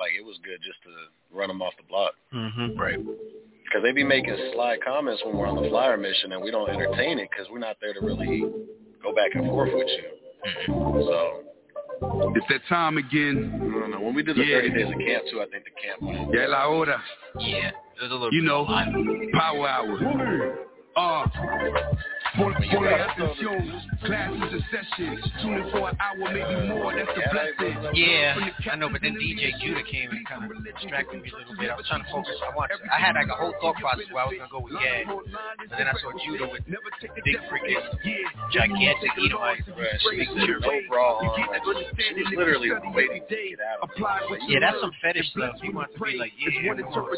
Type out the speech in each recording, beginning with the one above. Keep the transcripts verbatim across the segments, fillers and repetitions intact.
like it was good just to run them off the block. Mm-hmm. Right. Because they be making sly comments when we're on the flyer mission, and we don't entertain it because we're not there to really go back and forth with you. Mm-hmm. So. It's that time again. I don't know. When we did the yeah. thirty days of camp, too, I think the camp went. Yeah, la hora. Yeah. There's a little you know, power hour. Uh, Por, por atención, classes in session. Tune in for an hour, maybe more. That's a blessing. Yeah, I know, but then D J Judah came and kind of distracted me a little bit. I was trying to focus. I wanted. To, I had like a whole thought process where I was gonna go with Gad, but then I saw Judah with big freaking gigantic Edomite big shirt. No bra on. She was literally waiting to get out. Yeah, that's some fetish stuff. He wants to be like, yeah.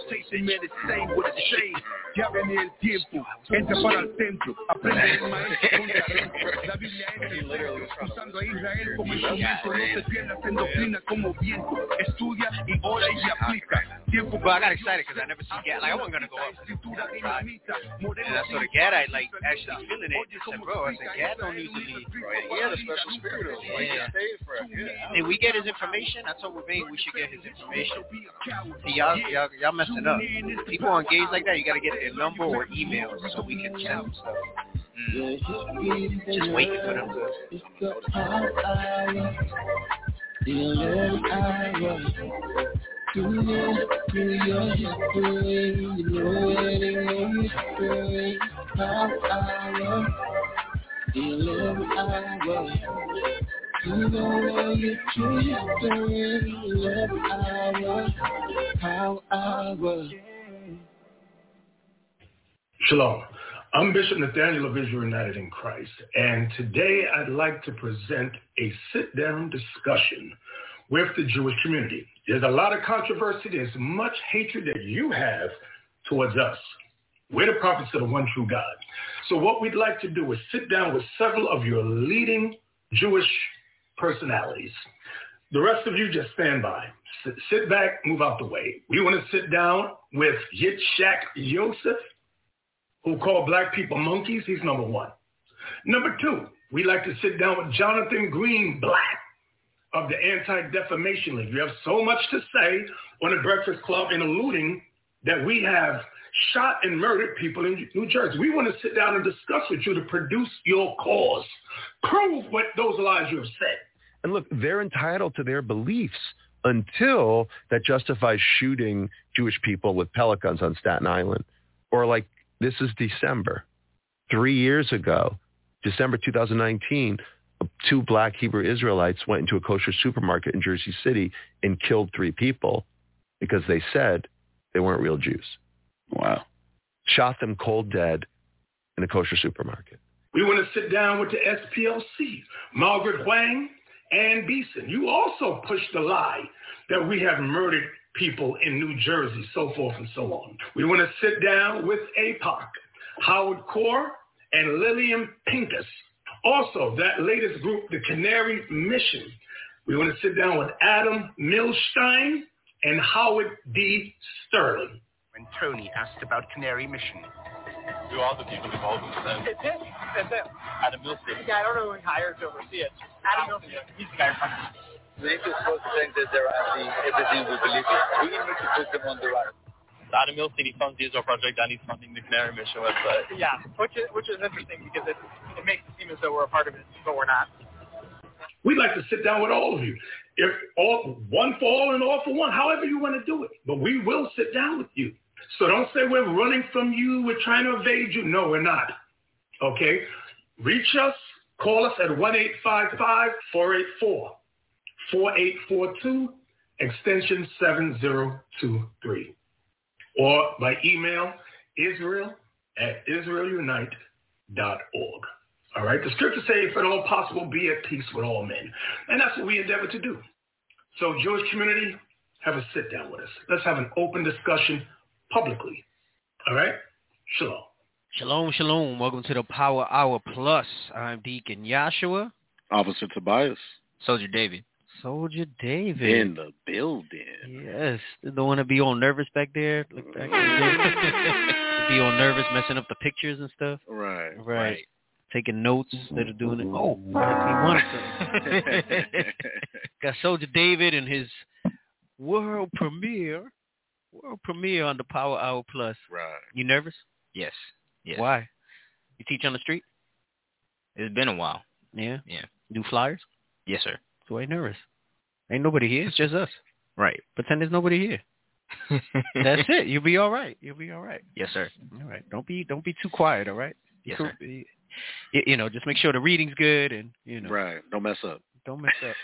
Usando a Israel como instrumento, no te pierdas en doctrina como viento. Estudia y ora y aplica. But I got excited because I never seen Gad. Like, I wasn't going to go up and I saw the Gad, I like actually feeling it. I said, bro, I said, Gad don't need to be. He had a special spirit of like, yeah. He stayed for yeah. Did we get his information? I told Ravine we should get his information. See, y'all, y'all, y'all messing up. People on Gage like that, you got to get their number or email so we can send them stuff. Mm. Just waiting for them Shalom. I'm Bishop Nathaniel of Israel United in Christ, and today I'd like to present a sit-down discussion with the Jewish community. There's a lot of controversy. There's much hatred that you have towards us. We're the prophets of the one true God. So what we'd like to do is sit down with several of your leading Jewish personalities. The rest of you just stand by. Sit, sit back, move out the way. We want to sit down with Yitzhak Yosef, who call black people monkeys. He's number one. Number two, we like to sit down with Jonathan Greenblatt of the Anti-Defamation League. You have so much to say on the Breakfast Club in alluding that we have shot and murdered people in New Jersey. We want to sit down and discuss with you to produce your cause. Prove what those lies you have said. And look, they're entitled to their beliefs until that justifies shooting Jewish people with pellet guns on Staten Island. Or like, this is December. Three years ago, December two thousand nineteen, two black Hebrew Israelites went into a kosher supermarket in Jersey City and killed three people because they said they weren't real Jews. Wow. Shot them cold dead in a kosher supermarket. We want to sit down with the S P L C, Margaret Huang, Ann Beeson. You also pushed the lie that we have murdered people in New Jersey, so forth and so on. We want to sit down with A P O C, Howard Core, and Lillian Pincus. Also, that latest group, the Canary Mission. We want to sit down with Adam Milstein and Howard D. Sterling. When Tony asked about Canary Mission. Who are the people involved with them? It's him. It's him. Adam Milstein. Yeah, I don't know who he hired to oversee it. Adam Milstein. He's the guy from We need to supposed to think that they're anti everything we believe in. We need to put them on the right. Adam Milstein, he funds the Israel Project and he's funding the Canary Mission website. Yeah, which is, which is interesting because it, it makes it seem as though we're a part of it, but we're not. We'd like to sit down with all of you. If all one for all and all for one, however you want to do it. But we will sit down with you. So don't say we're running from you, we're trying to evade you. No, we're not. Okay? Reach us, call us at one eight five five, four eight four, four eight four two, extension seven zero two three. Or by email, Israel at israel unite dot org. All right? The scriptures say, if at all possible, be at peace with all men. And that's what we endeavor to do. So, Jewish community, have a sit down with us. Let's have an open discussion publicly. All right? Shalom. Shalom, shalom. Welcome to the Power Hour Plus. I'm Deacon Yahshua. Officer Tobias. Soldier David. Soldier David. In the building. Yes. Don't want to be all nervous back there. Look back there. Be all nervous, messing up the pictures and stuff. Right. Right. Right. Taking notes instead of doing it. Oh, he wanted to. Got Soldier David and his world premiere. World premiere on the Power Hour Plus. Right. You nervous? Yes. Yes. Why? You teach on the street? It's been a while. Yeah? Yeah. Do flyers? Yes, sir. So why nervous? Ain't nobody here. It's just us. Right. Pretend there's nobody here. That's it. You'll be all right. You'll be all right. Yes, sir. All right. Don't be don't be too quiet, all right? Yes, so, sir. You, you know, just make sure the reading's good and, you know. Right. Don't mess up. Don't mess up.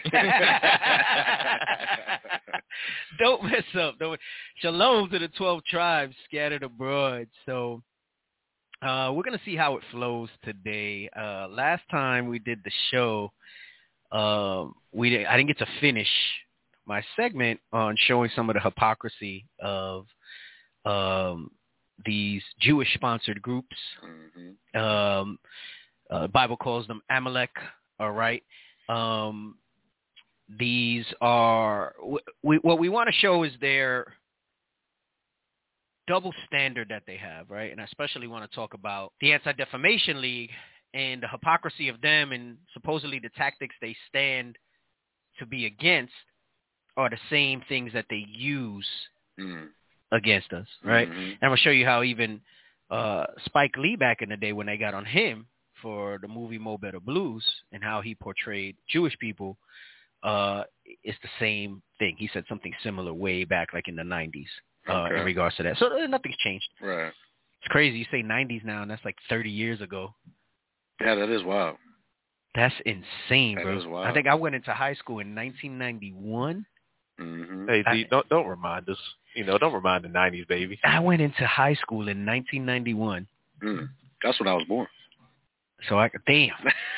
Don't mess up. Don't. Shalom to the twelve tribes scattered abroad. So uh, we're going to see how it flows today. Uh, last time we did the show, uh, we didn't, I didn't get to finish my segment on showing some of the hypocrisy of um, these Jewish-sponsored groups. Mm-hmm. Um, uh, Bible calls them Amalek, all right? Um, these are, we, what we want to show is their double standard that they have, right? And I especially want to talk about the Anti-Defamation League and the hypocrisy of them and supposedly the tactics they stand to be against are the same things that they use mm. against us, right? Mm-hmm. And I'm going to show you how even uh, Spike Lee back in the day when they got on him for the movie Mo Better Blues and how he portrayed Jewish people, uh, it's the same thing. He said something similar way back like in the nineties uh, okay. in regards to that. So uh, nothing's changed. Right. It's crazy. You say nineties now, and that's like thirty years ago. Yeah, that is wild. That's insane, that bro. Is wild. I think I went into high school in nineteen ninety-one. Mm-hmm. Hey, I, D, don't don't remind us. You know, don't remind the nineties, baby. I went into high school in nineteen ninety-one. Mm. That's when I was born. So I could, damn.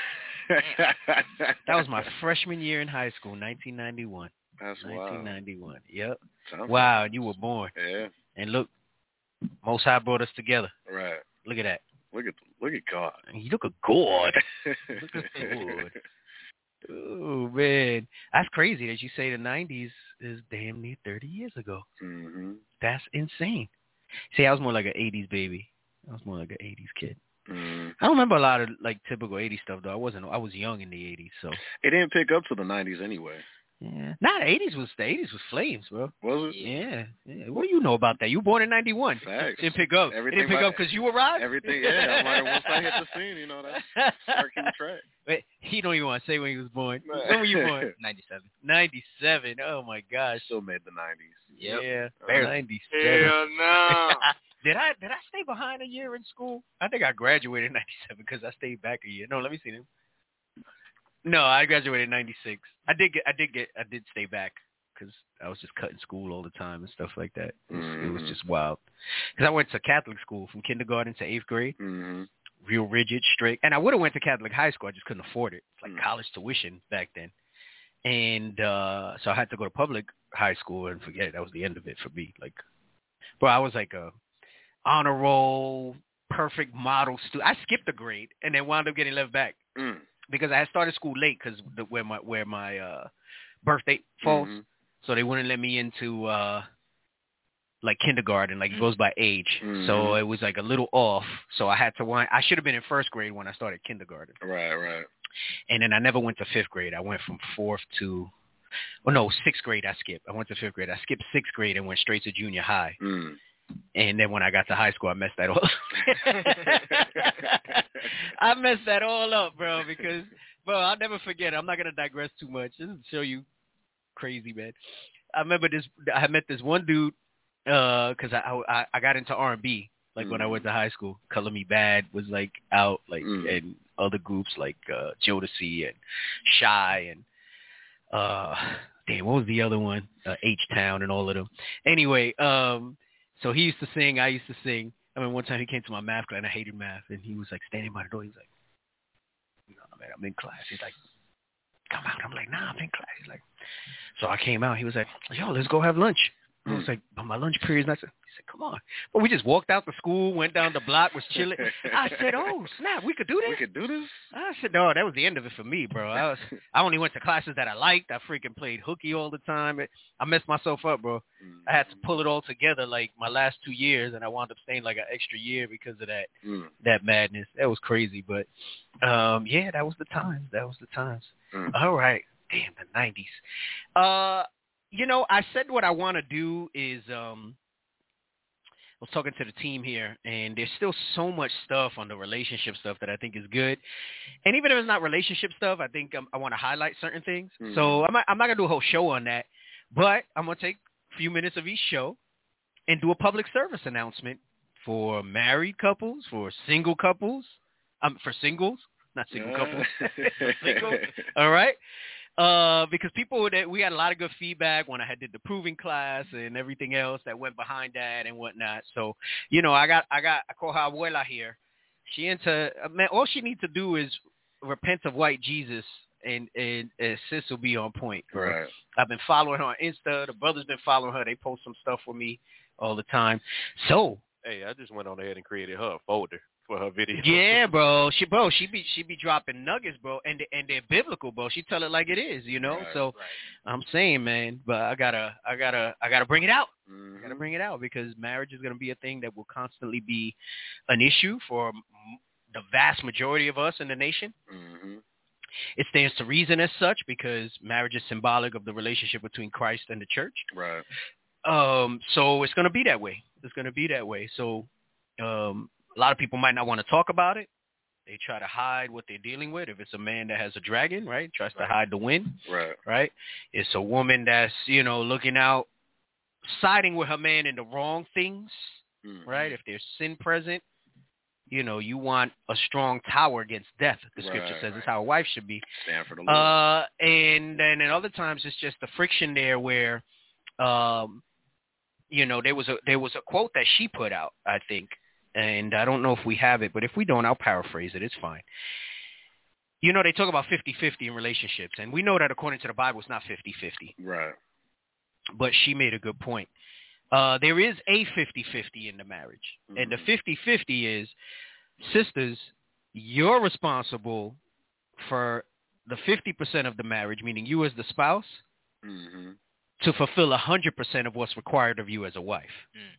That was my freshman year in high school, nineteen ninety-one. That's nineteen ninety-one. Wild. Yep. Sounds wow, like you were born. Yeah. And look, Most High brought us together. Right. Look at that. Look at look at God. You look at God. Look at God. Oh man, that's crazy that you say the nineties is damn near thirty years ago. Mm-hmm. That's insane. See, I was more like an eighties baby. I was more like an eighties kid. Mm. I don't remember a lot of like typical eighties stuff though. I wasn't. I was young in the eighties, so it didn't pick up to the nineties anyway. Yeah. Nah, the eighties was the eighties was flames, bro. Was it? Yeah. yeah. What do you know about that? You were born in ninety-one. Facts. Didn't pick up. Everything Didn't pick right. up because you arrived. Everything. Yeah. I'm like, once I hit the scene, you know, that's start keeping track. Wait, he don't even want to say when he was born. When were you born? ninety-seven. ninety-seven. Oh my gosh. Still made the nineties. Yep. Yeah. Barely. ninety-seven. Hell no. Did I did I stay behind a year in school? I think I graduated in ninety-seven because I stayed back a year. No, let me see them. No, I graduated in ninety-six. I did get I did get I did stay back because I was just cutting school all the time and stuff like that. It was, mm-hmm. it was just wild. Because I went to Catholic school from kindergarten to eighth grade. Mm-hmm. Real rigid, strict. And I would have went to Catholic high school. I just couldn't afford it. It's like mm-hmm. college tuition back then. And uh, so I had to go to public high school and forget it. That was the end of it for me. Like, bro, I was like a honor roll, perfect model student. I skipped a grade and then wound up getting left back mm. because I had started school late because where my where my uh, birthday falls. Mm-hmm. So they wouldn't let me into uh, like kindergarten, like it goes by age. Mm-hmm. So it was like a little off. So I had to wind, I should have been in first grade when I started kindergarten. Right, right. And then I never went to fifth grade. I went from fourth to, oh no, sixth grade I skipped. I went to fifth grade. I skipped sixth grade and went straight to junior high. Mm. And then when I got to high school, I messed that all up. I messed that all up, bro, because, bro, I'll never forget. I'm not going to digress too much. Just to show you crazy, man. I remember this, I met this one dude, because uh, I, I I got into R and B, like mm. when I went to high school. Color Me Bad was, like, out, like, mm. and other groups like uh, Jodeci and Shy and, uh, damn, what was the other one? Uh, H-Town and all of them. Anyway, um, so he used to sing, I used to sing. I mean, one time he came to my math class, and I hated math, and he was, like, standing by the door. He was like, no, man, I'm in class. He's like, come out. I'm like, nah, I'm in class. He's like, so I came out. He was like, yo, let's go have lunch. I was like, but my lunch period's not. He said, come on. But we just walked out to school, went down the block, was chilling. I said, oh, snap, we could do this? We could do this? I said, no, that was the end of it for me, bro. I was, I only went to classes that I liked. I freaking played hooky all the time. I messed myself up, bro. Mm. I had to pull it all together like my last two years, and I wound up staying like an extra year because of that mm. that madness. That was crazy. But, um, yeah, that was the times. That was the times. Mm. All right. Damn, the nineties. Uh, you know, I said what I want to do is um, I was talking to the team here, and there's still so much stuff on the relationship stuff that I think is good. And even if it's not relationship stuff, I think um, I want to highlight certain things. Mm-hmm. So I'm not, I'm not going to do a whole show on that, but I'm going to take a few minutes of each show and do a public service announcement for married couples, for single couples, um, for singles, not single couples, for singles, all right? Uh, because people that we had a lot of good feedback when I had did the proving class and everything else that went behind that and whatnot. So, you know, I got, I got, I call her abuela here. She into, man, all she needs to do is repent of white Jesus and, and, and sis will be on point. Right. I've been following her on Insta. The brother's been following her. They post some stuff for me all the time. So, hey, I just went on ahead and created her a folder for her video. Yeah, bro. She, bro, she be, she be dropping nuggets, bro, and they, and they're biblical, bro. She tell it like it is, you know. Right, so, right. I'm saying, man, but I gotta, I gotta, I gotta bring it out. Mm-hmm. I gotta bring it out because marriage is gonna be a thing that will constantly be an issue for the vast majority of us in the nation. Mm-hmm. It stands to reason as such because marriage is symbolic of the relationship between Christ and the church. Right. Um. So it's gonna be that way. It's gonna be that way. So, um. A lot of people might not want to talk about it. They try to hide what they're dealing with. If it's a man that has a dragon, right, tries right. to hide the wind, right, right. It's a woman that's, you know, looking out, siding with her man in the wrong things, mm-hmm. right. If there's sin present, you know, you want a strong tower against death. The scripture right, says right. it's how a wife should be. Stand for the Lord. Uh, and then at other times it's just the friction there where, um, you know, there was a there was a quote that she put out, I think. And I don't know if we have it, but if we don't, I'll paraphrase it. It's fine. You know, they talk about fifty-fifty in relationships, and we know that according to the Bible, it's not fifty-fifty. Right. But she made a good point. Uh, there is a fifty-fifty in the marriage. Mm-hmm. And the fifty-fifty is, sisters, you're responsible for the fifty percent of the marriage, meaning you as the spouse, mm-hmm. to fulfill one hundred percent of what's required of you as a wife. Mm.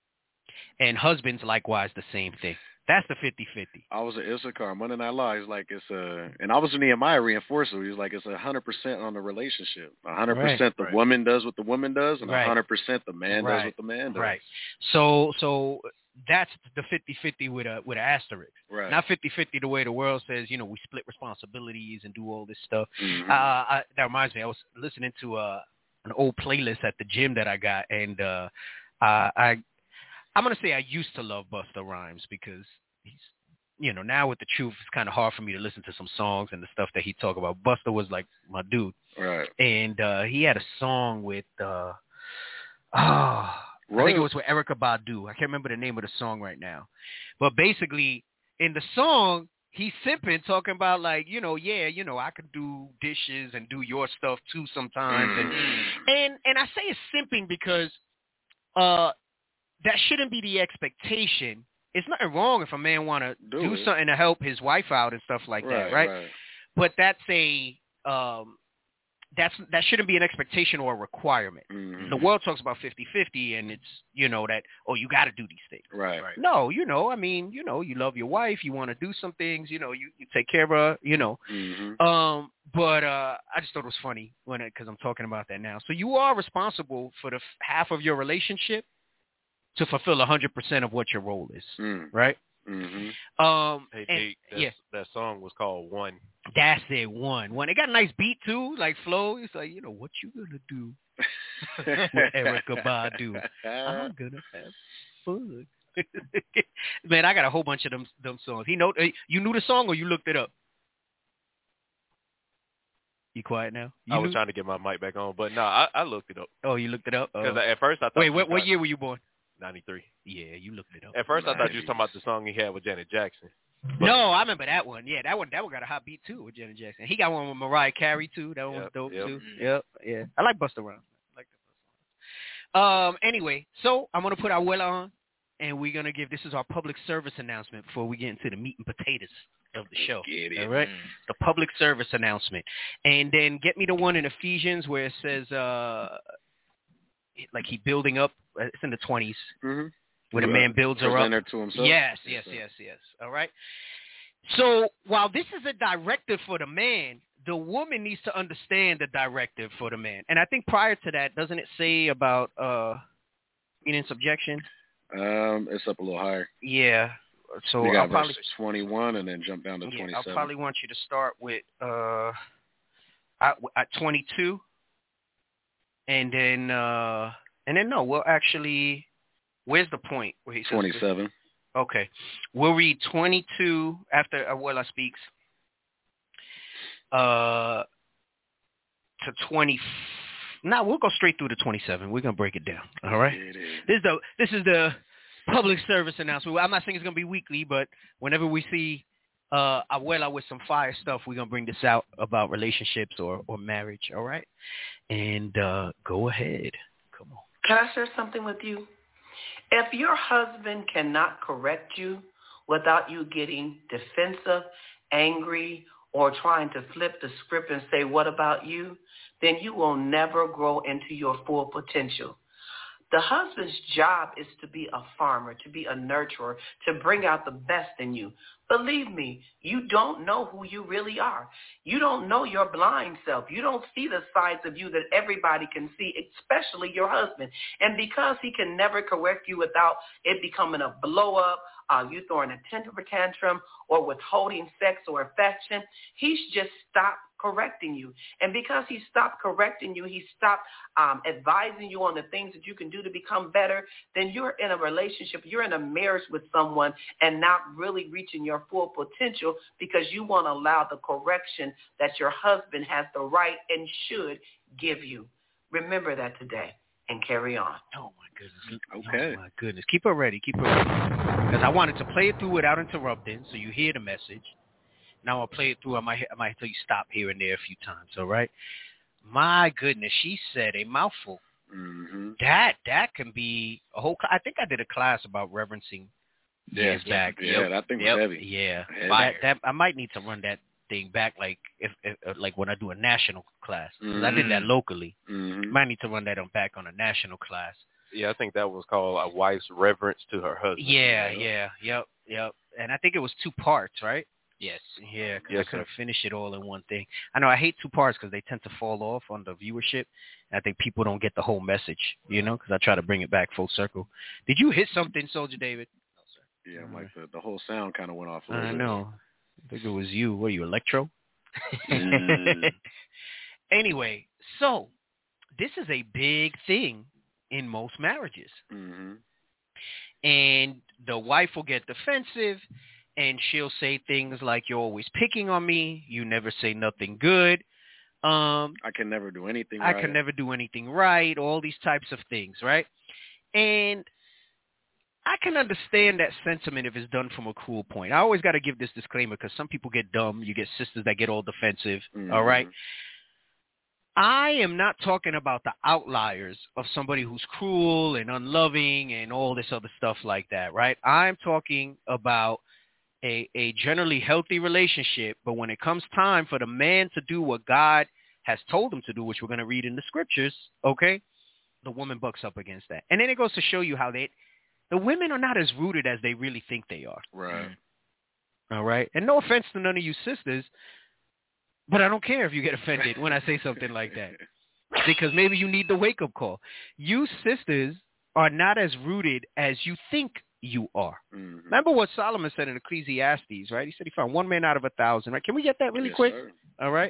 And husbands, likewise, the same thing. That's the fifty-fifty. I was an Issachar. Monday Night Live. He's like, it's a, and I was a Nehemiah reinforcer. He was like, it's a hundred percent on the relationship. A hundred percent the right. woman does what the woman does, and a right. hundred percent the man right. does what the man does. Right. So, so that's the fifty-fifty with a with an asterisk. Right. Not fifty-fifty the way the world says, you know, we split responsibilities and do all this stuff. Mm-hmm. Uh, I, that reminds me, I was listening to uh, an old playlist at the gym that I got, and uh, uh, I. I'm going to say I used to love Busta Rhymes because he's, you know, now with the truth, it's kind of hard for me to listen to some songs and the stuff that he talk about. Busta was like my dude. Right. And uh, he had a song with, uh, oh, I think it was with Erykah Badu. I can't remember the name of the song right now. But basically, in the song, he's simping, talking about like, you know, yeah, you know, I could do dishes and do your stuff too sometimes. Mm. And, and, and I say it's simping because, uh, that shouldn't be the expectation. It's nothing wrong if a man want to do, do something to help his wife out and stuff like right, that, right? right? But that's a um, that's that shouldn't be an expectation or a requirement. Mm-hmm. The world talks about fifty-fifty, and it's, you know, that, oh, you got to do these things. Right. right. No, you know, I mean, you know, you love your wife, you want to do some things, you know, you, you take care of her, you know. Mm-hmm. Um, but uh, I just thought it was funny when because I'm talking about that now. So you are responsible for the f- half of your relationship to fulfill one hundred percent of what your role is, mm. right? Mm-hmm. Um, hey, and, Nate, yeah. that song was called One. That's it, One. One. It got a nice beat, too, like flow. It's like, you know, what you going to do with Erykah Badu? I'm going to have fun. Man, I got a whole bunch of them them songs. He know, you knew the song or you looked it up? You quiet now? You I was knew? trying to get my mic back on, but no, I, I looked it up. Oh, you looked it up? Because uh, at first I thought... Wait, what, what got, year were you born? ninety-three. Yeah, you looked it up. At first nice. I thought you was talking about the song he had with Janet Jackson. But, no, I remember that one. Yeah, that one that one got a hot beat, too, with Janet Jackson. He got one with Mariah Carey, too. That one yep, was dope, yep. too. Yep, yeah. I like Busta Rhymes. I like that Busta Rhymes. Um, anyway, so I'm going to put our Abuela on, and we're going to give, this is our public service announcement before we get into the meat and potatoes of the show. Get it. All right? Mm. The public service announcement. And then get me the one in Ephesians where it says, uh, like he building up, it's in the twenties, mm-hmm. when a man builds her up. Her to himself. Yes, yes, yes, yes. All right. So while this is a directive for the man, the woman needs to understand the directive for the man. And I think prior to that, doesn't it say about uh, being in subjection? Um, it's up a little higher. Yeah. So you got I'll probably verse twenty-one and then jump down to yeah, twenty-seven. I'll probably want you to start with uh, at, at twenty-two, and then uh, and then no, we'll actually. Where's the point where he says twenty-seven? Okay, we'll read twenty-two after Abuela speaks. Uh, to twenty. Now we'll go straight through to twenty-seven. We're gonna break it down. All right. It is. This is the this is the public service announcement. I'm not saying it's gonna be weekly, but whenever we see uh, Abuela with some fire stuff, we're gonna bring this out about relationships or, or marriage. All right. And uh, go ahead. Come on. Can I share something with you? If your husband cannot correct you without you getting defensive, angry, or trying to flip the script and say, what about you? Then you will never grow into your full potential. The husband's job is to be a farmer, to be a nurturer, to bring out the best in you. Believe me, you don't know who you really are. You don't know your blind self. You don't see the sides of you that everybody can see, especially your husband. And because he can never correct you without it becoming a blow-up, uh, you throwing a temper tantrum or withholding sex or affection, he's just stopped correcting you. And because he stopped correcting you, he stopped um, advising you on the things that you can do to become better, then you're in a relationship, you're in a marriage with someone and not really reaching your full potential because you won't allow the correction that your husband has the right and should give you. Remember that today and carry on. Oh, my goodness. Okay. Oh, my goodness. Keep her ready. Keep her ready. Because I wanted to play it through without interrupting so you hear the message. Now I'll play it through. I might, I might tell you stop here and there a few times, all right? My goodness, she said a mouthful. Mm-hmm. That that can be a whole – I think I did a class about reverencing years yeah, back. Yeah, yep. that thing was yep. heavy. Yeah. Heavy. That, that, I might need to run that thing back like if, if like when I do a national class. Because Mm-hmm. I did that locally. Mm-hmm. Might need to run that on back on a national class. Yeah, I think that was called a wife's reverence to her husband. Yeah, yeah, yep, yep. And I think it was two parts, right? Yes. Yeah, because yes, I couldn't finish it all in one thing. I know I hate two parts because they tend to fall off on the viewership. And I think people don't get the whole message, you know, because I try to bring it back full circle. Did you hit something, Soldier David? No, sir. Yeah, I'm like the, the whole sound kind of went off a I little bit. know. I think it was you. What are you, Electro? Mm. Anyway, so this is a big thing in most marriages. Mm-hmm. And the wife will get defensive, and she'll say things like, you're always picking on me. You never say nothing good. Um, I can never do anything I right. can never do anything right, all these types of things, right? And I can understand that sentiment if it's done from a cruel point. I always got to give this disclaimer because some people get dumb. You get sisters that get all defensive, Mm-hmm. all right? I am not talking about the outliers of somebody who's cruel and unloving and all this other stuff like that, right? I'm talking about a, a generally healthy relationship, but when it comes time for the man to do what God has told him to do, which we're going to read in the scriptures, okay, the woman bucks up against that. And then it goes to show you how they, the women are not as rooted as they really think they are. Right. All right? And no offense to none of you sisters, but I don't care if you get offended when I say something like that, because maybe you need the wake-up call. You sisters are not as rooted as you think you are. Mm-hmm. Remember what Solomon said in Ecclesiastes, right? He said he found one man out of a thousand, right? Can we get that really Yes, quick? sir. All right.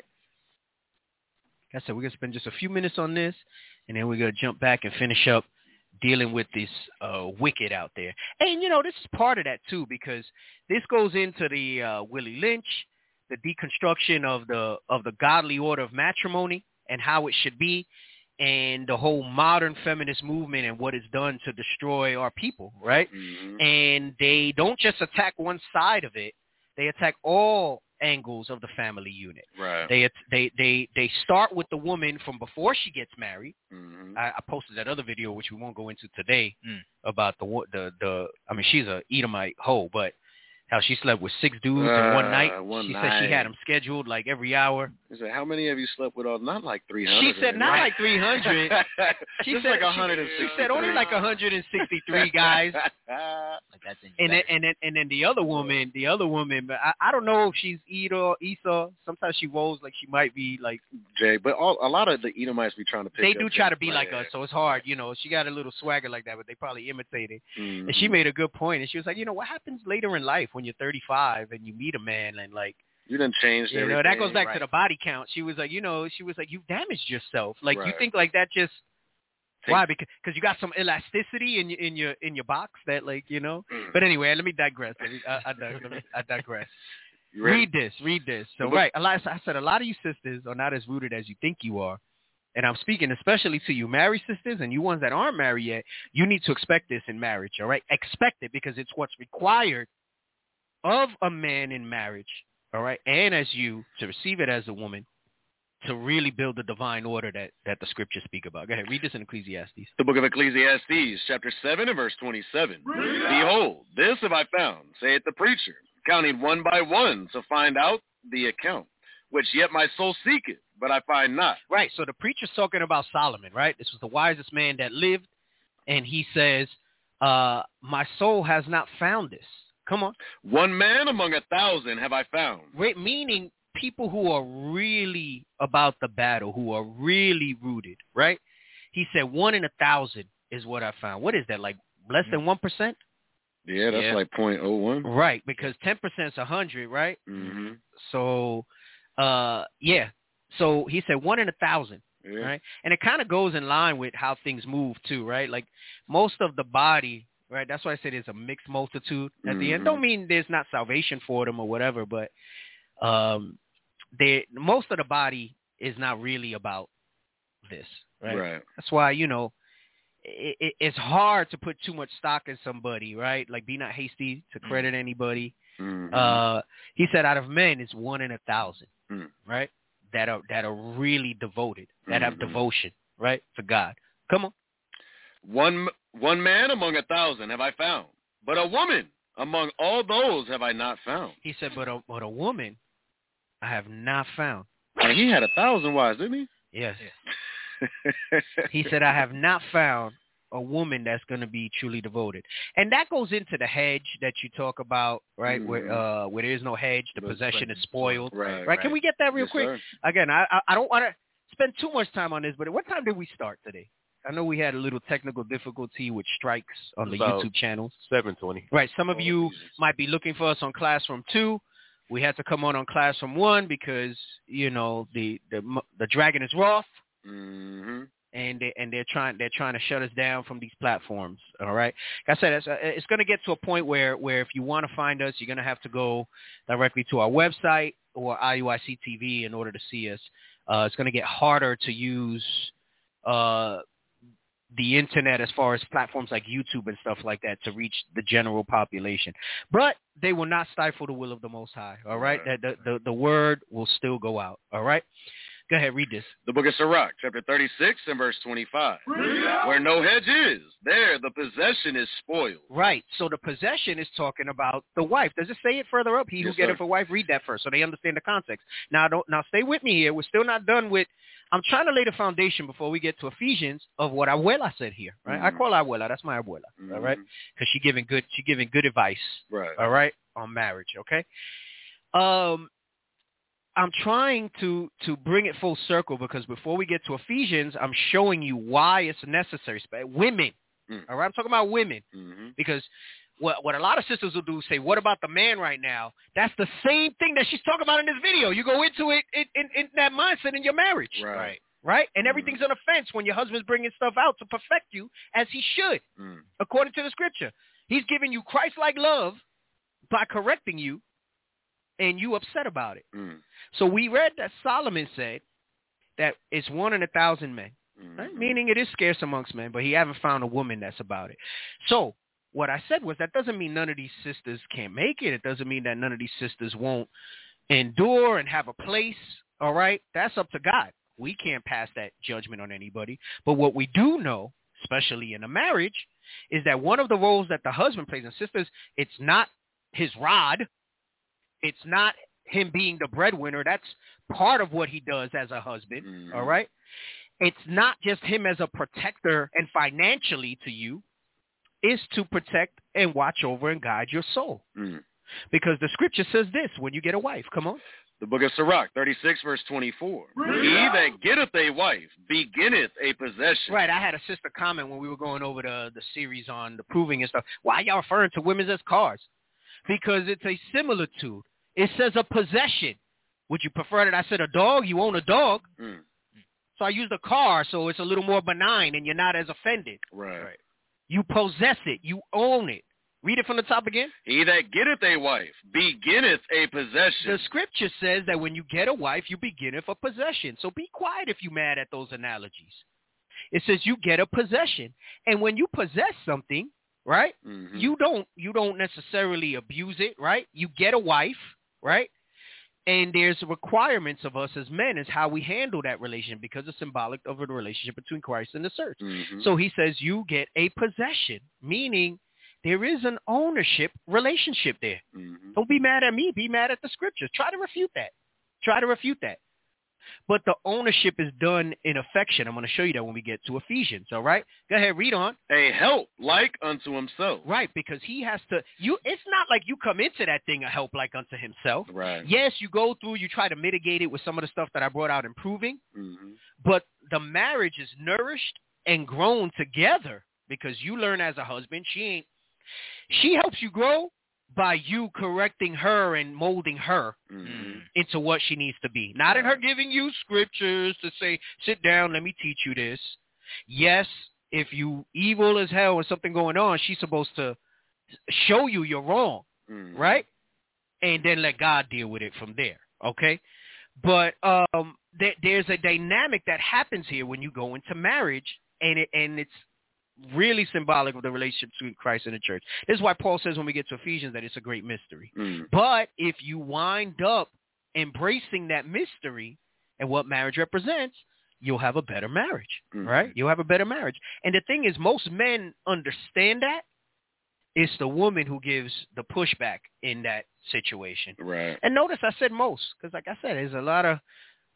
Like I said, we're going to spend just a few minutes on this, and then we're going to jump back and finish up dealing with this uh, wicked out there. And, you know, this is part of that, too, because this goes into the uh, Willie Lynch, the deconstruction of the of the godly order of matrimony and how it should be, and the whole modern feminist movement and what it's done to destroy our people, right? Mm-hmm. And they don't just attack one side of it. They attack all angles of the family unit. Right. They they they they start with the woman from before she gets married. Mm-hmm. I, I posted that other video, which we won't go into today, Mm. about the the the. I mean, she's a Edomite hoe, but how she slept with six dudes uh, in one night. One she night. said she had them scheduled like every hour. He said, how many of you slept with all? Not like three hundred. She said not like three hundred. She Just said like she, one hundred she said only like one hundred sixty-three guys. Like That's and then and then and then the other woman, the other woman, but I, I don't know if she's Edom, Esau. Sometimes she rolls like she might be like Jay, but all, a lot of the Edomites be trying to pick they up do try to be Jay's like flag. us, so it's hard. You know, she got a little swagger like that, but they probably imitate it. Mm-hmm. And she made a good point, and she was like, you know, what happens later in life when you're thirty-five and you meet a man and like. You done changed You everything. know, that goes back right. to the body count. She was like, you know, she was like, you damaged yourself. Like, right. you think like that just, Take, why? Because cause you got some elasticity in your, in your, in your box that like, you know. Mm. But anyway, let me digress. Let me, I, I, dig- let me, I digress. Ready? Read this, read this. So, right, a lot, I said a lot of you sisters are not as rooted as you think you are. And I'm speaking especially to you married sisters and you ones that aren't married yet. You need to expect this in marriage, all right? Expect it because it's what's required of a man in marriage. All right, and as you to receive it as a woman, to really build the divine order that, that the scriptures speak about. Go ahead, read this in Ecclesiastes. The book of Ecclesiastes, chapter seven and verse twenty-seven. Behold, this have I found, saith the preacher, counting one by one to find out the account, which yet my soul seeketh, but I find not. Right, so the preacher's talking about Solomon, right? This was the wisest man that lived, and he says, uh, my soul has not found this. Come on. One man among a thousand have I found. Right, meaning people who are really about the battle, who are really rooted, right? He said one in a thousand is what I found. What is that, like less than one percent? Yeah, that's yeah. like point oh one. Right, because ten percent is one hundred, right? Mm-hmm. So, uh, yeah. So he said one in a thousand, yeah. right? And it kind of goes in line with how things move too, right? Like most of the body... Right, that's why I said it's a mixed multitude at mm-hmm. the end. Don't mean there's not salvation for them or whatever, but um, they most of the body is not really about this. Right. right. That's why you know it, it, it's hard to put too much stock in somebody. Right. Like be not hasty to credit mm-hmm. anybody. Mm-hmm. Uh, he said, out of men, it's one in a thousand. Mm. Right. That are that are really devoted. That mm-hmm. have devotion. Right. To God. Come on. One one man among a thousand have I found, but a woman among all those have I not found. He said, but a, but a woman I have not found. And he had a thousand wives, didn't he? Yes. He said, I have not found a woman that's going to be truly devoted. And that goes into the hedge that you talk about, right, mm-hmm. where uh, where there is no hedge, the Those possession is spoiled. Right, right. right. Can we get that real yes, quick? Sir. Again, I, I, I don't want to spend too much time on this, but what time did we start today? I know we had a little technical difficulty with strikes on the About YouTube channels. seven twenty. Right. Some of you might be looking for us on Classroom two. We had to come on on Classroom one because, you know, the the, the dragon is wroth. Mm-hmm. And they and they're trying they're trying to shut us down from these platforms. All right, like I said, it's, it's going to get to a point where, where if you want to find us, you're going to have to go directly to our website or I U I C T V in order to see us. Uh, it's going to get harder to use uh, the internet as far as platforms like YouTube and stuff like that to reach the general population. But they will not stifle the will of the Most High. All right, right. The, the the the word will still go out. All right. Go ahead, read this. The book of Sirach, chapter thirty-six and verse twenty-five. Where no hedge is, there the possession is spoiled. Right. So the possession is talking about the wife. Does it say it further up? He yes, who getteth a wife. Read that first so they understand the context. Now, don't now stay with me here. We're still not done with. I'm trying to lay the foundation before we get to Ephesians of what Abuela said here. Right. Mm-hmm. I call Abuela. That's my Abuela. Mm-hmm. All right. Because she giving good. She giving good advice. Right. All right. On marriage. Okay. Um. I'm trying to, to bring it full circle because before we get to Ephesians, I'm showing you why it's necessary. Women, mm. all right? I'm talking about women mm-hmm. because what what a lot of sisters will do is say, what about the man right now? That's the same thing that she's talking about in this video. You go into it in, in, in that mindset in your marriage. Right. Right? And mm-hmm. everything's an offense when your husband's bringing stuff out to perfect you as he should, mm. according to the scripture. He's giving you Christ-like love by correcting you, and you upset about it. Mm. So we read that Solomon said that it's one in a thousand men, mm-hmm. right? Meaning it is scarce amongst men, but he haven't found a woman that's about it. So what I said was that doesn't mean none of these sisters can't make it. It doesn't mean that none of these sisters won't endure and have a place, all right? That's up to God. We can't pass that judgment on anybody. But what we do know, especially in a marriage, is that one of the roles that the husband plays, and sisters, it's not his rod. It's not him being the breadwinner. That's part of what he does as a husband, mm-hmm. all right? It's not just him as a protector and financially to you. is to protect and watch over and guide your soul. Mm. Because the scripture says this when you get a wife. Come on. The book of Sirach, thirty-six, verse twenty-four. He that getteth a wife beginneth a possession. Right. I had a sister comment when we were going over the, the series on the proving and stuff. Why y'all referring to women as cars? Because it's a similitude. It says a possession. Would you prefer that I said a dog? You own a dog. Mm. So I used a car, so it's a little more benign and you're not as offended. Right. right. You possess it. You own it. Read it from the top again. He that getteth a wife beginneth a possession. The scripture says that when you get a wife, you beginneth a possession. So be quiet if you're mad at those analogies. It says you get a possession. And when you possess something, right, mm-hmm. you don't you don't necessarily abuse it, right? You get a wife, right? And there's requirements of us as men is how we handle that relationship because it's symbolic of the relationship between Christ and the church. Mm-hmm. So he says you get a possession, meaning there is an ownership relationship there. Mm-hmm. Don't be mad at me. Be mad at the scriptures. Try to refute that. Try to refute that. But the ownership is done in affection. I'm going to show you that when we get to Ephesians, all right? Go ahead, read on. A help like unto himself. Right, because he has to, you. It's not like you come into that thing a help like unto himself. Right. Yes, you go through, you try to mitigate it with some of the stuff that I brought out in proving, mm-hmm. but the marriage is nourished and grown together because you learn as a husband, she ain't, she helps you grow by you correcting her and molding her mm-hmm. into what she needs to be. Not in her giving you scriptures to say, sit down, let me teach you this. Yes, if you evil as hell and something going on, she's supposed to show you you're wrong, mm-hmm. right? And then let God deal with it from there, okay? But um, th- there's a dynamic that happens here when you go into marriage, and it, and it's really symbolic of the relationship between Christ and the church. This is why Paul says when we get to Ephesians that it's a great mystery. Mm. But if you wind up embracing that mystery and what marriage represents, you'll have a better marriage, mm-hmm. right? You'll have a better marriage. And the thing is, most men understand that. It's the woman who gives the pushback in that situation. Right. And notice I said most, because like I said, there's a lot of,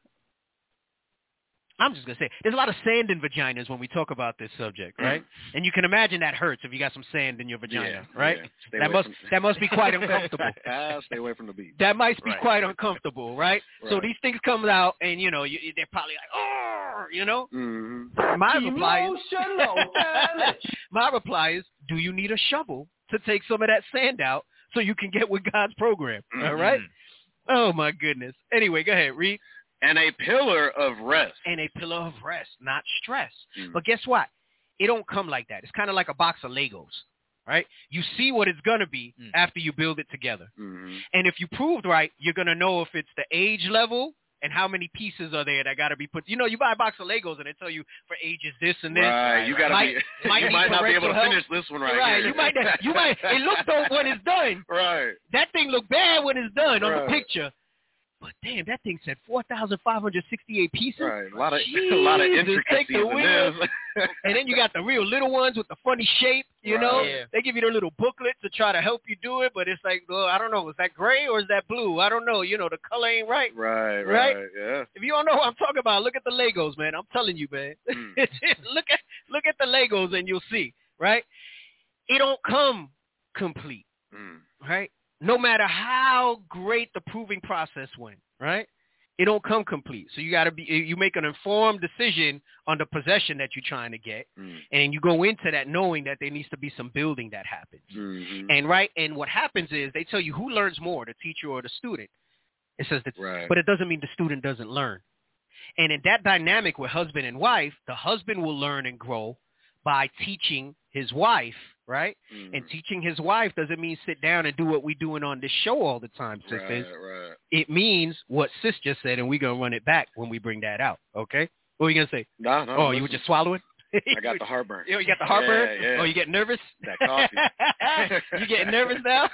I'm just going to say, there's a lot of sand in vaginas when we talk about this subject, right? Mm. And you can imagine that hurts if you got some sand in your vagina, yeah, right? Yeah. That must from... that must be quite uncomfortable. ah, stay away from the beach. That might be right. quite uncomfortable, right? right? So these things come out, and, you know, you, they're probably like, oh, you know? Mm-hmm. My reply is, my reply is, do you need a shovel to take some of that sand out so you can get with God's program, mm-hmm. all right? Oh, my goodness. Anyway, go ahead, read. And a pillar of rest. And a pillar of rest, not stress. Mm. But guess what? It don't come like that. It's kind of like a box of Legos, right? You see what it's going to be mm. after you build it together. Mm-hmm. And if you proved right, you're going to know if it's the age level and how many pieces are there that got to be put. You know, you buy a box of Legos and they tell you for ages this and this. Right, you got to be. Might you might not be able to help. finish this one right, right. here. You might. You might. It looks dope when it's done. Right. That thing look bad when it's done on right. the picture. But damn, that thing said four thousand five hundred sixty-eight pieces. Right, a lot of Jesus, a lot of take intricacies the in wheel. this. And then you got the real little ones with the funny shape. You right. know, yeah. they give you their little booklet to try to help you do it, but it's like, well, I don't know, is that gray or is that blue? I don't know. You know, the color ain't right. Right, right, right, yeah. If you don't know what I'm talking about, look at the Legos, man. I'm telling you, man. Mm. look at look at the Legos and you'll see, right? It don't come complete, mm. right? No matter how great the proving process went, right? It don't come complete. So you got to be, you make an informed decision on the possession that you're trying to get. Mm. And you go into that knowing that there needs to be some building that happens. Mm-hmm. And right. And what happens is they tell you who learns more, the teacher or the student. It says that, right. but it doesn't mean the student doesn't learn. And in that dynamic with husband and wife, the husband will learn and grow by teaching his wife, right? Mm-hmm. And teaching his wife doesn't mean sit down and do what we're doing on this show all the time, sisters. Right, right. It means what sis just said, and we're going to run it back when we bring that out, okay? What are you going to say? No, no. Oh, listen. you were just swallowing? I got the heartburn. You, know, you got the heartburn? Yeah, yeah. Oh, you getting nervous? That coffee. You getting nervous now?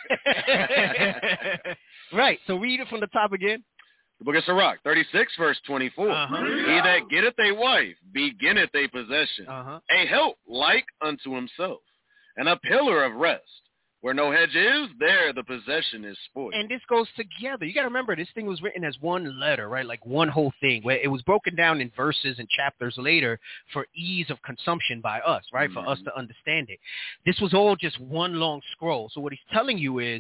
Right. So read it from the top again. The book of Sirach, thirty-six, verse twenty-four. Uh-huh. He that getteth a wife beginneth a possession, uh-huh. a help like unto himself, and a pillar of rest, Where no hedge is, there the possession is spoiled. And this goes together. You got to remember, this thing was written as one letter, right? Like one whole thing, where it was broken down in verses and chapters later for ease of consumption by us, right? Mm-hmm. For us to understand it. This was all just one long scroll. So what he's telling you is,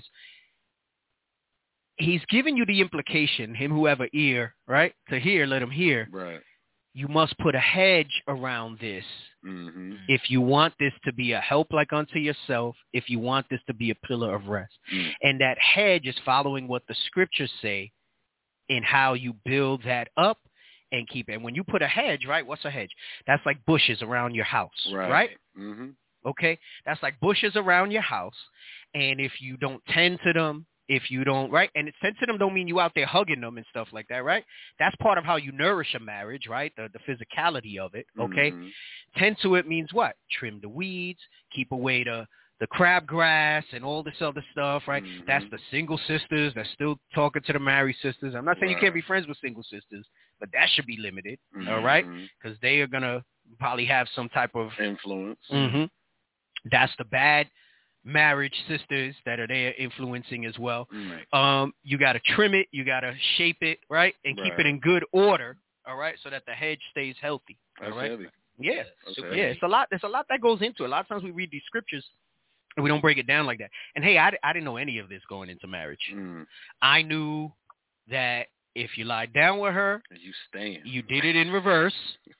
he's giving you the implication, him who have an ear, right? To hear, let him hear. Right. You must put a hedge around this mm-hmm. if you want this to be a help like unto yourself, if you want this to be a pillar of rest. Mm. And that hedge is following what the scriptures say in how you build that up and keep it. And when you put a hedge, right, what's a hedge? That's like bushes around your house, right? right? Mm-hmm. Okay? That's like bushes around your house. And if you don't tend to them, if you don't, right? And tend to them don't mean you out there hugging them and stuff like that, right? That's part of how you nourish a marriage, right? The the physicality of it, okay? Mm-hmm. Tend to it means what? Trim the weeds, keep away the, the crabgrass and all this other stuff, right? Mm-hmm. That's the single sisters that's still talking to the married sisters. I'm not saying right. you can't be friends with single sisters, but that should be limited, mm-hmm. all right? Because they are going to probably have some type of influence. Mm-hmm. That's the bad marriage sisters that are there influencing as well. Right. Um, you got to trim it. You got to shape it, right? And right. keep it in good order, all right, so that the hedge stays healthy. That's all right? heavy. Yeah. Okay. Yeah, it's a lot. There's a lot that goes into it. A lot of times we read these scriptures and we don't break it down like that. And, hey, I, I didn't know any of this going into marriage. Mm. I knew that if you lie down with her, you stand. You did it in reverse,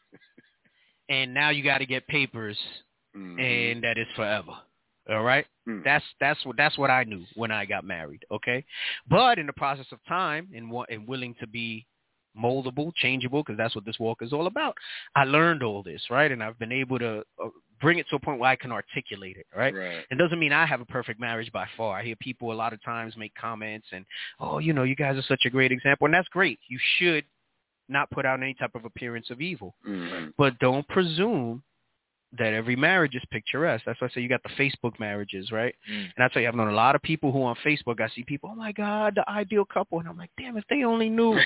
and now you got to get papers, mm-hmm. and that is forever. All right, mm. that's that's what that's what I knew when I got married. Okay, but in the process of time and and willing to be moldable, changeable, because that's what this walk is all about, I learned all this, right, and I've been able to uh, bring it to a point where I can articulate it. Right, right. It doesn't mean I have a perfect marriage by far. I hear people a lot of times make comments and, oh, you know, you guys are such a great example, and that's great. You should not put out any type of appearance of evil, mm-hmm. but don't presume that every marriage is picturesque. That's why I say you got the Facebook marriages, right? Mm. And I tell you, I've known a lot of people who on Facebook, I see people, oh, my God, the ideal couple. And I'm like, damn, if they only knew.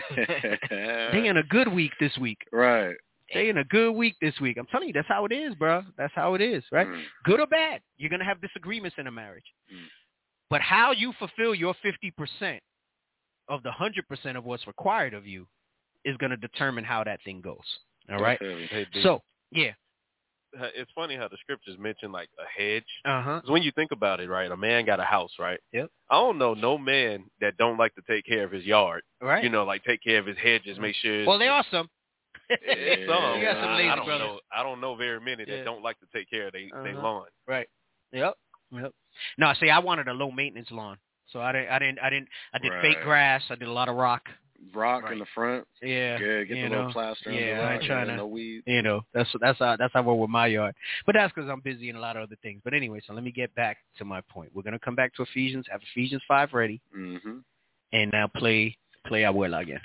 They in a good week this week. Right. They in a good week this week. I'm telling you, that's how it is, bro. That's how it is, right? Mm. Good or bad, you're going to have disagreements in a marriage. Mm. But how you fulfill your fifty percent of the one hundred percent of what's required of you is going to determine how that thing goes. All right? Hey, so, yeah. It's funny how the scriptures mention like a hedge. Uh-huh. Because when you think about it, right, a man got a house, right? Yep. I don't know no man that don't like to take care of his yard. Right. You know, like take care of his hedges, make sure. Well, there are some. It's some. You got some lazy I, I don't brothers. know. I don't know very many that Yeah. don't like to take care of their Uh-huh. they lawn. Right. Yep. Yep. No, see, I wanted a low maintenance lawn, so I didn't. I didn't. I didn't. I did Right. fake grass. I did a lot of rock. Rock Right. in the front. Yeah. Good. Get you the know, little plaster. Yeah, on the I rock, ain't trying to. no weeds. You know, that's that's how that's how I roll with my yard. But that's because I'm busy in a lot of other things. But anyway, so let me get back to my point. We're gonna come back to Ephesians. Have Ephesians five ready, mm-hmm. and now play play Abuela again.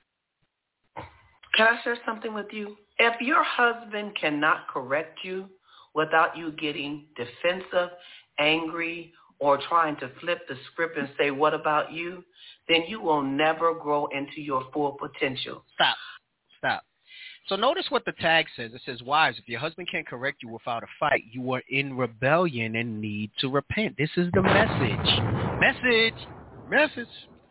Can I share something with you? If your husband cannot correct you without you getting defensive, angry, or trying to flip the script and say, what about you? Then you will never grow into your full potential. Stop. Stop. So notice what the tag says. It says, wives, if your husband can't correct you without a fight, you are in rebellion and need to repent. This is the message. Message. Message.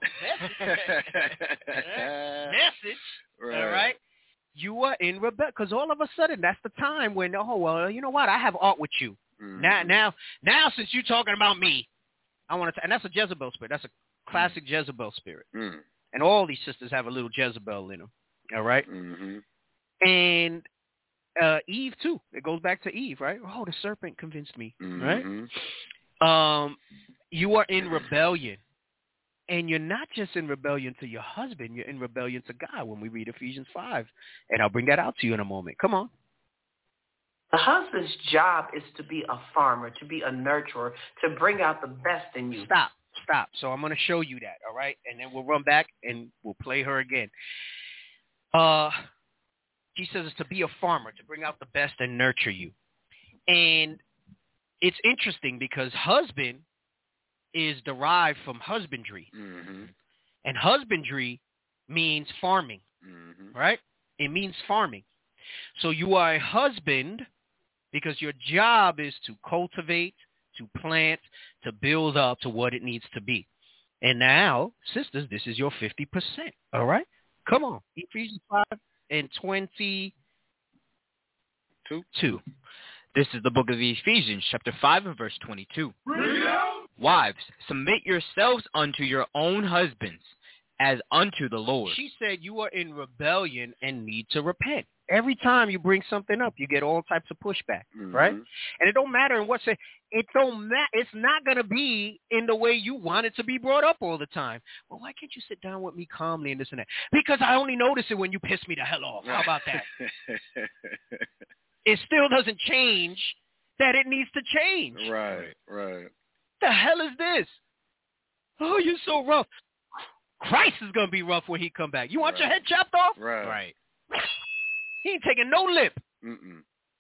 Message. Right. All right. You are in rebellion because all of a sudden that's the time when, oh, well, you know what? I have art with you. Mm-hmm. Now, now, now, since you're talking about me, I want to, and that's a Jezebel spirit. That's a classic mm-hmm. Jezebel spirit. Mm. And all these sisters have a little Jezebel in them. All right. Mm-hmm. And uh, Eve too. It goes back to Eve, right? Oh, the serpent convinced me, mm-hmm. right? Um, you are in rebellion, and you're not just in rebellion to your husband. You're in rebellion to God. When we read Ephesians five, and I'll bring that out to you in a moment. Come on. The husband's job is to be a farmer, to be a nurturer, to bring out the best in you. Stop, stop. So I'm going to show you that, all right? And then we'll run back and we'll play her again. Uh, she says it's to be a farmer, to bring out the best and nurture you. And it's interesting because husband is derived from husbandry. Mm-hmm. And husbandry means farming, mm-hmm. right? It means farming. So you are a husband because your job is to cultivate, to plant, to build up to what it needs to be. And now, sisters, this is your fifty percent. All right? Come on. Ephesians five and twenty-two. Two. This is the book of Ephesians, chapter five and verse twenty-two. Wives, submit yourselves unto your own husbands, as unto the Lord. She said you are in rebellion and need to repent. Every time you bring something up, you get all types of pushback, mm-hmm. right? And it don't matter in what say. It don't matter. It's not going to be in the way you want it to be brought up all the time. Well, why can't you sit down with me calmly and this and that? Because I only notice it when you piss me the hell off. How about that? It still doesn't change that it needs to change. Right, right. The hell is this? Oh, you're so rough. Christ is going to be rough when he come back. You want right. your head chopped off? Right. Right. He ain't taking no lip. Mm-mm.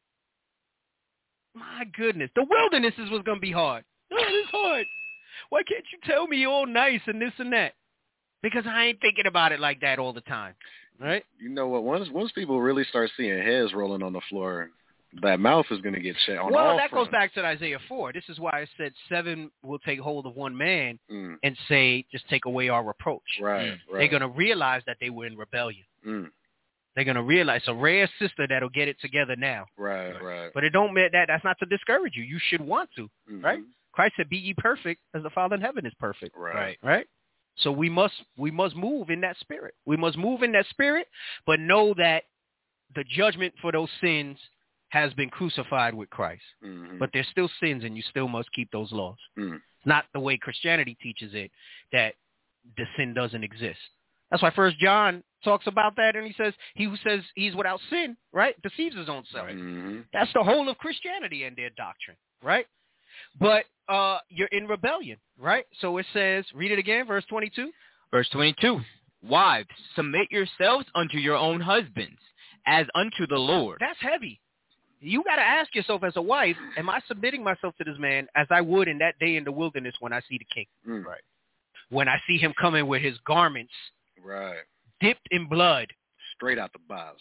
My goodness. The wilderness is what's going to be hard. Oh, it's hard. Why can't you tell me you're all nice and this and that? Because I ain't thinking about it like that all the time. Right? You know what? Once once people really start seeing heads rolling on the floor, that mouth is going to get shut on well, all that fronts. goes back to Isaiah four. This is why I said seven will take hold of one man mm. and say, just take away our reproach. Right, mm. right. They're going to realize that they were in rebellion. Mm. They're going to realize it's a rare sister that'll get it together now. Right, right. But it don't mean that that's not to discourage you. You should want to, mm-hmm. right? Christ said, be ye perfect as the Father in heaven is perfect. Right. Right. Right? So we must we must move in that spirit. We must move in that spirit, but know that the judgment for those sins has been crucified with Christ. Mm-hmm. But there's still sins, and you still must keep those laws. Mm. It's not the way Christianity teaches it, that the sin doesn't exist. That's why First John talks about that, and he says, he who says he's without sin, right, deceives his own self. Mm-hmm. That's the whole of Christianity and their doctrine, right? But uh, you're in rebellion, right? So it says, read it again, verse twenty-two. Verse twenty-two. Wives, submit yourselves unto your own husbands, as unto the Lord. That's heavy. You got to ask yourself as a wife, am I submitting myself to this man as I would in that day in the wilderness when I see the king? Mm. Right. When I see him coming with his garments right. dipped in blood. Straight out the Basra.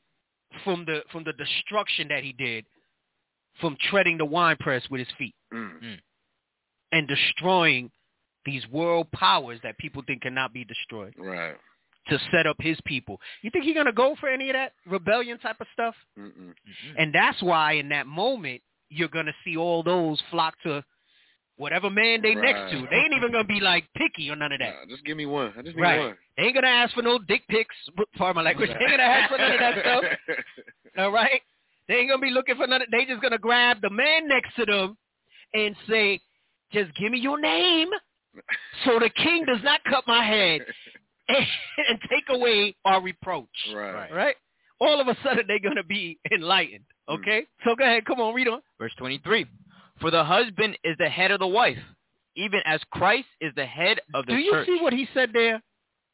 From the, from the destruction that he did, from treading the winepress with his feet. Mm. Mm. And destroying these world powers that people think cannot be destroyed. Right. To set up his people. You think he's going to go for any of that rebellion type of stuff? Mm-mm. Mm-hmm. And that's why in that moment, you're going to see all those flock to whatever man they right. next to. They ain't even going to be like picky or none of that. Nah, just give me one. I just need right. one. They ain't going to ask for no dick pics, pardon my language. They ain't going to ask for none of that stuff. All right? They ain't going to be looking for none of, they just going to grab the man next to them and say, just give me your name so the king does not cut my head. And, and take away our reproach. Right. Right? All of a sudden, they're going to be enlightened. Okay? Mm. So go ahead. Come on. Read on. Verse twenty-three. For the husband is the head of the wife, even as Christ is the head of the church. Do you church. see what he said there?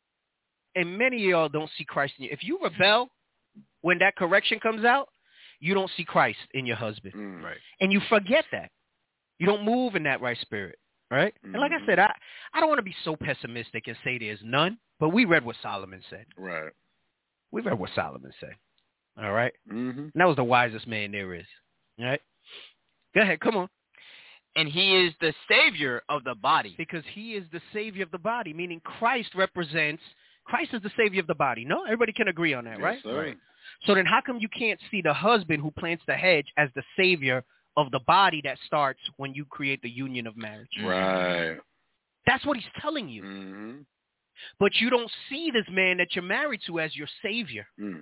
And many of y'all don't see Christ in you. If you rebel, when that correction comes out, you don't see Christ in your husband. Mm. Right. And you forget that. You don't move in that right spirit. Right? Mm-hmm. And like I said, I, I don't want to be so pessimistic and say there's none, but we read what Solomon said. Right. We read what Solomon said. All right? Mm-hmm. And that was the wisest man there is. All right? Go ahead. Come on. And he is the savior of the body. Because he is the savior of the body, meaning Christ represents, Christ is the savior of the body. No? Everybody can agree on that, yes, right? Sir. Right. So then how come you can't see the husband who plants the hedge as the savior of the body that starts when you create the union of marriage? Right. That's what he's telling you. Mm-hmm. But you don't see this man that you're married to as your savior. Mm.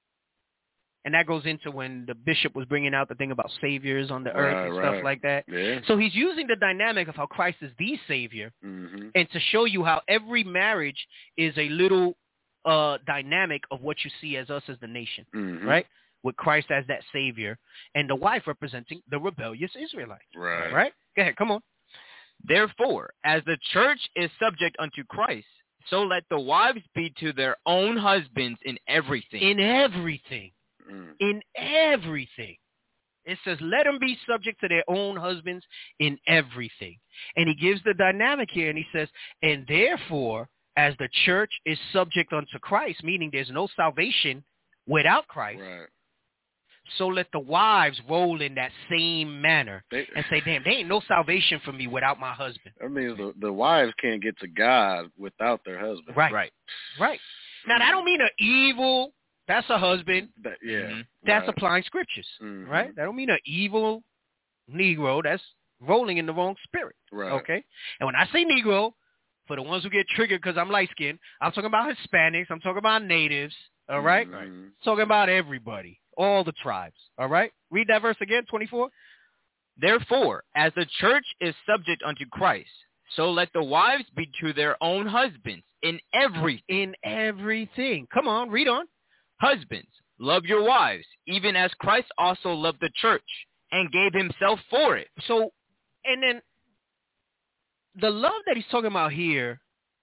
And that goes into when the bishop was bringing out the thing about saviors on the earth right, and right. stuff like that. Yeah. So he's using the dynamic of how Christ is the savior mm-hmm. and to show you how every marriage is a little uh, dynamic of what you see as us as the nation, mm-hmm. right? With Christ as that savior and the wife representing the rebellious Israelite. Right. Right? Go ahead. Come on. Therefore, as the church is subject unto Christ, so let the wives be to their own husbands in everything. In everything. Mm. In everything. It says, let them be subject to their own husbands in everything. And he gives the dynamic here, and he says, and therefore, as the church is subject unto Christ, meaning there's no salvation without Christ. Right. So let the wives roll in that same manner They, and say, damn, there ain't no salvation for me without my husband. I mean, the, the wives can't get to God without their husband. Right. Right. Right. Now, that don't mean an evil, that's a husband. That, yeah. Mm-hmm. That's right. applying scriptures, Mhm. right? That don't mean an evil Negro. That's rolling in the wrong spirit, Right. okay? And when I say Negro, for the ones who get triggered because I'm light-skinned, I'm talking about Hispanics. I'm talking about natives, all right? Mhm. Right. Talking about everybody, all the tribes, all right? Read that verse again, twenty-four. Therefore, as the church is subject unto Christ, so let the wives be to their own husbands in everything. In everything. Come on, read on. Husbands, love your wives, even as Christ also loved the church and gave himself for it. So, and then the love that he's talking about here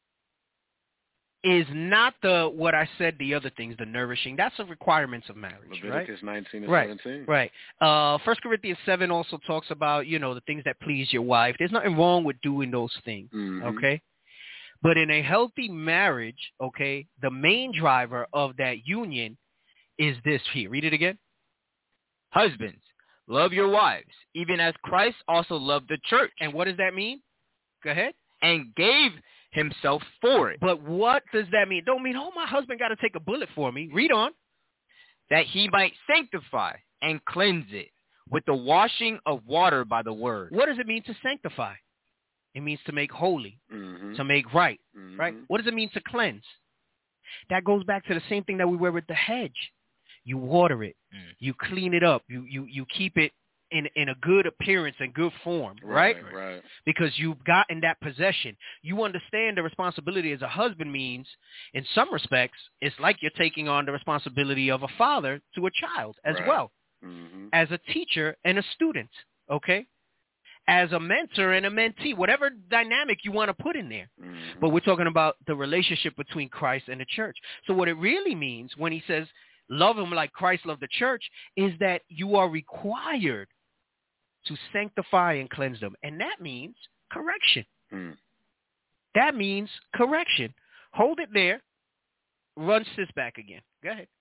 is not the, what I said, the other things, the nourishing. That's the requirements of marriage, Leviticus right? nineteen and right, seventeen. Right. Uh, First Corinthians seven also talks about, you know, the things that please your wife. There's nothing wrong with doing those things, Mhm. okay? But in a healthy marriage, okay, the main driver of that union is this here. Read it again. Husbands, love your wives, even as Christ also loved the church. And what does that mean? Go ahead. And gave himself for it. But what does that mean? Don't mean, oh, my husband got to take a bullet for me. Read on. That he might sanctify and cleanse it with the washing of water by the word. What does it mean to sanctify? It means to make holy, Mhm. to make right, Mhm. right? What does it mean to cleanse? That goes back to the same thing that we were with the hedge. You water it. Mm. You clean it up. You you you keep it in in a good appearance and good form, right? Right. Right. Because you've gotten that possession. You understand the responsibility as a husband means, in some respects, it's like you're taking on the responsibility of a father to a child as Right. well, Mhm. as a teacher and a student, okay? As a mentor and a mentee, whatever dynamic you want to put in there. Mhm. But we're talking about the relationship between Christ and the church. So what it really means when he says, love him like Christ loved the church, is that you are required to sanctify and cleanse them. And that means correction. Mm. That means correction. Hold it there. Run sis back again. Go ahead.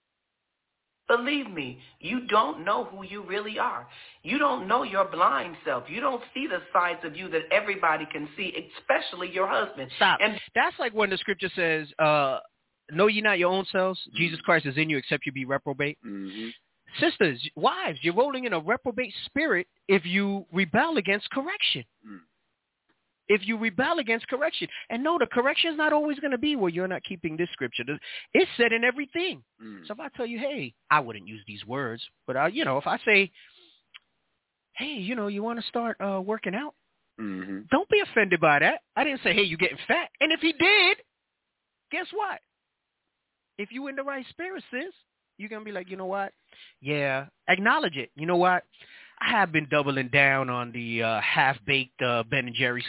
Believe me, you don't know who you really are. You don't know your blind self. You don't see the sides of you that everybody can see, especially your husband. Stop. And That's like when the scripture says, uh, know ye not your own selves? Mm-hmm. Jesus Christ is in you except you be reprobate. Mm-hmm. Sisters, wives, you're rolling in a reprobate spirit if you rebel against correction. Mm. If you rebel against correction. And no, the correction is not always going to be, well, you're not keeping this scripture. It's said in everything. Mm. So if I tell you, hey, I wouldn't use these words, but, I, you know, if I say, hey, you know, you want to start uh, working out, Mm-hmm. don't be offended by that. I didn't say, hey, you're getting fat. And if he did, guess what? If you in the right spirit, sis, you're going to be like, you know what? Yeah, acknowledge it. You know what? I have been doubling down on the uh, half-baked uh, Ben and Jerry's.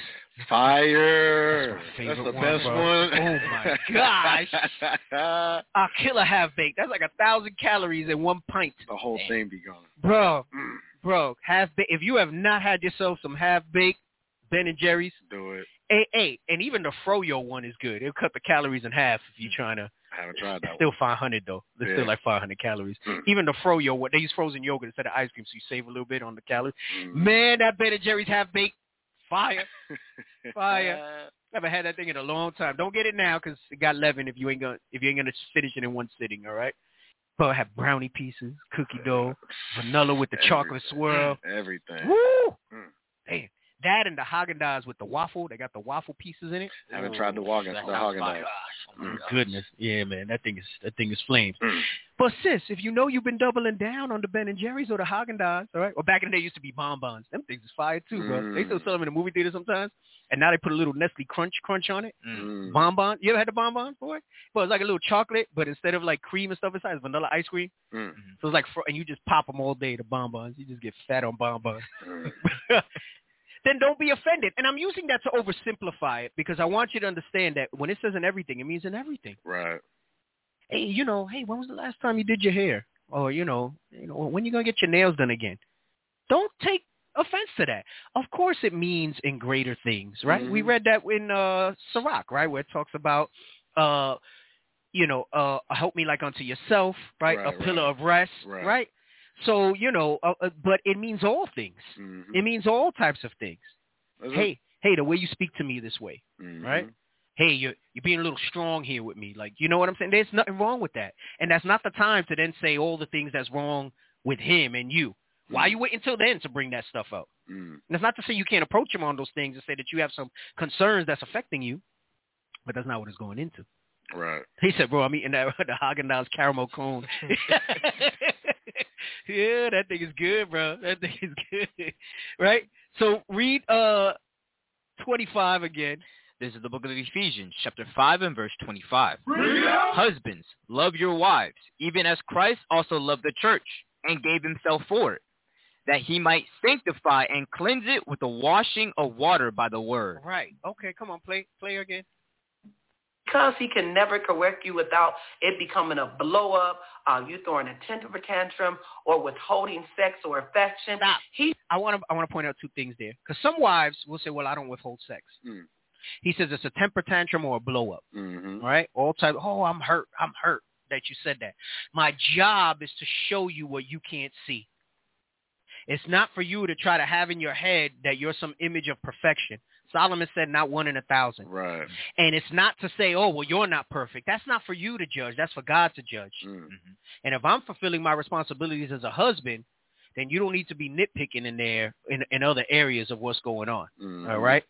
Fire. That's, my That's the one, best bro. one. Oh, my gosh. I'll kill a half-baked. That's like a thousand calories in one pint. The whole thing be gone. Bro, Mm. bro, half-baked. If you have not had yourself some half-baked Ben and Jerry's, Do it. Hey, hey, and even the Froyo one is good. It'll cut the calories in half if you're trying to. I haven't tried that It's still one. five hundred, though. It's Yeah. still like five hundred calories. Mm. Even the Froyo one, they use frozen yogurt instead of ice cream, so you save a little bit on the calories. Mm. Man, that Ben and Jerry's half-baked. Fire. Fire. Never had that thing in a long time. Don't get it now because it got eleven if you ain't gonna if you ain't gonna finish it in one sitting, all right? But I have brownie pieces, cookie dough, vanilla with the chocolate swirl. Everything. Woo! Mm. Damn. That and the Haagen-Dazs with the waffle. They got the waffle pieces in it. Haven't tried the Wagen, the Haagen-Dazs. Oh my goodness. Yeah, man. That thing is that thing is flames. Mm. But sis, if you know you've been doubling down on the Ben and Jerry's or the Haagen-Dazs, all right? Or back in the day, it used to be bonbons. Them things is fire too, bro. Mm. They still sell them in the movie theater sometimes. And now they put a little Nestle Crunch Crunch on it. Mm. Bonbon. You ever had the bonbons, boy? Well, it's like a little chocolate, but instead of like cream and stuff inside, it's vanilla ice cream. Mm. So it's like, fr- and you just pop them all day, the bonbons. You just get fat on bonbons. Mm. Then don't be offended. And I'm using that to oversimplify it because I want you to understand that when it says in everything, it means in everything. Right. Hey, you know, hey, when was the last time you did your hair? Or, you know, you know, when you going to get your nails done again? Don't take offense to that. Of course it means in greater things, right? Mm-hmm. We read that in uh, Sirach, right, where it talks about, uh, you know, uh, help me like unto yourself, right? Right, A pillar right. of rest, Right. right? So, you know, uh, uh, but it means all things. Mm-hmm. It means all types of things. Is hey, it? hey, the way you speak to me this way, Mm-hmm. right? Hey, you're, you're being a little strong here with me. Like, you know what I'm saying? There's nothing wrong with that. And that's not the time to then say all the things that's wrong with him and you. Mm-hmm. Why you wait until then to bring that stuff up? Mm-hmm. That's not to say you can't approach him on those things and say that you have some concerns that's affecting you, but that's not what it's going into. Right. He said, bro, I'm eating that the Haagen-Dazs caramel cone. Yeah, that thing is good, bro. That thing is good. Right? So read uh twenty-five again. This is the book of Ephesians, chapter five and verse twenty-five. Husbands, love your wives, even as Christ also loved the church and gave himself for it, that he might sanctify and cleanse it with the washing of water by the word. Right. Okay, come on, play play again. Because he can never correct you without it becoming a blow-up, uh, you throwing a temper tantrum, or withholding sex or affection. Stop. He, I want to I want to point out two things there. Because some wives will say, well, I don't withhold sex. Mm. He says it's a temper tantrum or a blow-up. Mm-hmm. Right? All type, oh, I'm hurt. I'm hurt that you said that. My job is to show you what you can't see. It's not for you to try to have in your head that you're some image of perfection. Solomon said not one in a thousand. Right. And it's not to say, oh, well, you're not perfect. That's not for you to judge. That's for God to judge. Mm-hmm. And if I'm fulfilling my responsibilities as a husband, then you don't need to be nitpicking in there in, in other areas of what's going on. Mm-hmm. All right?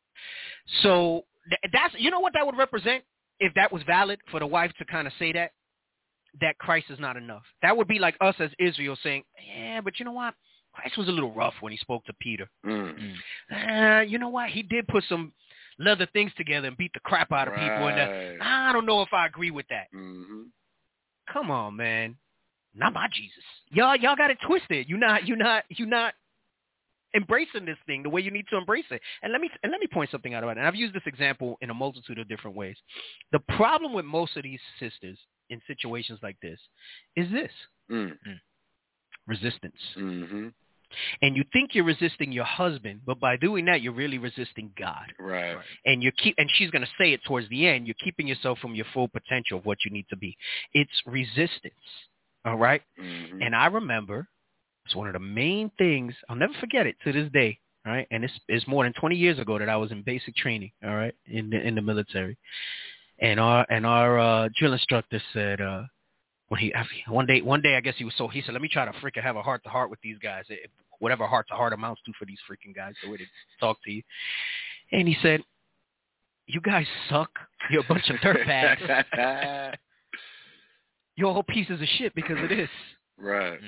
So th- that's, you know what that would represent if that was valid for the wife to kind of say that? That Christ is not enough. That would be like us as Israel saying, yeah, but you know what? Christ was a little rough when he spoke to Peter. Mm. Uh, you know what? He did put some leather things together and beat the crap out of Right. people. And uh, I don't know if I agree with that. Mm-hmm. Come on, man. Not my Jesus. Y'all, y'all got it twisted. You're not, you're not, you're not embracing this thing the way you need to embrace it. And let me, and let me point something out about it. And I've used this example in a multitude of different ways. The problem with most of these sisters in situations like this is this: Mm. resistance. Mm-hmm. And you think you're resisting your husband, but by doing that, you're really resisting God. Right. And you keep, and she's going to say it towards the end. You're keeping yourself from your full potential of what you need to be. It's resistance. All right. Mm-hmm. And I remember it's one of the main things. I'll never forget it to this day. All right. And it's it's more than twenty years ago that I was in basic training. All right, in the in the military. And our and our uh, drill instructor said. Uh, When he one day, one day, I guess he was so he said, "Let me try to freaking have a heart to heart with these guys, whatever heart to heart amounts to for these freaking guys, the way they talk to you." And he said, "You guys suck. You're a bunch of dirtbags. You're all pieces of shit because of this." Right.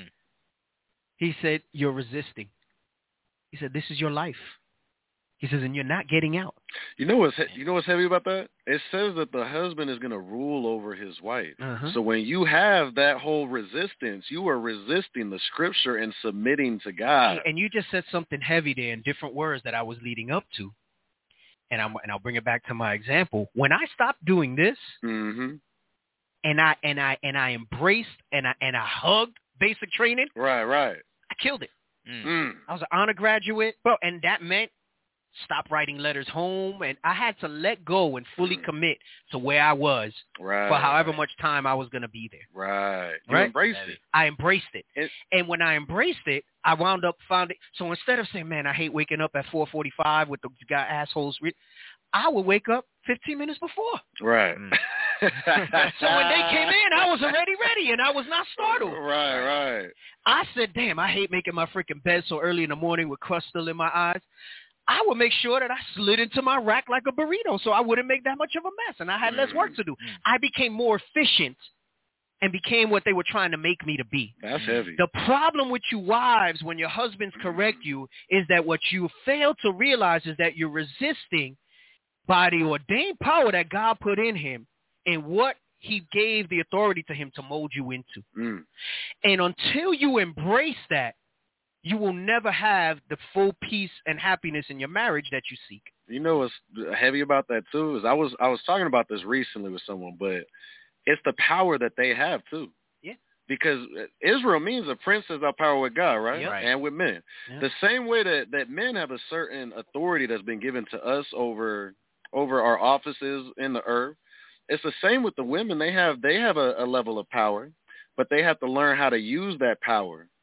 He said, "You're resisting." He said, "This is your life." He says, "And you're not getting out." You know what's you know what's heavy about that? It says that the husband is going to rule over his wife. Uh-huh. So when you have that whole resistance, you are resisting the scripture and submitting to God. And you just said something heavy there in different words that I was leading up to. And I'm and I'll bring it back to my example. When I stopped doing this, mm-hmm. and I and I and I embraced and I and I hugged basic training, right, right, I killed it. Mm. I was an honor graduate, bro, and that meant stop writing letters home, and I had to let go and fully mm. commit to where I was right. for however much time I was going to be there. Right. You right? embraced it. I embraced it. it. And when I embraced it, I wound up found it. So instead of saying, man, I hate waking up at four forty-five with the guy assholes, I would wake up fifteen minutes before. Right. Mm. So when they came in, I was already ready, and I was not startled. Right, right. I said, damn, I hate making my freaking bed so early in the morning with crust still in my eyes. I would make sure that I slid into my rack like a burrito so I wouldn't make that much of a mess, and I had less work to do. I became more efficient and became what they were trying to make me to be. That's heavy. The problem with you wives when your husbands correct you is that what you fail to realize is that you're resisting by the ordained power that God put in him and what he gave the authority to him to mold you into. Mm. And until you embrace that, you will never have the full peace and happiness in your marriage that you seek. You know what's heavy about that too is I was I was talking about this recently with someone, but it's the power that they have too. Yeah. Because Israel means a prince has our power with God, right? Yep. Right. And with men. Yep. The same way that, that men have a certain authority that's been given to us over over our offices in the earth. It's the same with the women. They have they have a, a level of power, but they have to learn how to use that power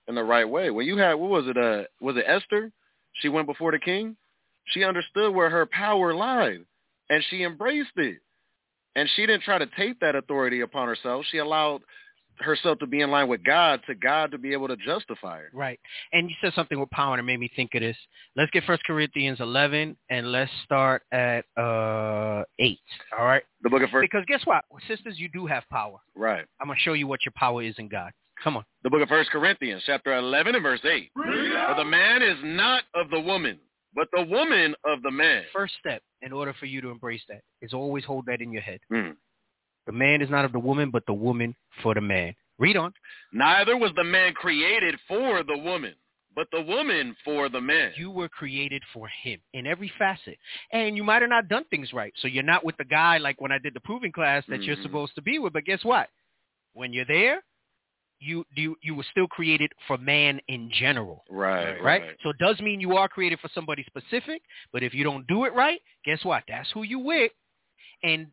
in the right way. When you had, what was it? Uh, was it Esther? She went before the king. She understood where her power lied, and she embraced it. And she didn't try to take that authority upon herself. She allowed herself to be in line with God, to God to be able to justify her. Right. And you said something with power and it made me think of this. Let's get First Corinthians eleven, and let's start at uh, eight. All right? The book of First. Because guess what? Sisters, you do have power. Right. I'm going to show you what your power is in God. Come on. The book of First Corinthians, chapter eleven and verse eight. For the man is not of the woman, but the woman of the man. First step in order for you to embrace that is always hold that in your head. Mm. The man is not of the woman, but the woman for the man. Read on. Neither was the man created for the woman, but the woman for the man. You were created for him in every facet. And you might have not done things right. So you're not with the guy like when I did the proving class that mm-hmm. you're supposed to be with. But guess what? When you're there, you you you were still created for man in general. Right, right. Right. So it does mean you are created for somebody specific. But if you don't do it right, guess what? That's who you with. And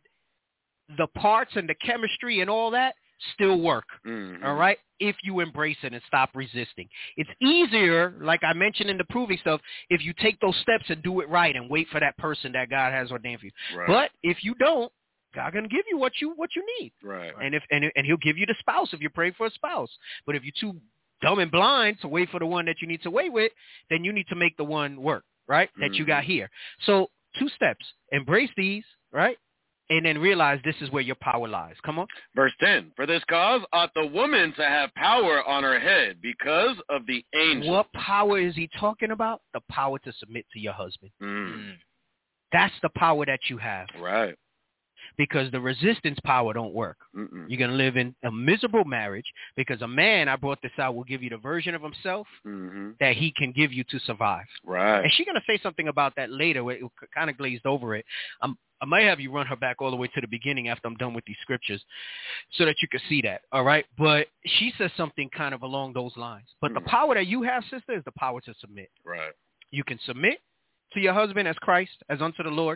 the parts and the chemistry and all that still work, mm-hmm. all right, if you embrace it and stop resisting. It's easier, like I mentioned in the proving stuff, if you take those steps and do it right and wait for that person that God has ordained for you. Right. But if you don't, God gonna give you what you what you need. Right. And if and and He'll give you the spouse if you pray for a spouse. But if you're too dumb and blind to wait for the one that you need to wait with, then you need to make the one work, right? That mm-hmm. you got here. So two steps: embrace these, right? And then realize this is where your power lies. Come on. Verse ten, for this cause ought the woman to have power on her head because of the angel. What power is he talking about? The power to submit to your husband. Mm. That's the power that you have. Right. Because the resistance power don't work. Mm-mm. You're going to live in a miserable marriage because a man, I brought this out, will give you the version of himself mm-hmm. that he can give you to survive. Right. And she's going to say something about that later. It kind of glazed over it. I'm, I might have you run her back all the way to the beginning after I'm done with these scriptures so that you can see that, all right? But she says something kind of along those lines. But mm. the power that you have, sister, is the power to submit. Right. You can submit to your husband as Christ, as unto the Lord,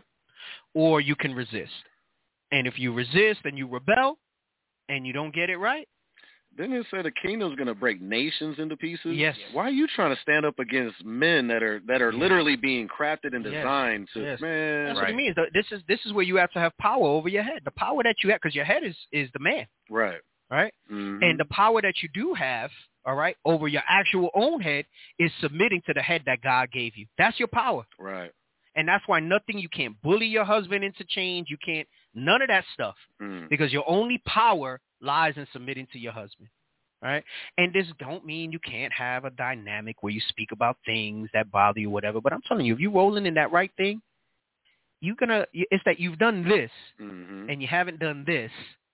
or you can resist. And if you resist and you rebel and you don't get it right, didn't it say the kingdom's going to break nations into pieces? Yes. Why are you trying to stand up against men that are that are yes. literally being crafted and yes. designed to, yes. man? That's right. what it means. This is this is where you have to have power over your head. The power that you have, because your head is, is the man. Right. Right? Mm-hmm. And the power that you do have, all right, over your actual own head is submitting to the head that God gave you. That's your power. Right. And that's why nothing, you can't bully your husband into change. You can't, none of that stuff. Mm. Because your only power lies in submitting to your husband. Right? And this don't mean you can't have a dynamic where you speak about things that bother you, whatever. But I'm telling you, if you're rolling in that right thing, you're gonna, it's that you've done this mm-hmm. and you haven't done this,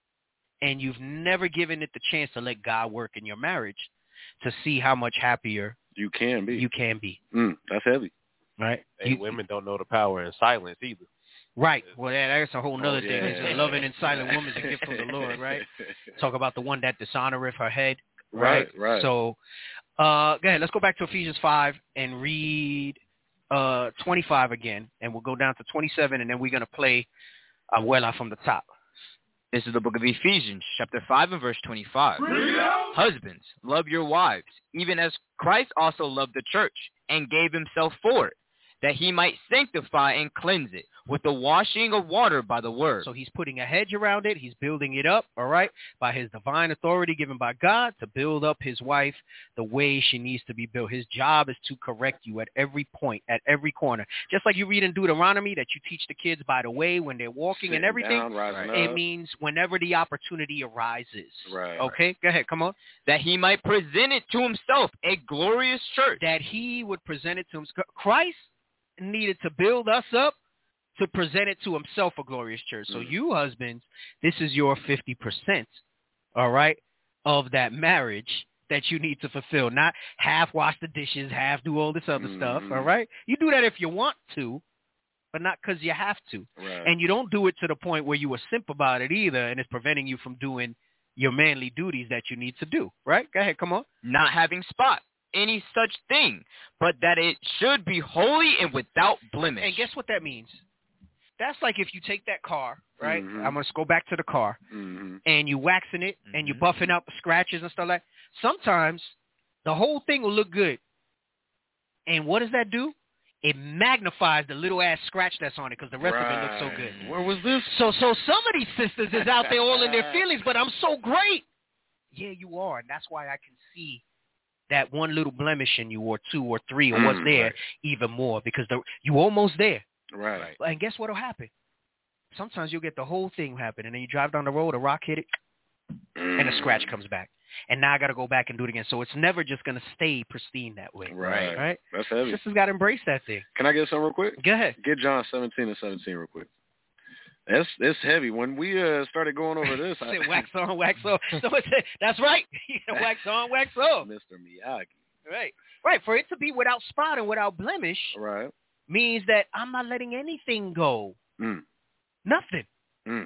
and you've never given it the chance to let God work in your marriage to see how much happier you can be. You can be. Mm, that's heavy. Right? And you, women don't know the power in silence either. Right. Well, that, that's a whole nother oh, thing. yeah. It's a loving and silent woman is a gift from the Lord, right? Talk about the one that dishonoreth her head. Right, right. right. So, uh, go ahead. Let's go back to Ephesians five and read uh, twenty-five again, and we'll go down to twenty-seven, and then we're going to play Abuela from the top. This is the book of Ephesians, chapter five and verse twenty-five. Husbands, love your wives, even as Christ also loved the church and gave himself for it, that he might sanctify and cleanse it with the washing of water by the word. So he's putting a hedge around it. He's building it up, all right, by his divine authority given by God to build up his wife the way she needs to be built. His job is to correct you at every point, at every corner. Just like you read in Deuteronomy that you teach the kids by the way when they're walking Sitting and everything, down, rising it up. means whenever the opportunity arises. Right. Okay, go ahead, come on. That he might present it to himself, a glorious church. That he would present it to himself. Christ needed to build us up to present it to himself, a glorious church. So mm. you husbands, this is your fifty percent, all right, of that marriage that you need to fulfill. Not half wash the dishes, half do all this other mm-hmm. stuff, all right? You do that if you want to, but not because you have to. Right. And you don't do it to the point where you a simp about it either, and it's preventing you from doing your manly duties that you need to do, right? Go ahead, come on. Not having spot, any such thing, but that it should be holy and without blemish. And guess what that means? That's like if you take that car, right? Mm-hmm. I'm going to go back to the car, mm-hmm. and you waxing it, mm-hmm. and you buffing out the scratches and stuff like that. Sometimes The whole thing will look good. And what does that do? It magnifies the little ass scratch that's on it because the rest right. of it looks so good. Where was this? So so some of these sisters is out there all in their feelings, but I'm so great. Yeah, you are. And that's why I can see that one little blemish in you or two or three or mm, what's there right. even more because the, you almost there. Right. And guess what will happen? Sometimes you'll get the whole thing happen, and then you drive down the road, a rock hit it, mm. and a scratch comes back. And now I got to go back and do it again. So it's never just going to stay pristine that way. Right. Right? That's heavy. Sisters got to embrace that thing. Can I get some real quick? Go ahead. Get John seventeen and seventeen real quick. That's it's heavy. When we uh, started going over this, I said wax on, wax off. Someone said, that's right. Wax on, wax off. Mister Miyagi. Right. Right. For it to be without spot and without blemish right. means that I'm not letting anything go. Mm. Nothing. Mm.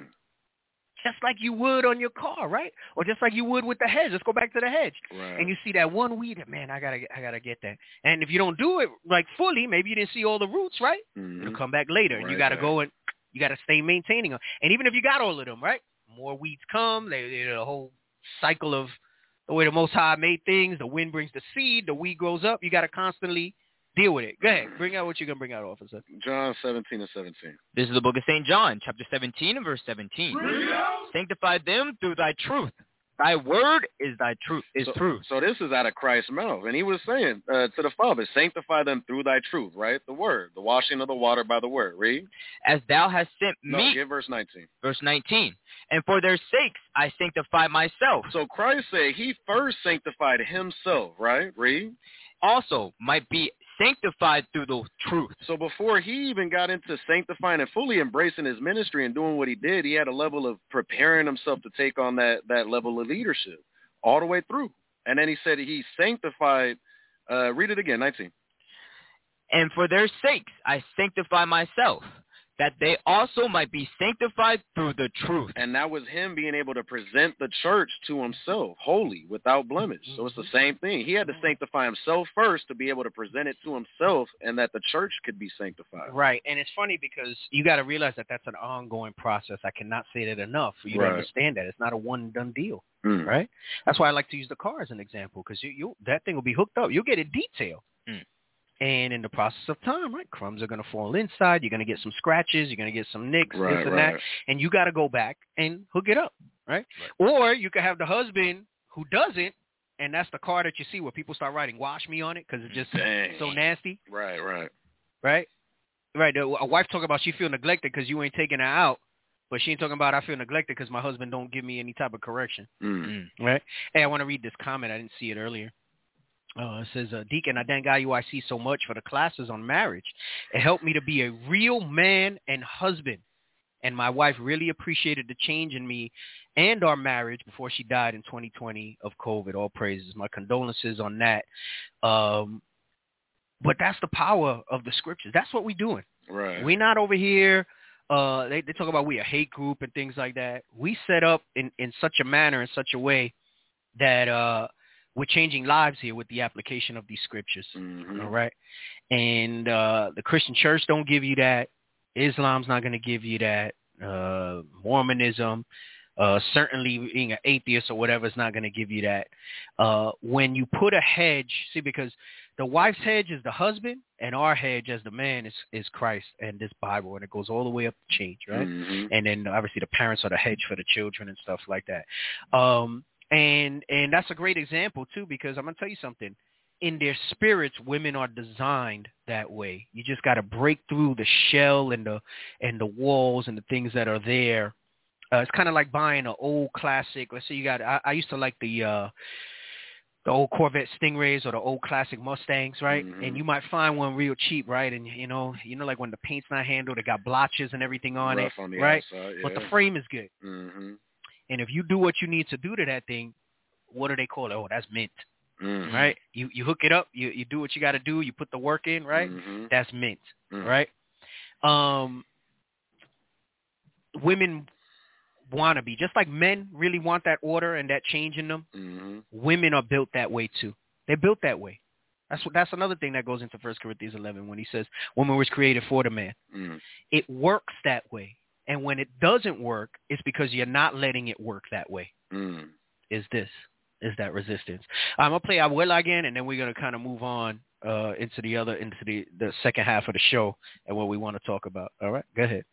Just like you would on your car, right? Or just like you would with the hedge. Let's go back to the hedge. Right. And you see that one weed, man, I gotta, I gotta get that. And if you don't do it like fully, maybe you didn't see all the roots, right? Mm-hmm. It'll come back later, right, and you gotta right. go and you gotta stay maintaining them. And even if you got all of them, right? More weeds come. They, they the whole cycle of the way the Most High made things. The wind brings the seed. The weed grows up. You gotta constantly deal with it. Go ahead. Bring out what you're going to bring out, officer. John seventeen and seventeen. This is the book of Saint John, chapter seventeen and verse seventeen. Sanctify them through thy truth. Thy word is thy truth, is so, truth. So this is out of Christ's mouth. And he was saying uh, to the Father, sanctify them through thy truth, right? The word, the washing of the water by the word. Read. As thou hast sent no, me. Get verse nineteen. Verse nineteen. And for their sakes I sanctify myself. So Christ said he first sanctified himself, right? Read. Also might be sanctified through the truth. So before he even got into sanctifying and fully embracing his ministry and doing what he did, he had a level of preparing himself to take on that, that level of leadership all the way through. And then he said he sanctified, uh, read it again, nineteen. And for their sakes I sanctify myself, that they also might be sanctified through the truth. And that was him being able to present the church to himself, holy, without blemish. So it's the same thing. He had to sanctify himself first to be able to present it to himself and that the church could be sanctified. Right. And it's funny because you got to realize that that's an ongoing process. I cannot say that enough for you right. to understand that. It's not a one-done deal, mm. right? That's why I like to use the car as an example because you, you, that thing will be hooked up. You'll get it detailed. Mm. And in the process of time, right, crumbs are going to fall inside. You're going to get some scratches. You're going to get some nicks, right, this and right. that. And you got to go back and hook it up, right? right? Or you could have the husband who doesn't, and that's the car that you see where people start writing "wash me" on it because it's just Dang. so nasty. Right, right. Right? Right. A wife talking about she feel neglected because you ain't taking her out, but she ain't talking about I feel neglected because my husband don't give me any type of correction. Mm. Right? Hey, I want to read this comment. I didn't see it earlier. Uh, it says, uh, Deacon, I thank God you I see so much for the classes on marriage. It helped me to be a real man and husband. And my wife really appreciated the change in me and our marriage before she died in twenty twenty of COVID. All praises. My condolences on that. Um, but that's the power of the scriptures. That's what we're doing. Right. We're not over here. Uh, they, they talk about we a hate group and things like that. We set up in, in such a manner, in such a way that uh, we're changing lives here with the application of these scriptures. Mm-hmm. All right. And uh, the Christian church don't give you that. Islam's not going to give you that. Uh, Mormonism, uh, certainly being an atheist or whatever is not going to give you that. Uh, when you put a hedge, see, because the wife's hedge is the husband and our hedge as the man is, is Christ and this Bible, and it goes all the way up the change, right? Mm-hmm. And then obviously the parents are the hedge for the children and stuff like that. Um, And and that's a great example, too, because I'm going to tell you something. In their spirits, women are designed that way. You just got to break through the shell and the and the walls and the things that are there. Uh, it's kind of like buying an old classic. Let's say you got I, – I used to like the uh, the old Corvette Stingrays or the old classic Mustangs, right? Mm-hmm. And you might find one real cheap, right? And, you know, you know, like when the paint's not handled, it got blotches and everything on Rough it, on the right? outside, yeah. But the frame is good. Mm-hmm. And if you do what you need to do to that thing, what do they call it? Oh, that's mint, mm-hmm. right? You you hook it up, you you do what you got to do, you put the work in, right? Mm-hmm. That's mint, mm-hmm. right? Um, women want to be, just like men really want that order and that change in them, mm-hmm. women are built that way too. They're built that way. That's what. That's another thing that goes into First Corinthians eleven when he says, woman was created for the man. Mm-hmm. It works that way. And when it doesn't work, it's because you're not letting it work that way. Mm. Is this. is that resistance. I'm gonna play Abuela again, and then we're gonna kind of move on uh, into the other into the the second half of the show and what we want to talk about. All right, go ahead.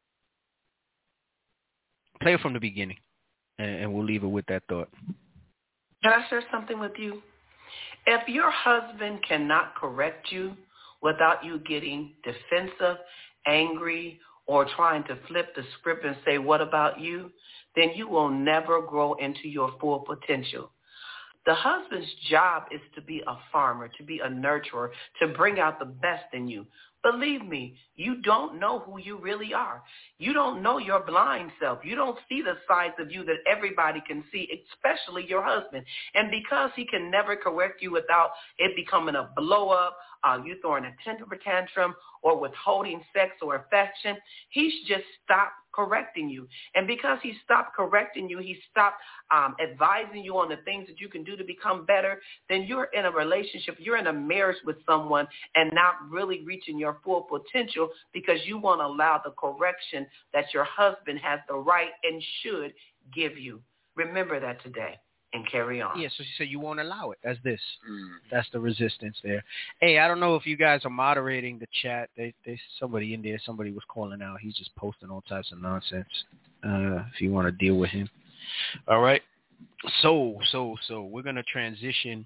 Play it from the beginning, and, and we'll leave it with that thought. Can I share something with you? If your husband cannot correct you without you getting defensive, angry, or trying to flip the script and say, what about you? Then you will never grow into your full potential. The husband's job is to be a farmer, to be a nurturer, to bring out the best in you. Believe me, you don't know who you really are. You don't know your blind self. You don't see the sides of you that everybody can see, especially your husband. And because he can never correct you without it becoming a blow-up, uh, you throwing a temper tantrum, or withholding sex or affection, he's just stopped correcting you. And because he stopped correcting you, he stopped um, advising you on the things that you can do to become better, then you're in a relationship, you're in a marriage with someone and not really reaching your full potential because you won't allow the correction that your husband has the right and should give you. Remember that today and carry on. Yeah, so she said you won't allow it. That's this. Mm. That's the resistance there. Hey, I don't know if you guys are moderating the chat. They, they, somebody in there, somebody was calling out. He's just posting all types of nonsense. Uh, if you want to deal with him. All right. So, so, so we're going to transition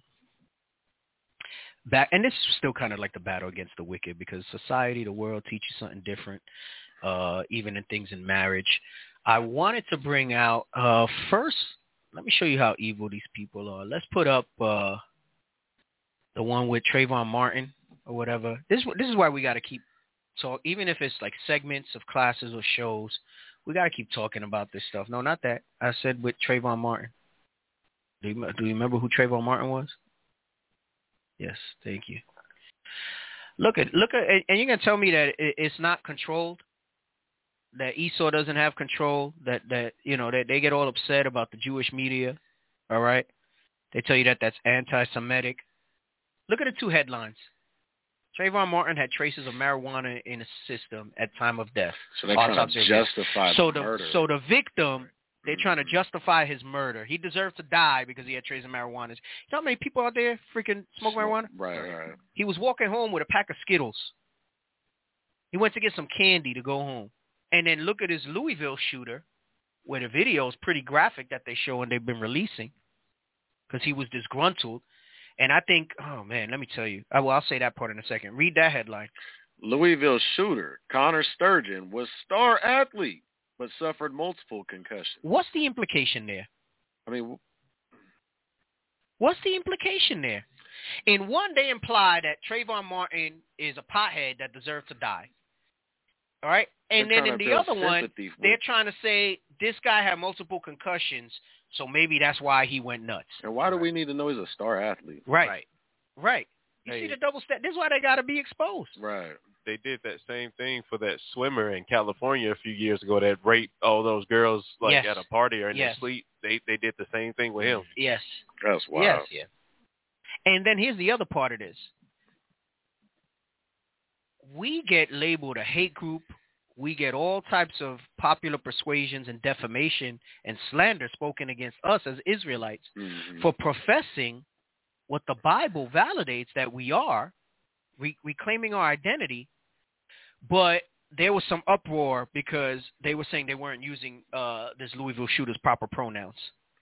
back. And this is still kind of like the battle against the wicked because society, the world teaches something different, uh, even in things in marriage. I wanted to bring out uh, first, let me show you how evil these people are. Let's put up uh, the one with Trayvon Martin or whatever. This this is why we got to keep talk, even if it's like segments of classes or shows. We got to keep talking about this stuff. No, not that. I said with Trayvon Martin. Do you, do you remember who Trayvon Martin was? Yes, thank you. Look at look at, and you're gonna tell me that it's not controlled. That Esau doesn't have control, that, that you know, that they get all upset about the Jewish media, all right? They tell you that that's anti-Semitic. Look at the two headlines. Trayvon Martin had traces of marijuana in his system at time of death. So they're trying to justify so the the murder. So the victim, they're trying to justify his murder. He deserved to die because he had traces of marijuana. You know how many people out there freaking smoke marijuana? Right, right. He was walking home with a pack of Skittles. He went to get some candy to go home. And then look at his Louisville shooter, where the video is pretty graphic that they show and they've been releasing because he was disgruntled. And I think, oh, man, let me tell you. I, well, I'll say that part in a second. Read that headline. Louisville shooter, Connor Sturgeon, was star athlete but suffered multiple concussions. What's the implication there? I mean, what's the implication there? In one, they imply that Trayvon Martin is a pothead that deserves to die. All right? And they're then in the other one, they're trying to say this guy had multiple concussions, so maybe that's why he went nuts. And why do we need to know he's a star athlete? Right. Right. right. You hey. see the double step? This is why they got to be exposed. Right. They did that same thing for that swimmer in California a few years ago that raped all those girls like yes. at a party or in yes. their sleep. They they did the same thing with him. Yes. That's wild. Yes. Yeah. And then here's the other part of this. We get labeled a hate group. We get all types of popular persuasions and defamation and slander spoken against us as Israelites mm-hmm. for professing what the Bible validates that we are, re- reclaiming our identity. But there was some uproar because they were saying they weren't using uh, this Louisville shooter's proper pronouns.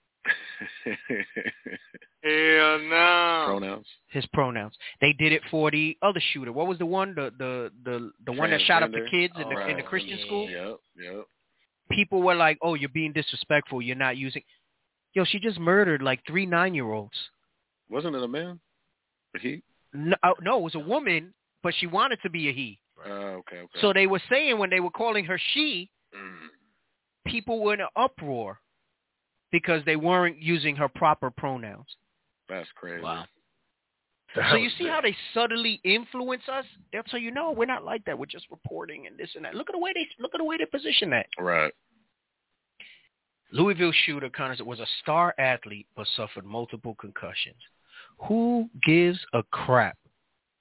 Hell no. Pronouns. His pronouns. They did it for the other shooter. What was the one? The the the, the one that shot up the kids in, oh, the, right. in the Christian yeah. school? Yep, yep. People were like, oh, you're being disrespectful. You're not using. Yo, she just murdered like three nine-year-olds. Wasn't it a man? A he? No, no, it was a woman, but she wanted to be a he. Oh, uh, okay, okay. So they were saying when they were calling her she, mm. people were in an uproar because they weren't using her proper pronouns. That's crazy. Wow. So you see how they subtly influence us? They'll tell you, no, we're not like that. We're just reporting and this and that. Look at the way they look at the way they position that. Right. Louisville shooter Connor was a star athlete but suffered multiple concussions. Who gives a crap?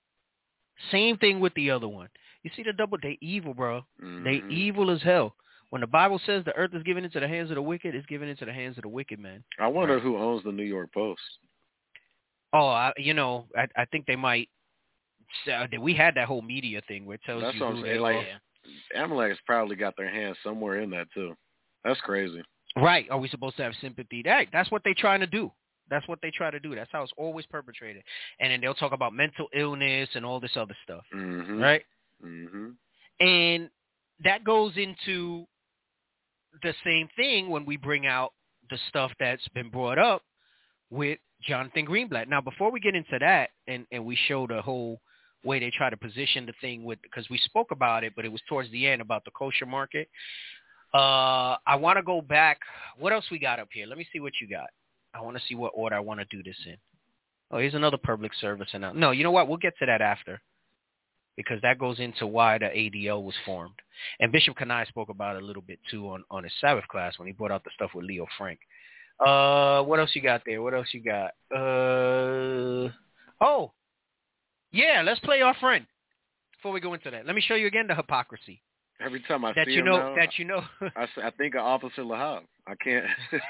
Same thing with the other one. You see the double? They evil, bro. Mm-hmm. They evil as hell. When the Bible says the earth is given into the hands of the wicked, it's given into the hands of the wicked, man. I wonder right. who owns the New York Post. Oh, I, you know, I, I think they might. Uh, we had that whole media thing where it tells That's you what who I'm they saying. Like, are. Amalek's probably got their hands somewhere in that too. That's crazy. Right. Are we supposed to have sympathy? That, that's what they're trying to do. That's what they try to do. That's how it's always perpetrated. And then they'll talk about mental illness and all this other stuff. Mm-hmm. Right? Mm-hmm. And that goes into the same thing when we bring out the stuff that's been brought up with Jonathan Greenblatt. Now, before we get into that, and, and we show the whole way they try to position the thing with, because we spoke about it, but it was towards the end about the kosher market. Uh, I want to go back. What else we got up here? Let me see what you got. I want to see what order I want to do this in. Oh, here's another public service announcement. No, you know what? We'll get to that after, because that goes into why the A D L was formed. And Bishop Kanai spoke about it a little bit, too, on, on his Sabbath class when he brought out the stuff with Leo Frank. Uh, what else you got there? What else you got? Uh, oh, yeah, let's play our friend before we go into that. Let me show you again the hypocrisy. Every time I that see you him know, now, that you know, I, I think of Officer Lahab. I can't.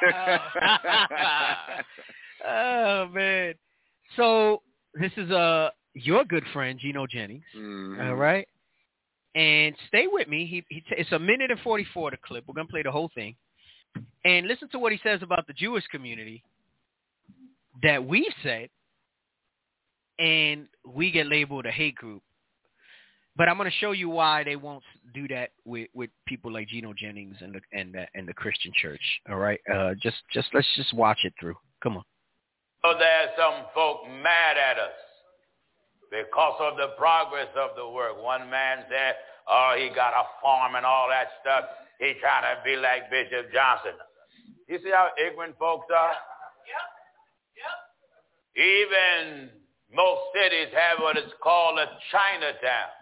Oh, man. So this is uh, your good friend, Gino Jennings, mm-hmm. all right? And stay with me. He, he t- It's a minute and forty-four, the clip. We're going to play the whole thing. And listen to what he says about the Jewish community that we've said, and we get labeled a hate group. But I'm going to show you why they won't do that with, with people like Gino Jennings and the and the, and the Christian church. All right, uh, just just let's just watch it through. Come on. So there's some folk mad at us because of the progress of the work. One man said, "Oh, he got a farm and all that stuff. He trying to be like Bishop Johnson." You see how ignorant folks are? Yep. Yep. Even most cities have what is called a Chinatown.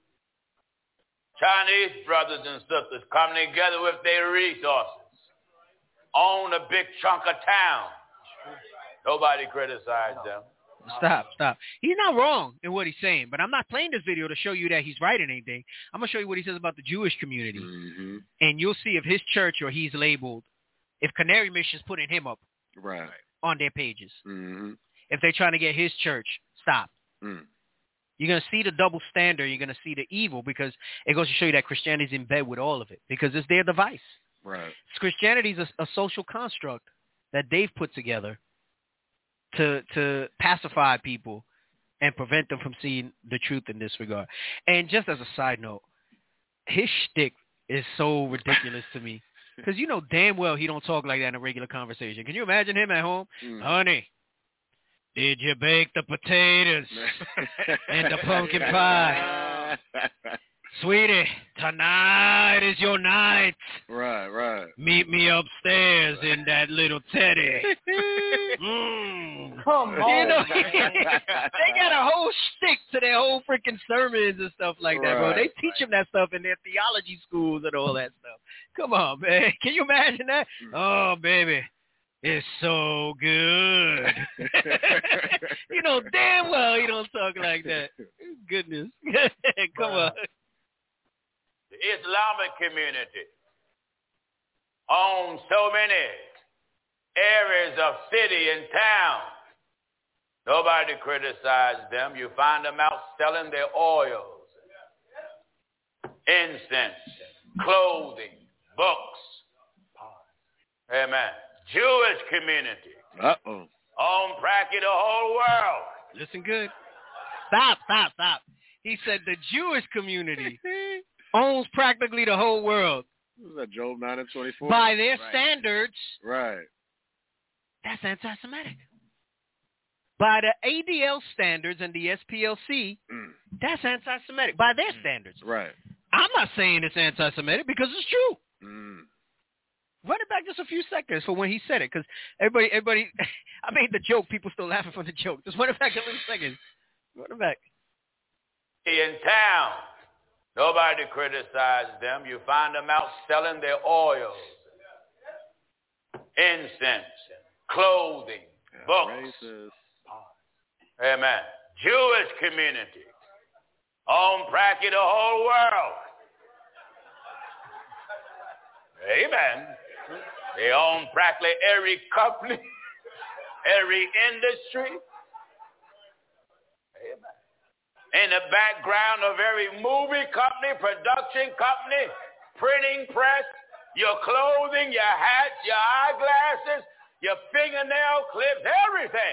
Chinese brothers and sisters come together with their resources, own a big chunk of town. Nobody criticized them. Stop, stop. He's not wrong in what he's saying, but I'm not playing this video to show you that he's right in anything. I'm going to show you what he says about the Jewish community, mm-hmm. and you'll see if his church or he's labeled, if Canary Mission's putting him up right on their pages. Mm-hmm. If they're trying to get his church, stop. Mm. You're going to see the double standard. You're going to see the evil, because it goes to show you that Christianity is in bed with all of it, because it's their device. Right. Christianity is a, a social construct that they've put together to to pacify people and prevent them from seeing the truth in this regard. And just as a side note, his shtick is so ridiculous to me, because you know damn well he don't talk like that in a regular conversation. Can you imagine him at home? Mm. Honey, did you bake the potatoes and the pumpkin pie? Sweetie, tonight is your night. Right, right. Meet me upstairs in that little teddy. mm. Come on. You know, they got a whole shtick to their whole freaking sermons and stuff like that, right, bro. They teach them that stuff in their theology schools and all that stuff. Come on, man. Can you imagine that? Oh, baby. It's so good. You know damn well he don't talk like that. Goodness. Come on. The Islamic community owns so many areas of city and town. Nobody criticized them. You find them out selling their oils, incense, clothing, books. Amen. Jewish community. Uh-oh. Own practically the whole world. Listen good. Stop, stop, stop. He said the Jewish community owns practically the whole world. What was that, Job nine and twenty-four? By their right. standards. Right. That's anti-Semitic. By the A D L standards and the S P L C, mm. that's anti-Semitic. By their mm. standards. Right. I'm not saying it's anti-Semitic because it's true. Mm. Run it back just a few seconds for when he said it, because everybody, everybody, I made the joke. People still laughing from the joke. Just run it back a little second. Run it back. In town, nobody criticized them. You find them out selling their oils, incense, clothing, yeah, books. Racist. Amen. Jewish community own practically the whole world. Amen. They own practically every company, every industry. Amen. In the background of every movie company, production company, printing press, your clothing, your hats, your eyeglasses, your fingernail clips, everything.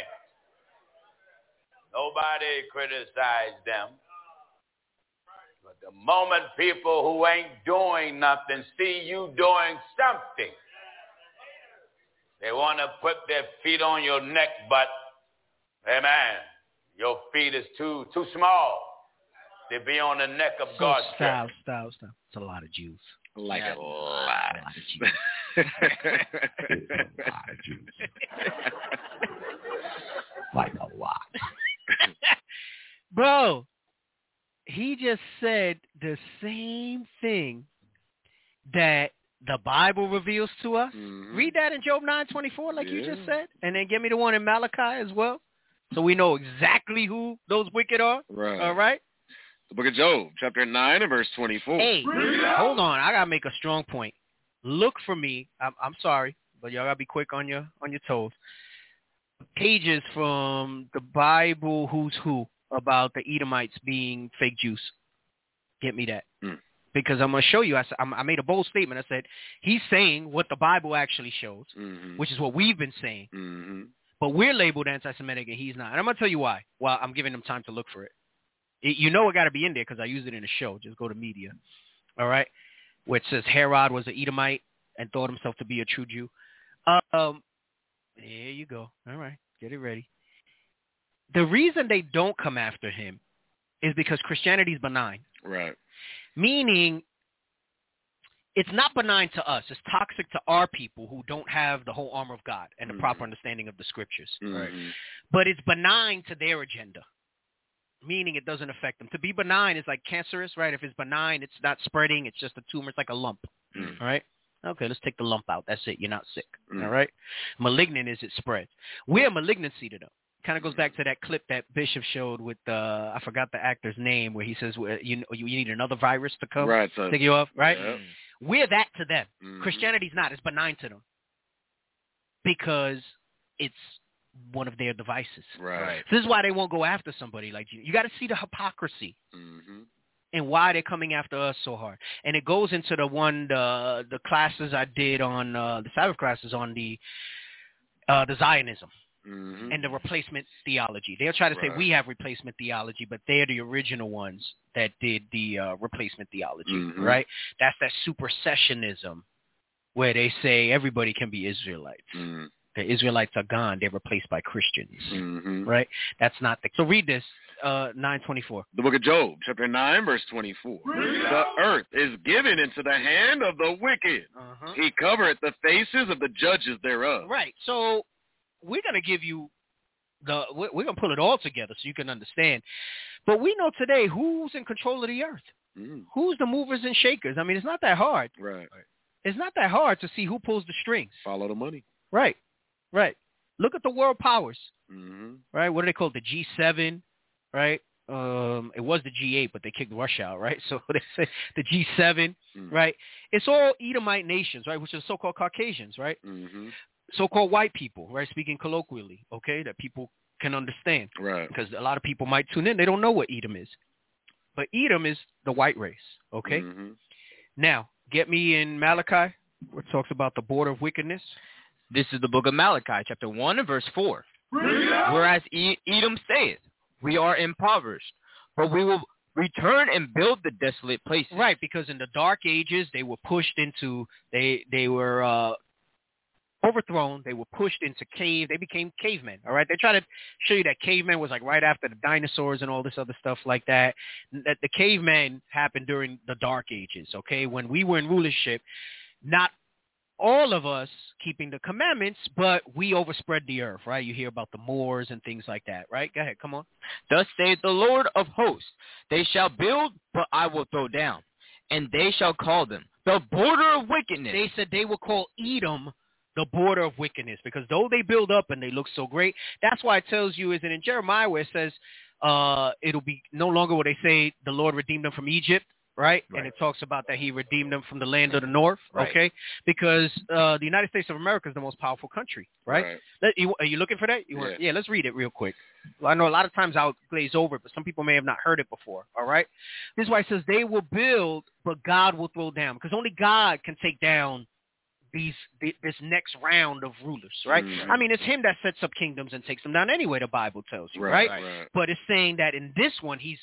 Nobody criticized them. But the moment people who ain't doing nothing see you doing something, they want to put their feet on your neck, but, amen, your feet is too too small to be on the neck of So God's stop, church. stop, stop. It's a lot of Jews. Like yeah. a lot. A lot of Jews. a lot of Jews. Like a lot. Bro, he just said the same thing that the Bible reveals to us. Mm-hmm. Read that in Job nine twenty-four like yeah. you just said. And then give me the one in Malachi as well. So we know exactly who those wicked are. Right. All right? The book of Job, chapter nine and verse twenty-four. Hey, hold on. I got to make a strong point. Look for me. I'm, I'm sorry, but y'all got to be quick on your on your toes. Pages from the Bible Who's Who about the Edomites being fake Jews. Get me that. Mm. Because I'm going to show you. I, I made a bold statement. I said, he's saying what the Bible actually shows, mm-hmm. which is what we've been saying. Mm-hmm. But we're labeled anti-Semitic and he's not. And I'm going to tell you why. Well, I'm giving him time to look for it. it you know it got to be in there because I use it in the show. Just go to media. All right? Where it says Herod was an Edomite and thought himself to be a true Jew. Um, there you go. All right. Get it ready. The reason they don't come after him is because Christianity is benign. Right. Meaning it's not benign to us. It's toxic to our people who don't have the whole armor of God and the mm-hmm. proper understanding of the scriptures. Mm-hmm. Right. But it's benign to their agenda, meaning it doesn't affect them. To be benign is like cancerous, right? If it's benign, it's not spreading. It's just a tumor. It's like a lump. Mm-hmm. All right. Okay, let's take the lump out. That's it. You're not sick. Mm-hmm. All right. Malignant is it spreads. We're a malignancy to them. Kind of goes back to that clip that Bishop showed with uh, I forgot the actor's name, where he says you you need another virus to come right, so, take you off, right? Yeah. We're that to them. Mm-hmm. Christianity's not. It's benign to them because it's one of their devices. Right. So this is why they won't go after somebody like you. You got to see the hypocrisy mm-hmm. and why they're coming after us so hard. And it goes into the one the the classes I did on uh, the Sabbath classes on the uh, the Zionism. Mm-hmm. And the replacement theology. They'll try to say right. we have replacement theology, but they're the original ones that did the uh, replacement theology, mm-hmm. right? That's that supersessionism where they say everybody can be Israelites. Mm-hmm. The Israelites are gone. They're replaced by Christians, mm-hmm. right? That's not the... So read this, uh, nine twenty-four. The book of Job, chapter nine, verse twenty-four. The earth is given into the hand of the wicked. Uh-huh. He covereth the faces of the judges thereof. Right, so... We're going to give you the, we're going to pull it all together so you can understand. But we know today who's in control of the earth. Mm. Who's the movers and shakers. I mean, it's not that hard. Right. It's not that hard to see who pulls the strings. Follow the money. Right. Right. Look at the world powers. Mm-hmm. Right. What do they call it? The G seven. Right. Um, it was the G eight, but they kicked Russia out. Right. So they say the G seven. Mm. Right. It's all Edomite nations. Right. Which are so-called Caucasians. Right. Mm-hmm. So-called white people, right, speaking colloquially, okay, that people can understand. Right. Because a lot of people might tune in. They don't know what Edom is. But Edom is the white race, okay? Mm-hmm. Now, get me in Malachi, where it talks about the border of wickedness. This is the book of Malachi, chapter one and verse four. Whereas Edom saith, we are impoverished, but we will return and build the desolate places. Right, because in the dark ages, they were pushed into, they, they were... Uh, overthrown, they were pushed into caves, they became cavemen, all right? They try to show you that cavemen was like right after the dinosaurs and all this other stuff like that. That the cavemen happened during the dark ages, okay? When we were in rulership, not all of us keeping the commandments, but we overspread the earth, right? You hear about the Moors and things like that, right? Go ahead, come on. Thus saith the Lord of hosts, they shall build, but I will throw down, and they shall call them the border of wickedness. They said they will call Edom the border of wickedness, because though they build up and they look so great, that's why it tells you, is it in Jeremiah where it says uh, it'll be no longer will they say the Lord redeemed them from Egypt, right? Right. And it talks about that he redeemed them from the land of the north, Right. okay? Because uh, the United States of America is the most powerful country, right? Right. Let, you, are you looking for that? You want, Yeah. yeah, let's read it real quick. Well, I know a lot of times I'll glaze over it, but some people may have not heard it before, all right? This is why it says they will build, but God will throw down, because only God can take down these this next round of rulers, right? Mhm. I mean, it's him that sets up kingdoms and takes them down anyway, the Bible tells you, right? Right, right. But it's saying that in this one, he's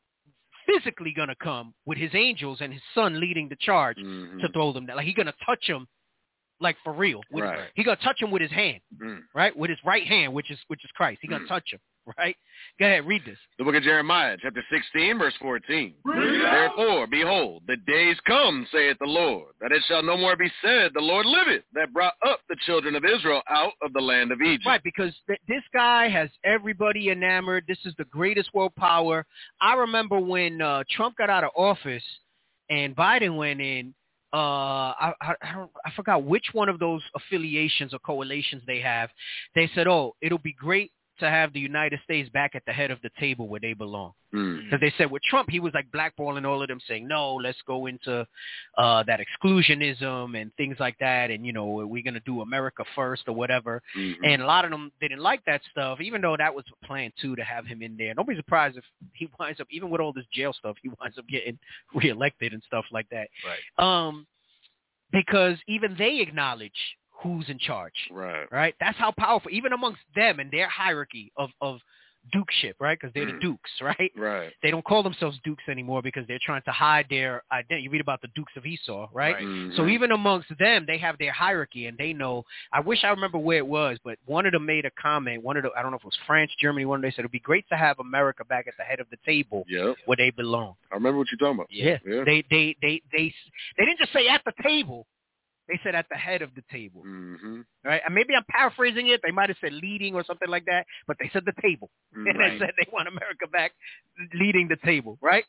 physically going to come with his angels and his son leading the charge Mhm. to throw them down. Like, he's going to touch them, like, for real. With, Right. He's going to touch him with his hand, Mm. right? With his right hand, which is which is Christ. He's going to Mm. touch him, right? Go ahead, read this. The book of Jeremiah, chapter sixteen, verse fourteen. Therefore, behold, the days come, saith the Lord, that it shall no more be said, the Lord liveth, that brought up the children of Israel out of the land of Egypt. Right, because th- this guy has everybody enamored. This is the greatest world power. I remember when uh, Trump got out of office and Biden went in, uh, I, I, I, don't, I forgot which one of those affiliations or coalitions they have. They said, oh, it'll be great to have the United States back at the head of the table where they belong. Mm. Because they said with Trump, he was like blackballing all of them, saying, no, let's go into uh, that exclusionism and things like that. And, you know, we're going to do America first or whatever. Mhm. And a lot of them didn't like that stuff, even though that was a plan, too, to have him in there. Nobody's surprised if he winds up, even with all this jail stuff, he winds up getting reelected and stuff like that. Right. Um, because even they acknowledge who's in charge. Right. Right? That's how powerful, even amongst them and their hierarchy of, of dukeship, right? Because they're Mm. the dukes, right? Right. They don't call themselves dukes anymore because they're trying to hide their identity. You read about the Dukes of Esau, right? Right. Mhm. So even amongst them, they have their hierarchy, and they know. I wish I remember where it was, but one of them made a comment. One of the, I don't know if it was France, Germany, one of them, they said, it'd be great to have America back at the head of the table Yep. where they belong. I remember what you're talking about. Yeah. Yeah. They, they, they, they, they didn't just say at the table. They said at the head of the table, Mm-hmm. right? And maybe I'm paraphrasing it. They might have said leading or something like that, but they said the table. And they Right. said they want America back leading the table, right?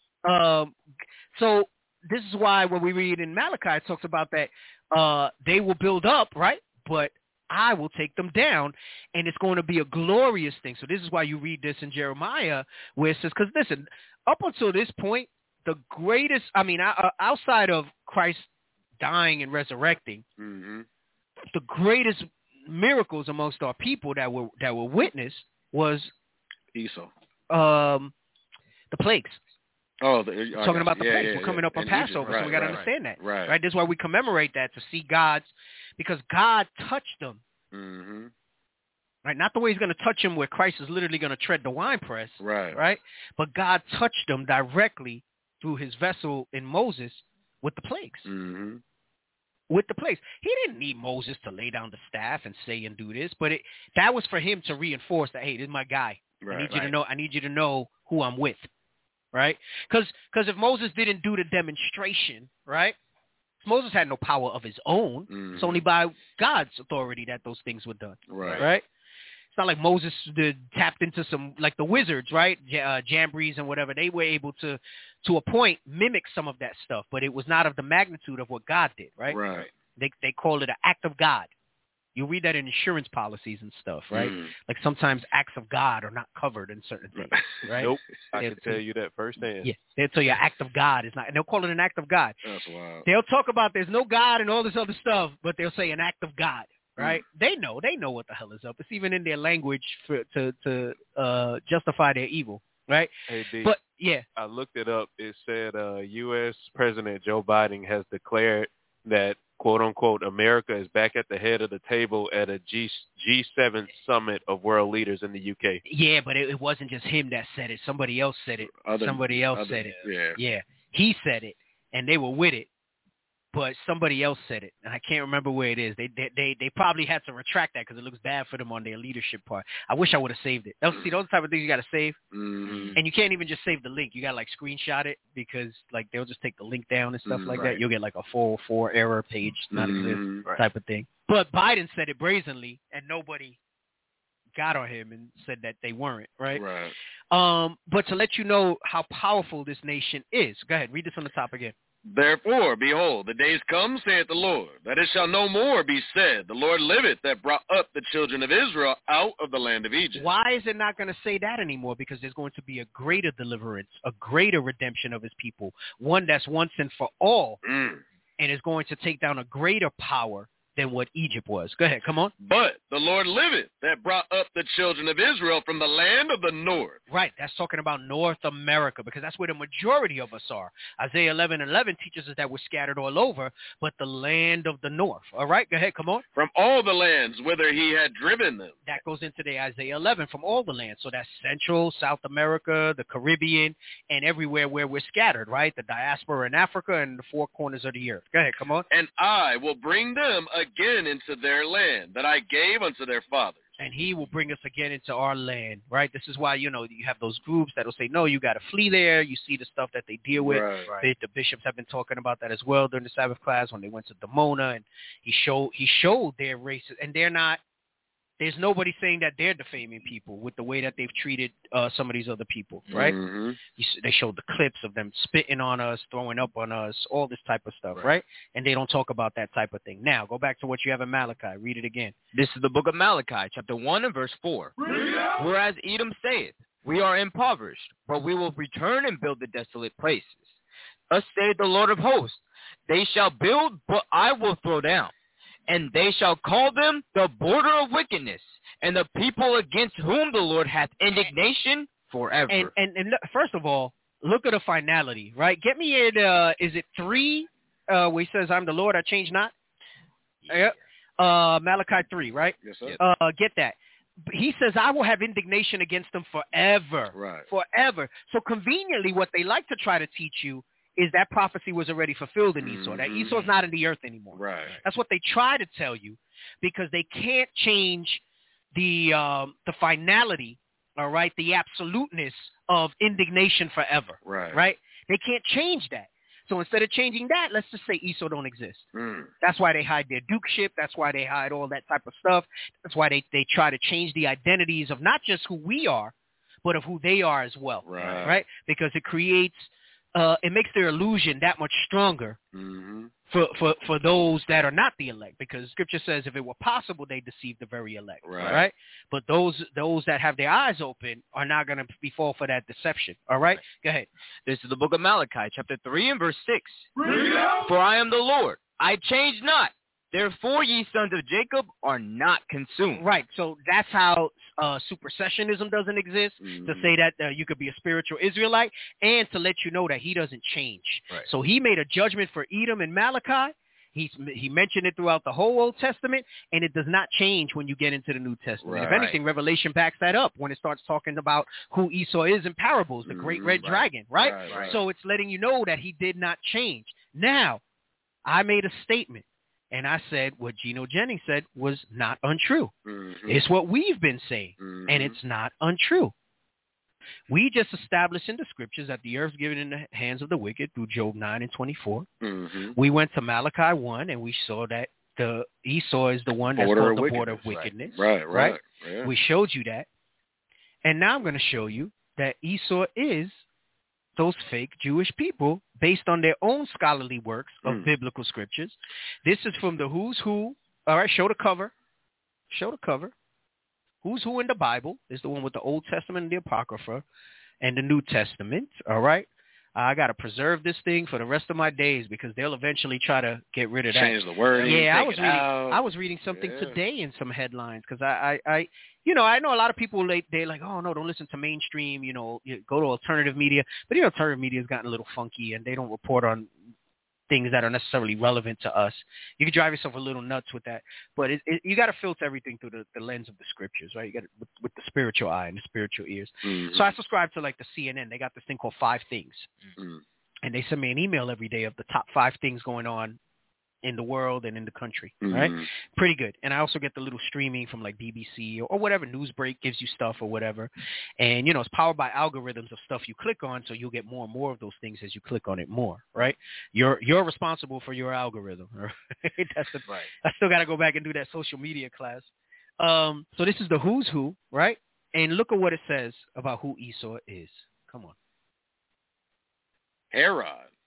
Um, so this is why when we read in Malachi, it talks about that uh, they will build up, right? But I will take them down, and it's going to be a glorious thing. So this is why you read this in Jeremiah, where it says, because listen, up until this point, the greatest, I mean, uh, outside of Christ dying and resurrecting, Mm-hmm. the greatest miracles amongst our people that were that were witnessed was Esau. um, the plagues. Oh, the, I Talking got about you. the yeah, plagues. yeah, We're yeah. coming up on In Passover, Egypt. so Right, we got to right, understand that. Right. Right. This is why we commemorate that, to see God's, because God touched them. Mm-hmm. Right. Not the way he's going to touch them where Christ is literally going to tread the winepress. Right. Right. But God touched them directly through his vessel in Moses with the plagues. Mm-hmm. With the plagues. He didn't need Moses to lay down the staff and say and do this, but it that was for him to reinforce that, hey, this is my guy. Right, I need you right. to know I need you to know who I'm with. Right? Because if Moses didn't do the demonstration, right? Moses had no power of his own. Mm-hmm. It's only by God's authority that those things were done. Right. Right? It's not like Moses did, tapped into some, like the wizards, right? J- uh, Jambres and whatever. They were able to, to a point, mimic some of that stuff, but it was not of the magnitude of what God did, right? Right. They they call it an act of God. You read that in insurance policies and stuff, right? Mm. Like sometimes acts of God are not covered in certain things, right? Nope. I They'll can tell- tell you that firsthand. Yeah, they'll tell you an act of God is not, and they'll call it an act of God. That's wild. They'll talk about there's no God and all this other stuff, but they'll say an act of God, right? Mm. They know, they know what the hell is up. It's even in their language for, to to uh, justify their evil, right? Hey, D, But yeah, I looked it up. It said uh, U S President Joe Biden has declared that, quote unquote, America is back at the head of the table at a G G7 summit of world leaders in the U K. yeah, but it, it wasn't just him that said it. Somebody else said it. Other- Somebody else other- said it. Yeah. Yeah, he said it, and they were with it, but somebody else said it, and I can't remember where it is. They they they, they probably had to retract that because it looks bad for them on their leadership part. I wish I would have saved it. Those, see, those type of things you got to save, Mm-hmm. and you can't even just save the link. You got to like screenshot it because like they'll just take the link down and stuff Mm, like right. that. You'll get like a four oh four error page, not Mhm. exist Right. type of thing. But Biden said it brazenly, and nobody got on him and said that they weren't, right? Right. Um, but to let you know how powerful this nation is, go ahead, read this on the top again. Therefore, behold, the days come, saith the Lord, that it shall no more be said, the Lord liveth, that brought up the children of Israel out of the land of Egypt. Why is it not going to say that anymore? Because there's going to be a greater deliverance, a greater redemption of his people, one that's once and for all, Mm. and is going to take down a greater power than what Egypt was. Go ahead, come on. But the Lord liveth, that brought up the children of Israel from the land of the north. Right, that's talking about North America, because that's where the majority of us are. Isaiah eleven eleven teaches us that we're scattered all over, but the land of the north. All right, go ahead, come on. From all the lands whither he had driven them. That goes into the Isaiah eleven, from all the lands. So that's Central, South America, the Caribbean, and everywhere where we're scattered, right? The diaspora in Africa and the four corners of the earth. Go ahead, come on. And I will bring them again into their land that I gave unto their fathers. And he will bring us again into our land, right? This is why, you know, you have those groups that will say, no, you got to flee there. You see the stuff that they deal with. Right, right. The, the bishops have been talking about that as well during the Sabbath class when they went to Dimona, and he showed he showed their races, and they're not. There's nobody saying that they're defaming people with the way that they've treated uh, some of these other people, right? Mm-hmm. You, they showed the clips of them spitting on us, throwing up on us, all this type of stuff, right. right? And they don't talk about that type of thing. Now, go back to what you have in Malachi. Read it again. This is the book of Malachi, chapter one and verse four. Whereas Edom saith, we are impoverished, but we will return and build the desolate places. Thus saith the Lord of hosts, they shall build, but I will throw down. And they shall call them the border of wickedness, and the people against whom the Lord hath indignation forever. And, and, and look, first of all, look at the finality, right? Get me in, uh, is it three, uh, where he says, I'm the Lord, I change not? Yeah. Uh, Malachi three, right? Yes, sir. Uh, get that. He says, I will have indignation against them forever. Right. Forever. So conveniently, what they like to try to teach you is that prophecy was already fulfilled in Esau, mm-hmm. that Esau's not in the earth anymore. Right. That's what they try to tell you, because they can't change the um, the finality, all right, the absoluteness of indignation forever. Right. Right? They can't change that. So instead of changing that, let's just say Esau don't exist. Mm. That's why they hide their dukeship. That's why they hide all that type of stuff. That's why they, they try to change the identities of not just who we are, but of who they are as well. Right. Right? Because it creates Uh, it makes their illusion that much stronger mm-hmm. for, for, for those that are not the elect, because Scripture says if it were possible, they deceive the very elect, right? right? But those those that have their eyes open are not going to be fall for that deception, all right? right? Go ahead. This is the book of Malachi, chapter three and verse six. For I am the Lord, I change not. Therefore, ye sons of Jacob are not consumed. Right. So that's how uh, supersessionism doesn't exist, mm-hmm. to say that uh, you could be a spiritual Israelite, and to let you know that he doesn't change. Right. So he made a judgment for Edom and Malachi. He's, he mentioned it throughout the whole Old Testament, and it does not change when you get into the New Testament. Right. If anything, Revelation backs that up when it starts talking about who Esau is in parables, the great red right. dragon, right? Right, right? So it's letting you know that he did not change. Now, I made a statement. And I said what Geno Jennings said was not untrue. Mm-hmm. It's what we've been saying, mm-hmm. and it's not untrue. We just established in the Scriptures that the earth's given in the hands of the wicked through Job nine and twenty-four. Mm-hmm. We went to Malachi one, and we saw that the Esau is the one that's border called the border of wickedness. Right, right. right. right? Yeah. We showed you that. And now I'm going to show you that Esau is those fake Jewish people based on their own scholarly works of mm. biblical scriptures. This is from the Who's Who. All right, show the cover. Show the cover. Who's Who in the Bible is the one with the Old Testament and the Apocrypha and the New Testament. All right. I got to preserve this thing for the rest of my days, because they'll eventually try to get rid of that. Change the wording. Yeah, I take was it reading. out. I was reading something Yeah. today in some headlines, because I, I, I, you know, I know a lot of people they they're like, oh no, don't listen to mainstream. You know, you go to alternative media. But you know, alternative media has gotten a little funky, and they don't report on things that are necessarily relevant to us. You can drive yourself a little nuts with that, but it, it, you got to filter everything through the, the lens of the scriptures, right? You got with, with the spiritual eye and the spiritual ears. Mm-hmm. So I subscribe to like the C N N. They got this thing called Five Things. Mm-hmm. And they send me an email every day of the top five things going on in the world and in the country, mm-hmm. right? Pretty good. And I also get the little streaming from like B B C or, or whatever, Newsbreak gives you stuff or whatever. And, you know, it's powered by algorithms of stuff you click on, so you'll get more and more of those things as you click on it more, right? You're you're responsible for your algorithm, right? That's the, right. I still got to go back and do that social media class. Um, so this is the Who's Who, right? And look at what it says about who Esau is. Come on. Herod,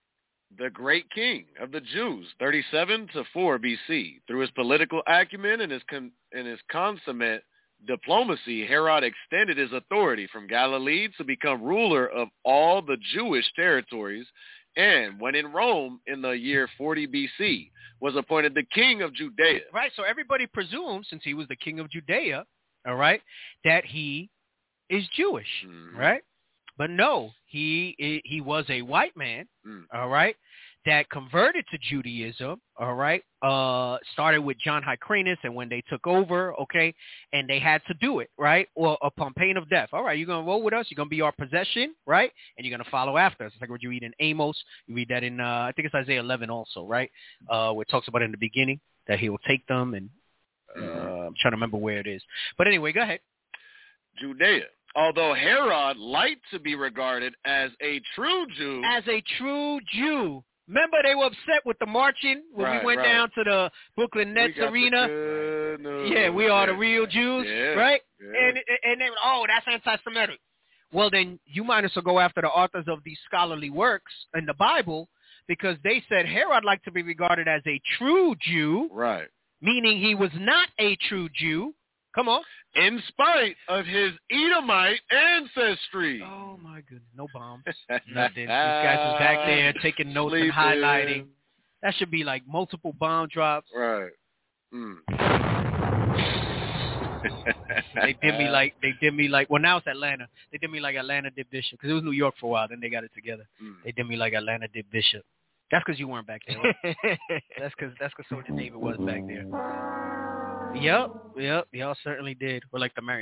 the great king of the Jews, thirty-seven to four B C. Through his political acumen and his con- and his consummate diplomacy, Herod extended his authority from Galilee to become ruler of all the Jewish territories, and when in Rome in the year forty B C, was appointed the king of Judea. Right, so everybody presumes, since he was the king of Judea, all right, that he is Jewish, mm-hmm. right? But no, he he was a white man, mm. all right, that converted to Judaism, all right, uh, started with John Hyrcanus, and when they took over, okay, and they had to do it, right, or upon pain of death. All right, you're going to roll with us, you're going to be our possession, right, and you're going to follow after us. It's like what you read in Amos, you read that in, uh, I think it's Isaiah eleven also, right, uh, where it talks about in the beginning that he will take them, and uh, I'm trying to remember where it is. But anyway, go ahead. Judea. Although Herod liked to be regarded as a true Jew. As a true Jew. Remember they were upset with the marching when right, we went right. down to the Brooklyn Nets arena. Yeah, we are the real Jews, yeah, right? Yeah. And and they were, oh, that's anti-Semitic. Well, then you might as well go after the authors of these scholarly works in the Bible, because they said Herod liked to be regarded as a true Jew. Right. Meaning he was not a true Jew. Come on. In spite of his Edomite ancestry. Oh, my goodness. No bombs. Nothing. These guys is back there taking notes Sleeping. and highlighting. That should be like multiple bomb drops. Right. Mm. they did me like, they did me like, well, now it's Atlanta. They did me like Atlanta did Bishop, because it was New York for a while. Then they got it together. Mm. They did me like Atlanta did Bishop. That's because you weren't back there. Right? that's because that's because Soldier David was back there. Yep, yep, y'all certainly did. We're like the Mario.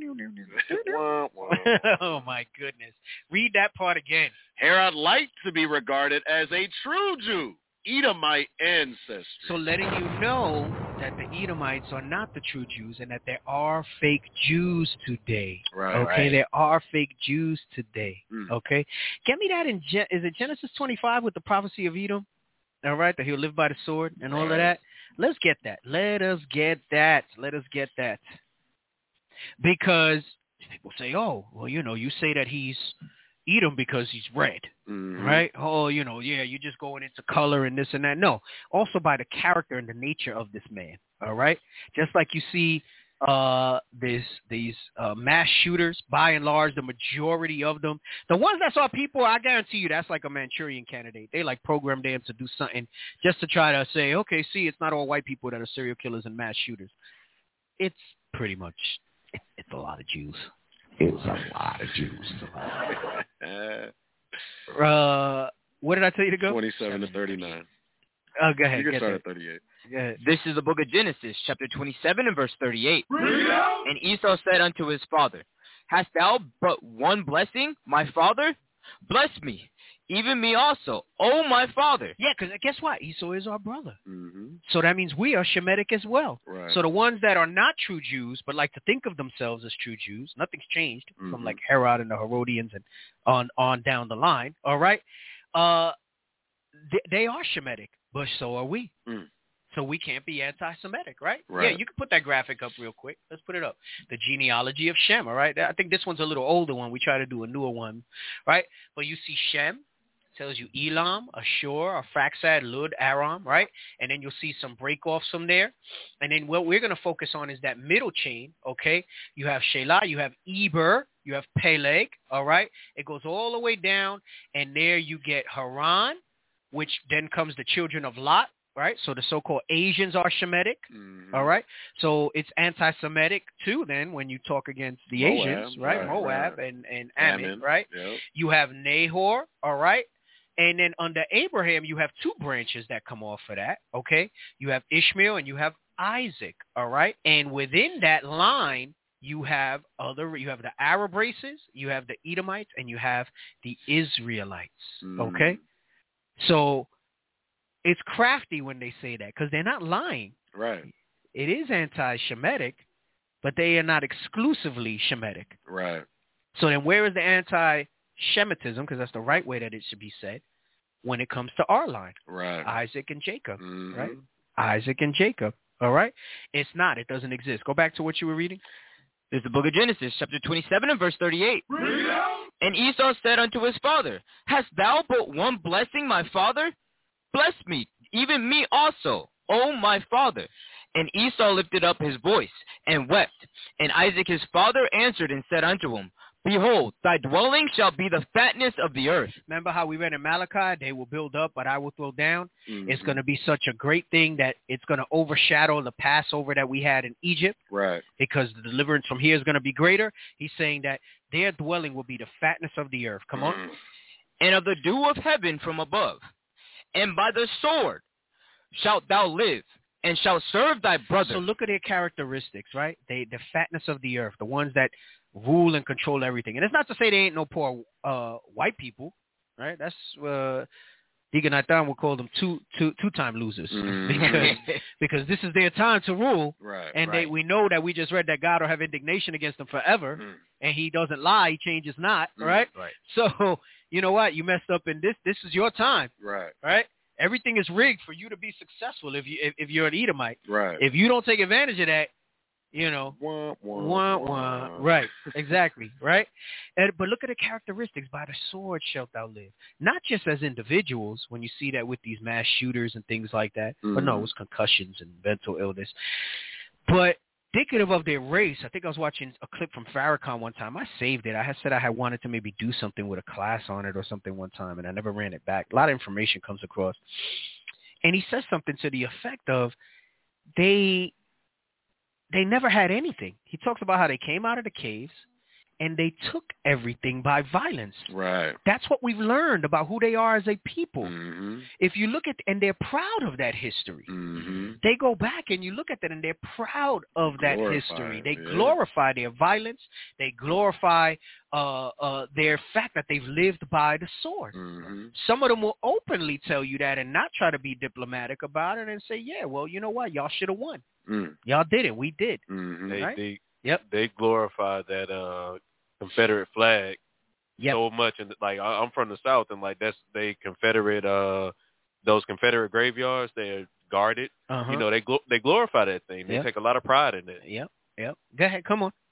Oh, my goodness. Read that part again. Herod liked to be regarded as a true Jew, Edomite ancestry. So letting you know that the Edomites are not the true Jews and that there are fake Jews today. Right, okay, right. there are fake Jews today. Mm. Okay. Get me that in, Gen- is it Genesis twenty-five with the prophecy of Edom? All right, that he'll live by the sword and all right. of that. Let's get that. Let us get that. Let us get that. Because people say, oh, well, you know, you say that he's Edom because he's red, mm-hmm. right? Oh, you know, yeah, you're just going into color and this and that. No, also by the character and the nature of this man, all right? Just like you see uh, this, these uh, mass shooters, by and large, the majority of them, the ones that saw people, I guarantee you that's like a Manchurian candidate. They like programmed them to do something just to try to say, okay, see, it's not all white people that are serial killers and mass shooters. It's pretty much, it, it's a lot of Jews. It's a lot of Jews. uh, what did I tell you to go? twenty-seven to thirty-nine. Oh, go ahead. You can Get start there. at thirty-eight. This is the book of Genesis, chapter twenty-seven and verse thirty-eight. And Esau said unto his father, Hast thou but one blessing, my father? Bless me, even me also, O my father. Yeah, because guess what? Esau is our brother. Mm-hmm. So that means we are Shemitic as well. Right. So the ones that are not true Jews, but like to think of themselves as true Jews, nothing's changed mm-hmm. from like Herod and the Herodians and on, on down the line, all right? Uh, they, they are Shemitic, but so are we. Mm. So we can't be anti-Semitic, right? Right? Yeah, you can put that graphic up real quick. Let's put it up. The genealogy of Shem, all right? I think this one's a little older one. We try to do a newer one, right? But you see Shem, tells you Elam, Ashur, Arphaxad, Lud, Aram, right? And then you'll see some break-offs from there. And then what we're going to focus on is that middle chain, okay? You have Shelah, you have Eber, you have Peleg, all right? It goes all the way down, and there you get Haran, which then comes the children of Lot, right? So the so-called Asians are Shemitic, mm-hmm. all right? So it's anti-Semitic, too, then, when you talk against the Moab, Asians, right? right Moab right. and, and Ammon, Ammon. right? Yep. You have Nahor, all right? And then under Abraham, you have two branches that come off of that, okay? You have Ishmael and you have Isaac, all right? And within that line, you have other, you have the Arab races, you have the Edomites, and you have the Israelites, mm. okay? So it's crafty when they say that because they're not lying. Right. It is anti-Shemitic, but they are not exclusively Shemitic. Right. So then where is the anti-Shemitism, because that's the right way that it should be said, when it comes to our line? Right. Isaac and Jacob, mm-hmm. right? Isaac and Jacob, all right? It's not. It doesn't exist. Go back to what you were reading. There's the book of Genesis, chapter twenty-seven and verse thirty-eight. And Esau said unto his father, Hast thou but one blessing, my father? Bless me, even me also, O my father. And Esau lifted up his voice and wept. And Isaac his father answered and said unto him, Behold, thy dwelling shall be the fatness of the earth. Remember how we read in Malachi, they will build up, but I will throw down? Mm-hmm. It's going to be such a great thing that it's going to overshadow the Passover that we had in Egypt. Right. Because the deliverance from here is going to be greater. He's saying that their dwelling will be the fatness of the earth. Come on. Mm. And of the dew of heaven from above. And by the sword shalt thou live, and shalt serve thy brother. So look at their characteristics, right? They, the fatness of the earth, the ones that rule and control everything. And it's not to say they ain't no poor uh, white people, right? That's uh, Deacon Nathan would call them two two two time losers Mm. because because this is their time to rule, Right. and right. they we know that we just read that God will have indignation against them forever, Mm. and He doesn't lie, He changes not, Mm. right? Right. So you know what? You messed up in this. This is your time, Right. right? Everything is rigged for you to be successful if you if, if you're an Edomite. Right. If you don't take advantage of that, you know, wah, wah, wah, wah. wah. Right, exactly, right? And, but look at the characteristics. By the sword shalt thou live. Not just as individuals, when you see that with these mass shooters and things like that, mm-hmm. but no, it was concussions and mental illness. But indicative of their race, I think I was watching a clip from Farrakhan one time. I saved it. I had said I had wanted to maybe do something with a class on it or something one time, and I never ran it back. A lot of information comes across. And he says something to the effect of they they never had anything. He talks about how they came out of the caves and they took everything by violence. Right. That's what we've learned about who they are as a people. Mm-hmm. If you look at, and they're proud of that history. Mm-hmm. They go back and you look at that and they're proud of that Glorify history. it, They yeah. glorify their violence. They glorify uh, uh, their fact that they've lived by the sword. Mm-hmm. Some of them will openly tell you that and not try to be diplomatic about it and say, yeah, well, you know what? Y'all should have won. Mm. Y'all did it. We did. Mm-hmm. They, Right? they, Yep. they glorify that uh, Confederate flag yep. so much, and like I, I'm from the South, and like that's they Confederate uh, those Confederate graveyards. They're guarded. Uh-huh. You know, they gl- they glorify that thing. They Yep. take a lot of pride in it. Yep. Yep. Go ahead. Come on.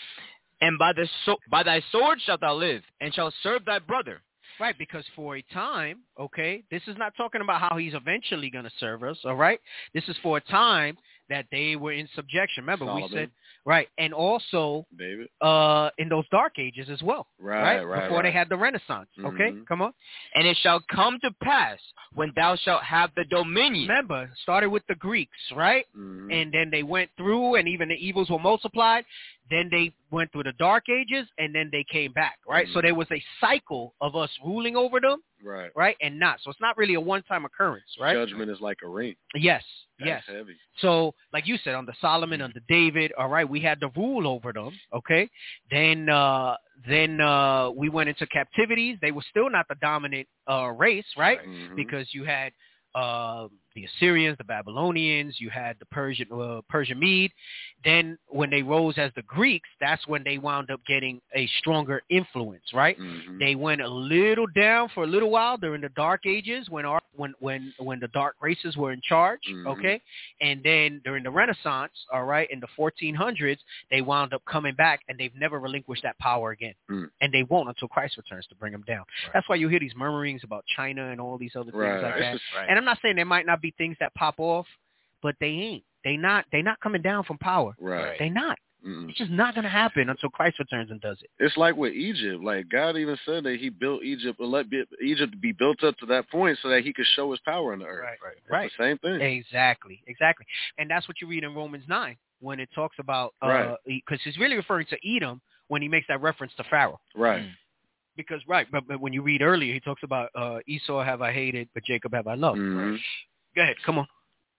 And by the so- by thy sword shalt thou live, and shalt serve thy brother. Right, because for a time, okay, this is not talking about how he's eventually going to serve us, all right? This is for a time that they were in subjection. Remember, Solomon. we said, right, and also David. uh, in those dark ages as well, Right, right, Before right. they had the Renaissance, okay? Mhm. Come on. And it shall come to pass when thou shalt have the dominion. Remember, started with the Greeks, right? Mhm. And then they went through, and even the evils were multiplied. Then they went through the dark ages, and then they came back, right? So Mhm. there was a cycle of us ruling over them, Right. right, and not. So it's not really a one-time occurrence, right? Judgment is like a ring. Yes, That's yes. heavy. So, like you said, under Solomon, under David, all right, we had the rule over them, okay? Then uh, then uh, we went into captivities. They were still not the dominant uh, race, right? Mhm. Because you had uh, the Assyrians, the Babylonians, you had the Persian uh, Persian Mede. Then when they rose as the Greeks, that's when they wound up getting a stronger influence, right? Mhm. They went a little down for a little while during the Dark Ages when our, when when when the dark races were in charge, Mhm. okay? And then during the Renaissance, all right, in the fourteen hundreds, they wound up coming back, and they've never relinquished that power again. Mm. And they won't until Christ returns to bring them down. That's why you hear these murmurings about China and all these other things Right. like It's that. just- Right. And I'm not saying there might not be things that pop off, but they ain't. They not. They not coming down from power. Right. They not. Mm-mm. It's just not going to happen until Christ returns and does it. It's like with Egypt. Like God even said that He built Egypt, or let be, Egypt be built up to that point so that He could show His power in the earth. Right. It's Right. the same thing. Exactly. Exactly. And that's what you read in Romans nine when it talks about, Right. uh, because he's really referring to Edom when he makes that reference to Pharaoh. Right. Because, right, but, but when you read earlier, he talks about uh, Esau have I hated, but Jacob have I loved. Mhm. Go ahead. Come on.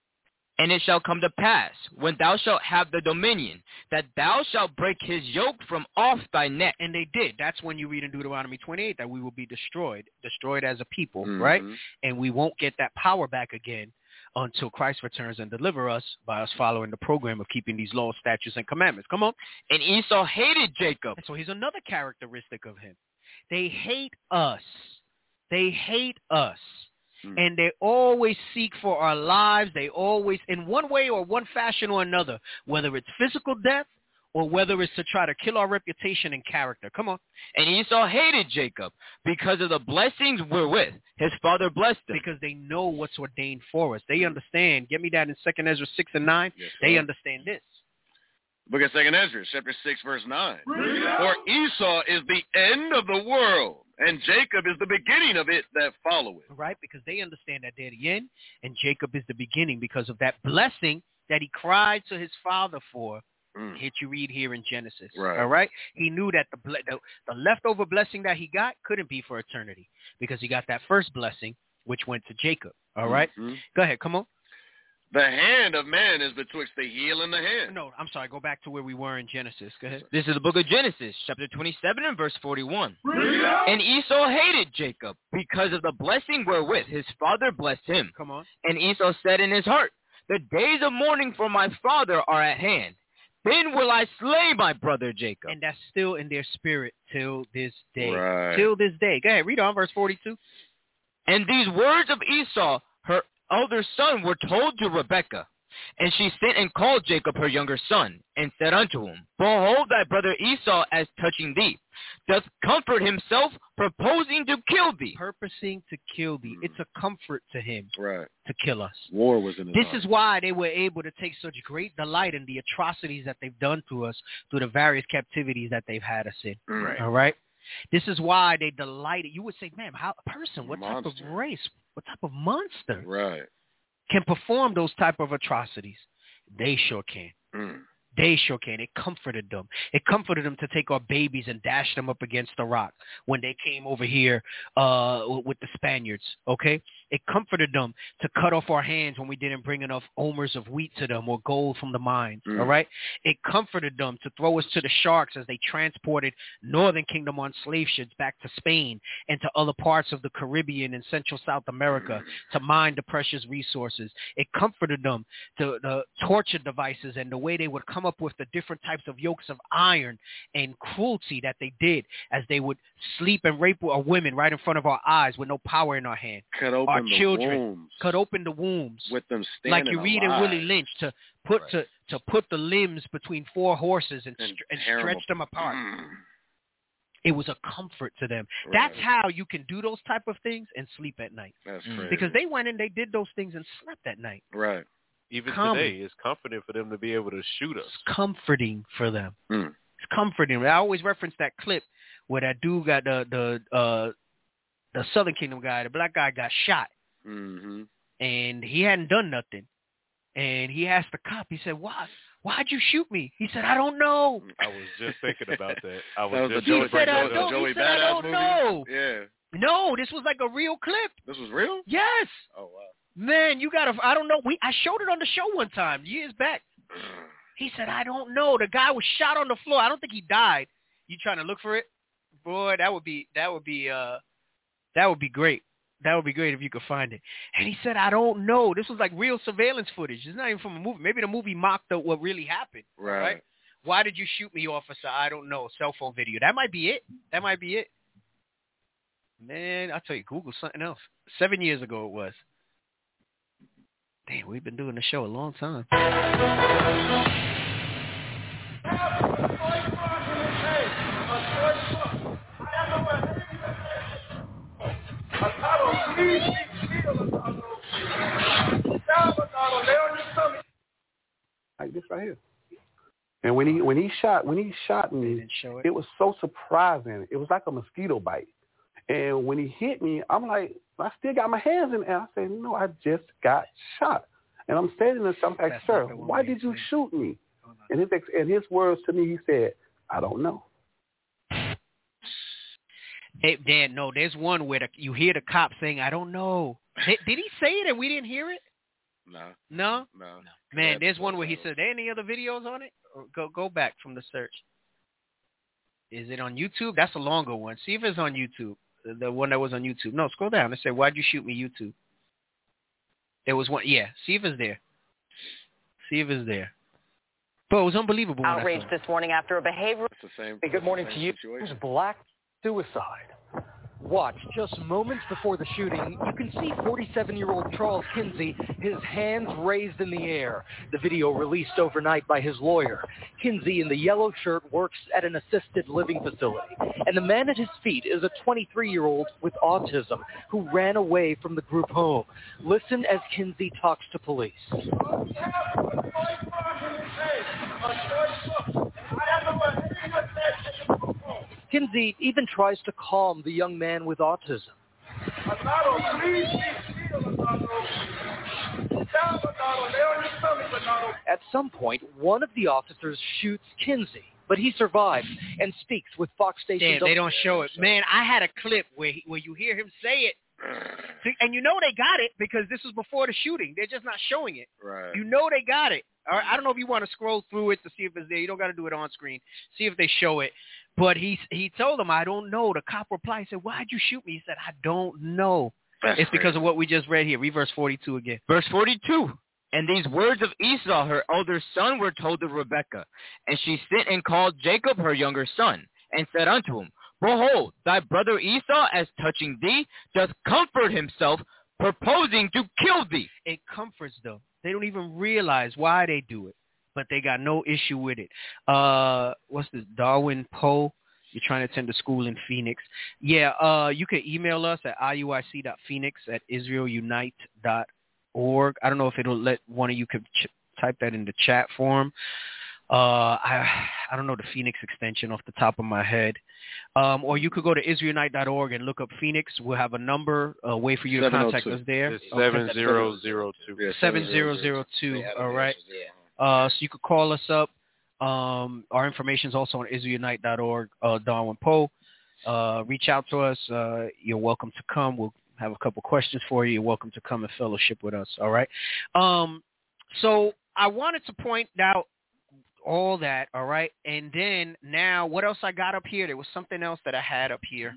And it shall come to pass, when thou shalt have the dominion, that thou shalt break his yoke from off thy neck. And they did. That's when you read in Deuteronomy twenty-eight that we will be destroyed, destroyed as a people, Mhm. right? And we won't get that power back again until Christ returns and deliver us by us following the program of keeping these laws, statutes, and commandments. Come on. And Esau hated Jacob. So here's another characteristic of him. They hate us. They hate us. Mm. And they always seek for our lives. They always, in one way or one fashion or another, whether it's physical death or whether it's to try to kill our reputation and character. Come on. And Esau hated Jacob because of the blessings wherewith his father blessed him. Because they know what's ordained for us. They understand. Get me that in Second Ezra six and nine. Yes, they understand this. Book of Second Ezra, chapter six, verse nine. For Esau is the end of the world, and Jacob is the beginning of it that followeth. Right, because they understand that they're the end, and Jacob is the beginning because of that blessing that he cried to his father for. Mm. Hit you read here in Genesis. Right. All right. He knew that the, the the leftover blessing that he got couldn't be for eternity because he got that first blessing, which went to Jacob. All right. Mm-hmm. Go ahead. Come on. The hand of man is betwixt the heel and the hand. No, I'm sorry. Go back to where we were in Genesis. Go ahead. This is the book of Genesis, chapter twenty-seven and verse forty-one. And Esau hated Jacob because of the blessing wherewith his father blessed him. Come on. And Esau said in his heart, the days of mourning for my father are at hand. Then will I slay my brother Jacob. And that's still in their spirit till this day. Right. Till this day. Go ahead. Read on verse forty-two. And these words of Esau, her elder son, were told to Rebekah. And she sent and called Jacob her younger son, and said unto him, behold, thy brother Esau, as touching thee, doth comfort himself, purposing to kill thee. Purposing to kill thee. It's a comfort to him right. to kill us. War was in his This heart. is why they were able to take such great delight in the atrocities that they've done to us through the various captivities that they've had us in. Right. All right? This is why they delighted. You would say, man, how a person, what monster. type of race, what type of monster right. can perform those type of atrocities? They sure can. Mm. They sure can. It comforted them. It comforted them to take our babies and dash them up against the rock when they came over here uh, with the Spaniards, okay? It comforted them to cut off our hands when we didn't bring enough omers of wheat to them or gold from the mines, mm. all right? It comforted them to throw us to the sharks as they transported Northern Kingdom on slave ships back to Spain and to other parts of the Caribbean and Central South America mm. to mine the precious resources. It comforted them to the torture devices and the way they would come up with the different types of yokes of iron and cruelty that they did as they would sleep and rape our women right in front of our eyes with no power in our hand. Cut open our the children wombs. cut open the wombs with them like standing you read alive. in Willie Lynch to put right. to to put the limbs between four horses and, and, str- and terrible. stretch them apart. Mm. It was a comfort to them. Right. That's how you can do those type of things and sleep at night. That's crazy. Because they went and they did those things and slept at night. Right. Even Calmly. today, it's comforting for them to be able to shoot us. It's comforting for them. Mm. It's comforting. I always reference that clip where that dude got the the uh, the Southern Kingdom guy, the black guy, got shot, mm-hmm. and he hadn't done nothing. And he asked the cop. He said, "Why? Why'd you shoot me?" He said, "I don't know." I was just thinking about that. I was, that was just a Joey, he said, I Joey, don't, Joey he said, I Badass don't movie. know. Yeah. No, this was like a real clip. This was real? Yes. Oh wow. Man, you gotta. I don't know. We I showed it on the show one time years back. He said, "I don't know." The guy was shot on the floor. I don't think he died. You trying to look for it, boy? That would be that would be uh that would be great. That would be great if you could find it. And he said, "I don't know." This was like real surveillance footage. It's not even from a movie. Maybe the movie mocked up what really happened. Right. right. Why did you shoot me, officer? I don't know. Cell phone video. That might be it. That might be it. Man, I'll tell you, Google something else. Seven years ago it was. Damn, we've been doing the show a long time. Like this right here. And when he when he shot when he shot me, it. it was so surprising. It was like a mosquito bite. And when he hit me, I'm like, I still got my hands in the air. I said, no, I just got shot. And I'm standing there, I'm like, sir, why did you shoot me? And his, and his words to me, he said, I don't know. Hey, Dan, no, there's one where the, you hear the cop saying, I don't know. Did, did he say it and we didn't hear it? No. No? No. Man, there's one where he said, are there any other videos on it? Or go go back from the search. Is it on YouTube? That's a longer one. See if it's on YouTube. The, the one that was on YouTube. No, scroll down and say, why'd you shoot me, YouTube? There was one. Yeah, see if it's there. See if it's there. But it was unbelievable. Outrage this morning after a behavioral... It's the same. Hey, good morning same to you. Situation. Black suicide. Watch, just moments before the shooting, you can see forty-seven-year-old Charles Kinsey, his hands raised in the air. The video released overnight by his lawyer. Kinsey in the yellow shirt works at an assisted living facility. And the man at his feet is a twenty-three-year-old with autism who ran away from the group home. Listen as Kinsey talks to police. Kinsey even tries to calm the young man with autism. At some point, one of the officers shoots Kinsey, but he survives and speaks with Fox Station. Damn, they don't show it. Man, I had a clip where he, where you hear him say it. See, and you know they got it because this was before the shooting. They're just not showing it. Right. You know they got it. All right, I don't know if you want to scroll through it to see if it's there. You don't got to do it on screen. See if they show it. But he he told them, I don't know. The cop replied, he said, why'd you shoot me? He said, I don't know. That's it's crazy. Because of what we just read here. Read verse forty-two again. Verse forty-two. And these words of Esau, her elder son, were told to Rebekah. And she sent and called Jacob, her younger son, and said unto him, Behold, thy brother Esau, as touching thee, doth comfort himself, purposing to kill thee. It comforts them. They don't even realize why they do it, but they got no issue with it. Uh, what's this? Darwin Poe. You're trying to attend a school in Phoenix. Yeah, uh, you can email us at I U I C dot phoenix at israel unite dot org. I don't know if it'll let one of you could ch- type that in the chat form. Uh, I I don't know the Phoenix extension off the top of my head. Um, or you could go to israel unite dot org and look up Phoenix. We'll have a number, a way for you to contact us there. It's seven zero zero two. seven zero zero two, all right. Uh, so you could call us up. Um, our information is also on israel unite dot org, uh, Darwin Poe. Uh, reach out to us. Uh, you're welcome to come. We'll have a couple questions for you. You're welcome to come and fellowship with us, all right? Um, so I wanted to point out all that, all right? And then now what else I got up here? There was something else that I had up here.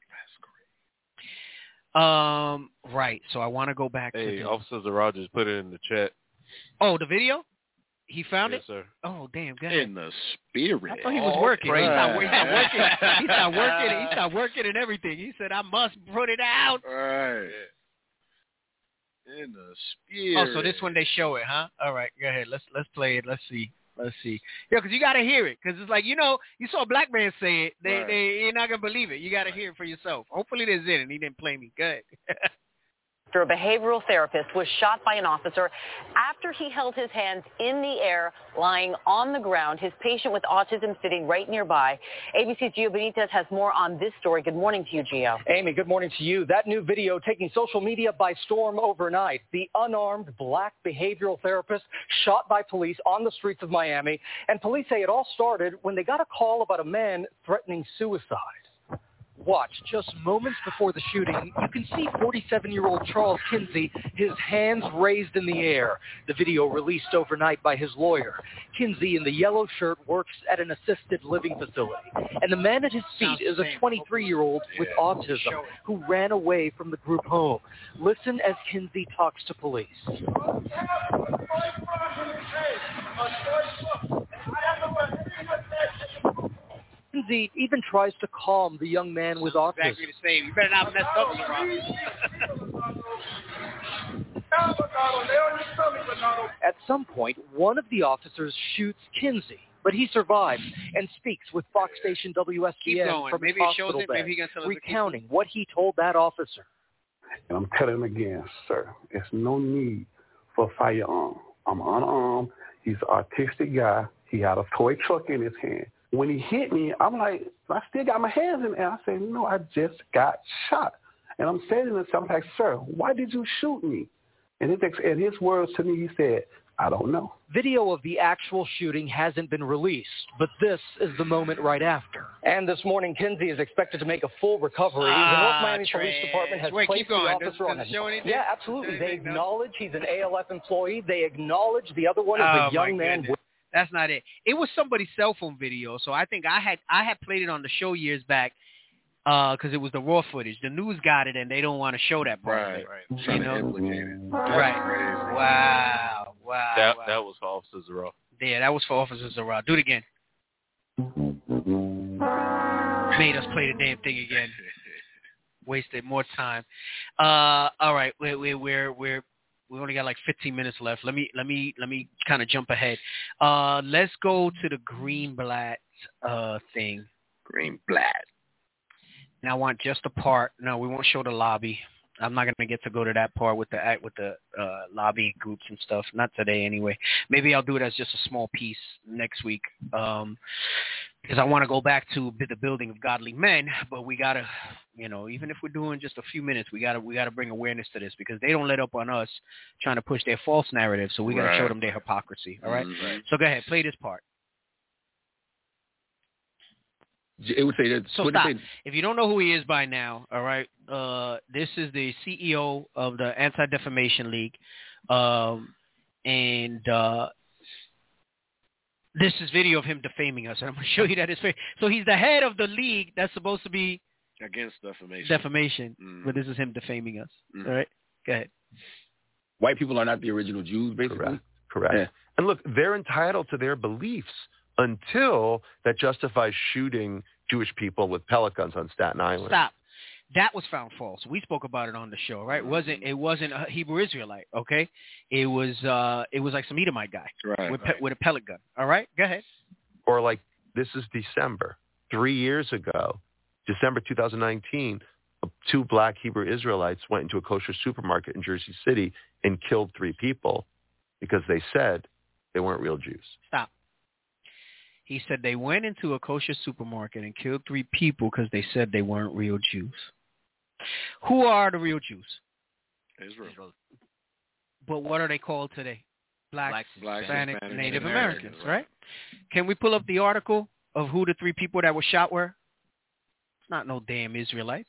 That's great. Um, right, so I want to go back hey, to the... Officer Rogers put it in the chat. Oh, the video? He found yes, it? Sir. Oh, damn, go ahead. In the spirit. I thought he was oh, working. He's not, he's not working. He's not working. He's not working and everything. He said, I must put it out. Right. In the spirit. Oh, so this one they show it, huh? All right, go ahead. Let's let's play it. Let's see. Let's see. Yeah, because you got to hear it. Because it's like, you know, you saw a black man say it. They, right. they, you're not going to believe it. You got to hear it for yourself. Hopefully this is it, and he didn't play me. Good. A behavioral therapist was shot by an officer after he held his hands in the air, lying on the ground, his patient with autism sitting right nearby. A B C's Gio Benitez has more on this story. Good morning to you, Gio. Amy, good morning to you. That new video taking social media by storm overnight. The unarmed black behavioral therapist shot by police on the streets of Miami. And police say it all started when they got a call about a man threatening suicide. Watch, just moments before the shooting, you can see forty-seven-year-old Charles Kinsey, his hands raised in the air. The video released overnight by his lawyer. Kinsey in the yellow shirt works at an assisted living facility. And the man at his feet is a twenty-three-year-old with autism who ran away from the group home. Listen as Kinsey talks to police. Kinsey even tries to calm the young man with autism. Exactly the same. You better not mess up, At some point, one of the officers shoots Kinsey, but he survives and speaks with Fox Station W S B N from his Maybe it shows hospital it. bed, Maybe he can tell us recounting what he told that officer. And I'm telling him again, sir, there's no need for a firearm. I'm unarmed. He's an artistic guy. He had a toy truck in his hand. When he hit me, I'm like, I still got my hands in the air. I said, no, I just got shot. And I'm saying to him, I'm like, sir, why did you shoot me? And his, and his words to me, he said, I don't know. Video of the actual shooting hasn't been released, but this is the moment right after. And this morning, Kinsey is expected to make a full recovery. Ah, the North Miami Trent. Police Department has Wait, placed keep going. the officer does, on does a... it show anything? Yeah, absolutely. Does They anything acknowledge he's an A L F employee. They acknowledge the other one is oh a young my man. Goodness. That's not it. It was somebody's cell phone video, so I think I had I had played it on the show years back because uh, it was the raw footage. The news got it, and they don't want to show that part right. of it. Right. You know? Implicated. Right. Wow. Wow. That wow. that was for Officer Zara. Yeah, that was for Officer Zara. Do it again. Made us play the damn thing again. wasted more time. Uh, all right, we're we're we're, we're we only got like fifteen minutes left. Let me let me let me kind of jump ahead. Uh, let's go to the Greenblatt uh thing. Greenblatt. And I want just a part. No, we won't show the lobby. I'm not gonna get to go to that part with the act with the uh, lobby groups and stuff. Not today, anyway. Maybe I'll do it as just a small piece next week, um, because I want to go back to the building of godly men. But we gotta, you know, even if we're doing just a few minutes, we gotta we gotta bring awareness to this because they don't let up on us trying to push their false narrative. So we gotta right. show them their hypocrisy. All right? Mm-hmm. So go ahead, play this part. It would say that. So stop. If you don't know who he is by now, all right, uh, this is the C E O of the Anti-Defamation League, um, and uh, this is video of him defaming us. And I'm going to show you that it's fake. So he's the head of the league that's supposed to be against defamation. Defamation, mm. but this is him defaming us. Mm. All right, go ahead. White people are not the original Jews, basically. Correct. Correct. Yeah. And look, they're entitled to their beliefs until that justifies shooting Jewish people with pellet guns on Staten Island. Stop. That was found false. We spoke about it on the show, right? It wasn't it wasn't a Hebrew Israelite, okay? It was uh it was like some Edomite guy right, with right. Pe- with a pellet gun. All right, go ahead. Or like this is December, three years ago, December two thousand nineteen, two black Hebrew Israelites went into a kosher supermarket in Jersey City and killed three people because they said they weren't real Jews. Stop. He said they went into a kosher supermarket and killed three people because they said they weren't real Jews. Who are the real Jews? Israel. But what are they called today? Blacks, Blacks Hispanic, Hispanic, Native Americans, Americans, right. right? Can we pull up the article of who the three people that were shot were? It's not no damn Israelites.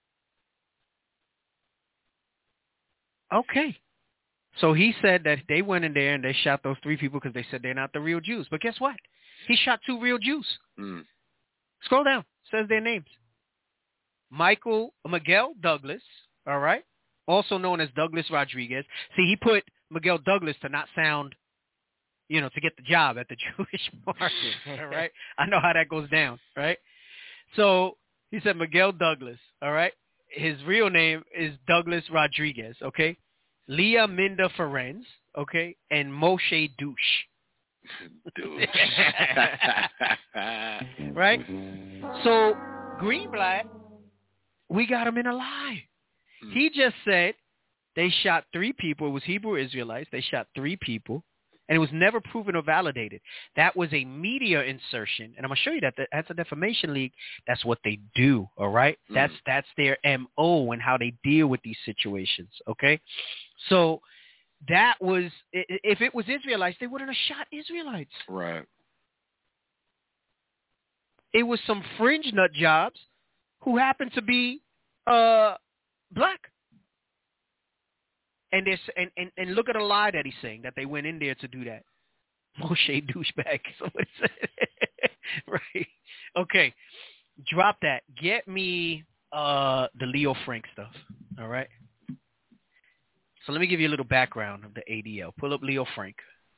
Okay. So he said that they went in there and they shot those three people because they said they're not the real Jews. But guess what? He shot two real Jews. Mm. Scroll down. Says their names. Michael Miguel Douglas, all right, also known as Douglas Rodriguez. See, he put Miguel Douglas to not sound, you know, to get the job at the Jewish market, all right? I know how that goes down, right? So he said Miguel Douglas, all right? His real name is Douglas Rodriguez, okay? Leah Minda Ferenz, okay, and Moshe Douche. Right? So Greenblatt, we got him in a lie. Hmm. He just said they shot three people. It was Hebrew Israelites. They shot three people, and it was never proven or validated. That was a media insertion, and I'm going to show you that. That's a defamation league. That's what they do, all right? Hmm. That's that's their M O and how they deal with these situations, okay? So that was, if it was Israelites, they wouldn't have shot Israelites. Right. It was some fringe nut jobs who happened to be uh, black. And, and, and, and look at the lie that he's saying, that they went in there to do that. Moshe douchebag. Somebody said. Right. Okay. Drop that. Get me uh, the Leo Frank stuff. All right. So let me give you a little background of the A D L. Pull up Leo Frank.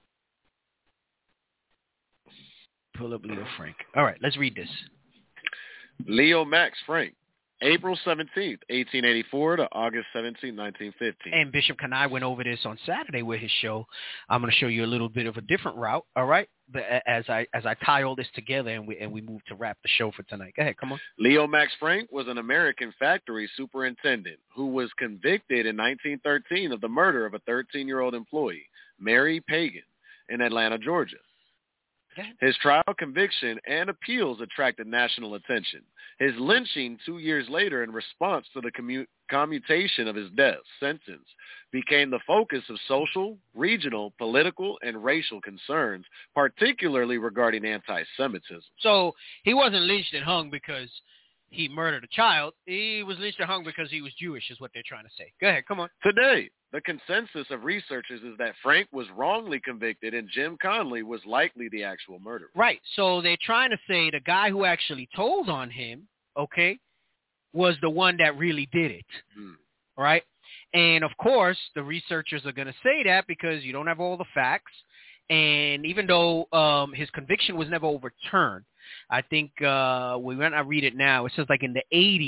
Pull up Leo Frank. All right, let's read this. Leo Max Frank, April seventeenth, eighteen eighty-four to August seventeenth, nineteen fifteen. And Bishop Kanai went over this on Saturday with his show. I'm going to show you a little bit of a different route, all right? But as I as I tie all this together and we and we move to wrap the show for tonight. Go ahead, come on. Leo Max Frank was an American factory superintendent who was convicted in nineteen thirteen of the murder of a thirteen-year-old employee, Mary Pagan, in Atlanta, Georgia. His trial, conviction, and appeals attracted national attention. His lynching two years later in response to the commu- commutation of his death sentence became the focus of social, regional, political, and racial concerns, particularly regarding anti-Semitism. So he wasn't lynched and hung because he murdered a child. He was lynched and hung because he was Jewish is what they're trying to say. Go ahead, come on. Today, the consensus of researchers is that Frank was wrongly convicted and Jim Conley was likely the actual murderer. Right. So they're trying to say the guy who actually told on him, okay, was the one that really did it. Hmm. Right? And, of course, the researchers are going to say that because you don't have all the facts. And even though um, his conviction was never overturned, I think uh, when I read it now, it says like in the eighties,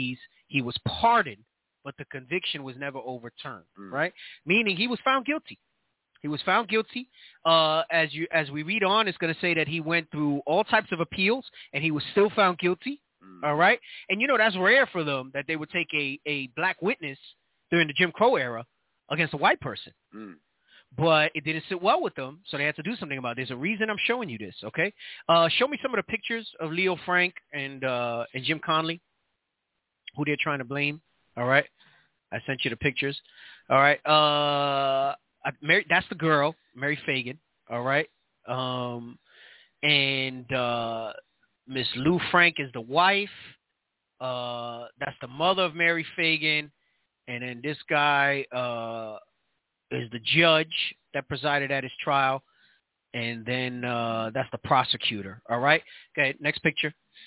He was pardoned, but the conviction was never overturned, Mm. right? Meaning he was found guilty. He was found guilty. Uh, as you as we read on, it's going to say that he went through all types of appeals, and he was still found guilty. Mm. All right, and you know that's rare for them that they would take a, a black witness during the Jim Crow era against a white person. Mm. But it didn't sit well with them, so they had to do something about it. There's a reason I'm showing you this, okay? Uh, show me some of the pictures of Leo Frank and uh, and Jim Conley, who they're trying to blame. All right, I sent you the pictures. All right, uh, I, Mary, that's the girl, Mary Fagan. All right, um, and uh, Miss Lou Frank is the wife. Uh, that's the mother of Mary Fagan, and then this guy. Uh, is the judge that presided at his trial, and then uh, that's the prosecutor, all right? Okay, next picture.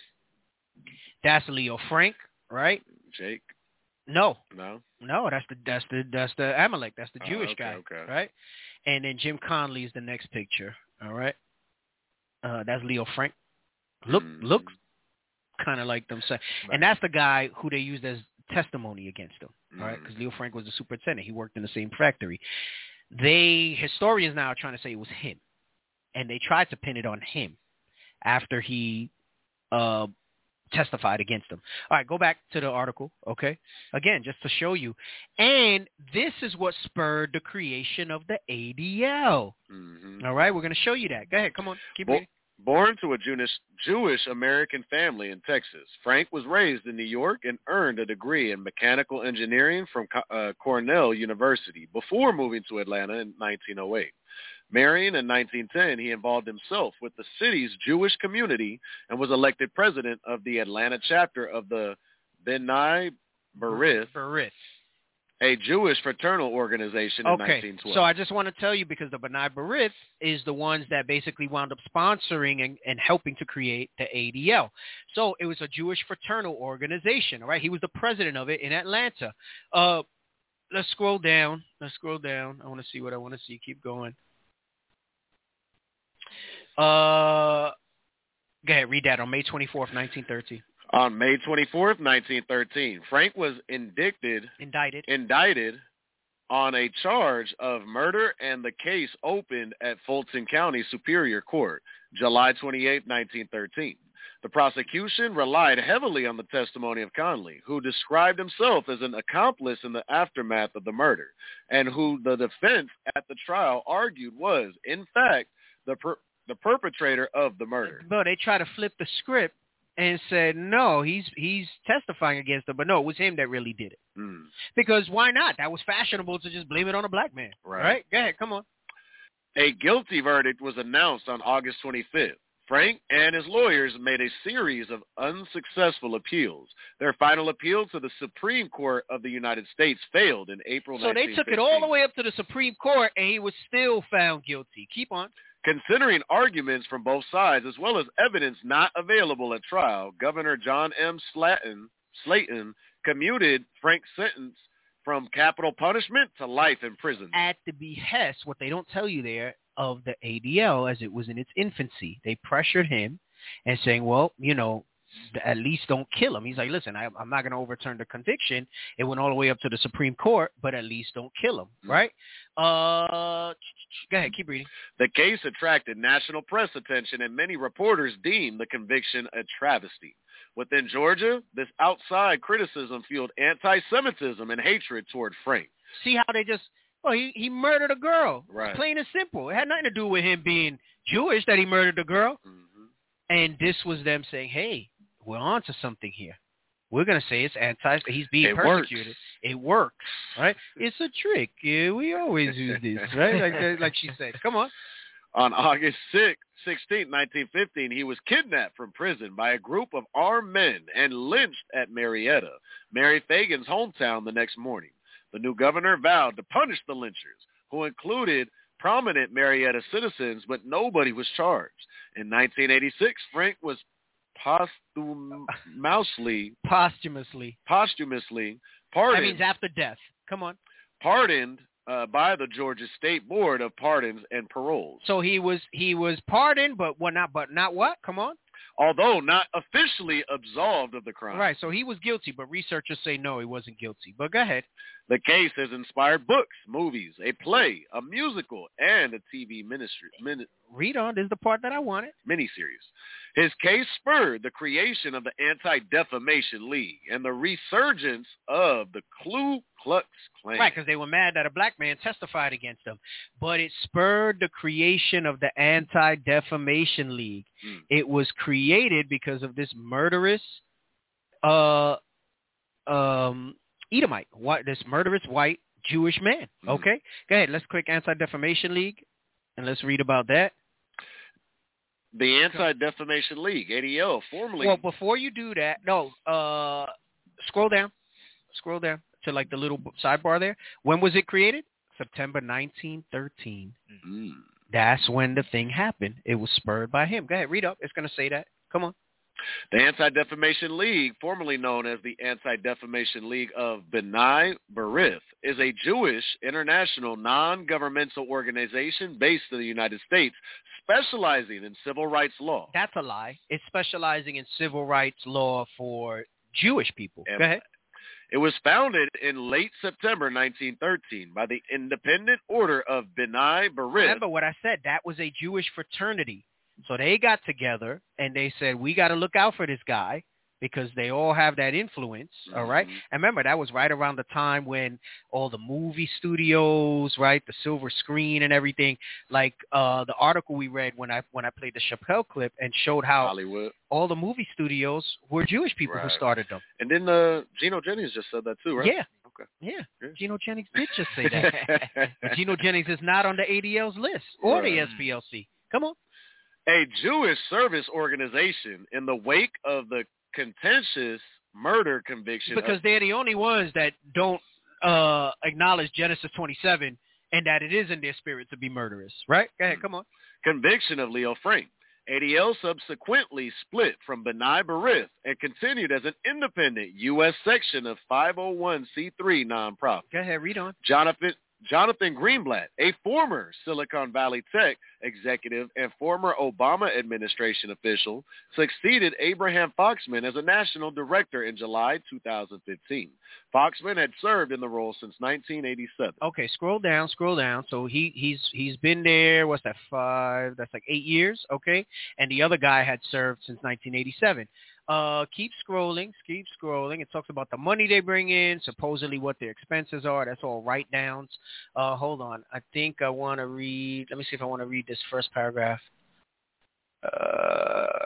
That's Leo Frank, right? Jake? No. No? No, that's the that's the that's the Amalek, that's the Jewish oh, okay, guy, okay. right? And then Jim Conley is the next picture, all right? Uh, that's Leo Frank. Look, mm. looks kind of like them, right. And that's the guy who they used as testimony against him, all right? Because Leo Frank was the superintendent. He worked in the same factory. They, historians now are trying to say it was him. And they tried to pin it on him after he uh, testified against them. All right, go back to the article, okay? Again, just to show you. And this is what spurred the creation of the A D L. Mm-hmm. All right, we're going to show you that. Go ahead, come on, keep reading. Born to a Jewish, Jewish American family in Texas, Frank was raised in New York and earned a degree in mechanical engineering from uh, Cornell University before moving to Atlanta in nineteen oh eight. Marrying in nineteen ten, he involved himself with the city's Jewish community and was elected president of the Atlanta chapter of the B'nai B'rith, B'rith. a Jewish fraternal organization in okay. nineteen twelve. So I just want to tell you, because the B'nai B'rith is the ones that basically wound up sponsoring and, and helping to create the A D L. So it was a Jewish fraternal organization, all right? He was the president of it in Atlanta. Uh, let's scroll down. Let's scroll down. I want to see what I want to see. Keep going. Uh, go ahead, read that on May twenty-fourth, nineteen thirteen. On May twenty-fourth, nineteen thirteen, Frank was indicted, indicted, indicted on a charge of murder, and the case opened at Fulton County Superior Court, July twenty-eighth, nineteen thirteen. The prosecution relied heavily on the testimony of Conley, who described himself as an accomplice in the aftermath of the murder, and who the defense at the trial argued was, in fact, the per- the perpetrator of the murder. But they try to flip the script and said, no, he's he's testifying against him. But no, it was him that really did it. Mm. Because why not? That was fashionable to just blame it on a black man. Right. Right? Go ahead. Come on. A guilty verdict was announced on August twenty-fifth. Frank and his lawyers made a series of unsuccessful appeals. Their final appeal to the Supreme Court of the United States failed in April So they took it all the way up to the Supreme Court, and he was still found guilty. Keep on. Considering arguments from both sides, as well as evidence not available at trial, Governor John M. Slayton, Slayton commuted Frank's sentence from capital punishment to life in prison. At the behest, what they don't tell you there, of the A D L as it was in its infancy. They pressured him and saying, well, you know, at least don't kill him. He's like, listen, I, I'm not going to overturn the conviction. It went all the way up to the Supreme Court, but at least don't kill him, right? Uh, go ahead, keep reading. The case attracted national press attention, and many reporters deemed the conviction a travesty. Within Georgia, this outside criticism fueled anti-Semitism and hatred toward Frank. See how they just, well, he, he murdered a girl. Right. Plain and simple. It had nothing to do with him being Jewish that he murdered the girl. Mm-hmm. And this was them saying, hey, we're on to something here. We're going to say it's anti, he's being it persecuted. Works. It works, right? It's a trick. Yeah, we always use this, right? Like, like she said. Come on. On August sixth, sixteenth, nineteen fifteen, he was kidnapped from prison by a group of armed men and lynched at Marietta, Mary Fagan's hometown, the next morning. The new governor vowed to punish the lynchers, who included prominent Marietta citizens, but nobody was charged. In nineteen eighty-six, Frank was posthumously posthumously posthumously pardoned. That means after death. Come on. Pardoned uh, by the Georgia State Board of Pardons and Paroles. So he was he was pardoned, but what not? But not what? Come on. although not officially absolved of the crime. Right, so he was guilty, but researchers say no, he wasn't guilty. But go ahead. The case has inspired books, movies, a play, a musical, and a T V ministry. Min- Read on. This is the part that I wanted. Miniseries. His case spurred the creation of the Anti-Defamation League and the resurgence of the Ku Klux Klan. Right, because they were mad that a black man testified against them. But it spurred the creation of the Anti-Defamation League. Mm. It was created because of this murderous uh, um, Edomite, white, this murderous white Jewish man. Mm. Okay? Go ahead. Let's click Anti-Defamation League, and let's read about that. The Anti-Defamation League, A D L, formerly... Well, before you do that, no, uh, scroll down. Scroll down to like the little sidebar there. When was it created? September nineteen thirteen. Mm. That's when the thing happened. It was spurred by him. Go ahead, read up. It's going to say that. Come on. The Anti-Defamation League, formerly known as the Anti-Defamation League of B'nai B'rith, is a Jewish international non-governmental organization based in the United States, specializing in civil rights law. That's a lie. It's specializing in civil rights law for Jewish people. And go ahead. It was founded in late September nineteen thirteen by the Independent Order of B'nai B'rith. Remember what I said. That was a Jewish fraternity. So they got together and they said, we got to look out for this guy because they all have that influence, mm-hmm. all right? And remember, that was right around the time when all the movie studios, right, the silver screen and everything, like uh, the article we read when I when I played the Chappelle clip and showed how Hollywood. all the movie studios were Jewish people right. who started them. And then uh, Geno Jennings just said that too, right? Yeah. Okay. Yeah. yeah. Geno Jennings did just say that. But Geno Jennings is not on the A D L's list or right. the S P L C. Come on. A Jewish service organization in the wake of the contentious murder conviction. Because of, they're the only ones that don't uh, acknowledge Genesis twenty-seven and that it is in their spirit to be murderous. Right? Go ahead. Come on. Conviction of Leo Frank. A D L subsequently split from B'nai B'rith and continued as an independent U S section of five oh one c three nonprofit. Go ahead. Read on. Jonathan Jonathan Greenblatt, a former Silicon Valley Tech executive and former Obama administration official, succeeded Abraham Foxman as a national director in July two thousand fifteen. Foxman had served in the role since nineteen eighty-seven. Okay, scroll down, scroll down. So he he's he's been there, what's that, five, that's like eight years, okay? And the other guy had served since nineteen eighty-seven. Uh, keep scrolling, keep scrolling. It talks about the money they bring in, supposedly what their expenses are. That's all write-downs. Uh, hold on. I think I want to read, let me see if I want to read this first paragraph. Uh,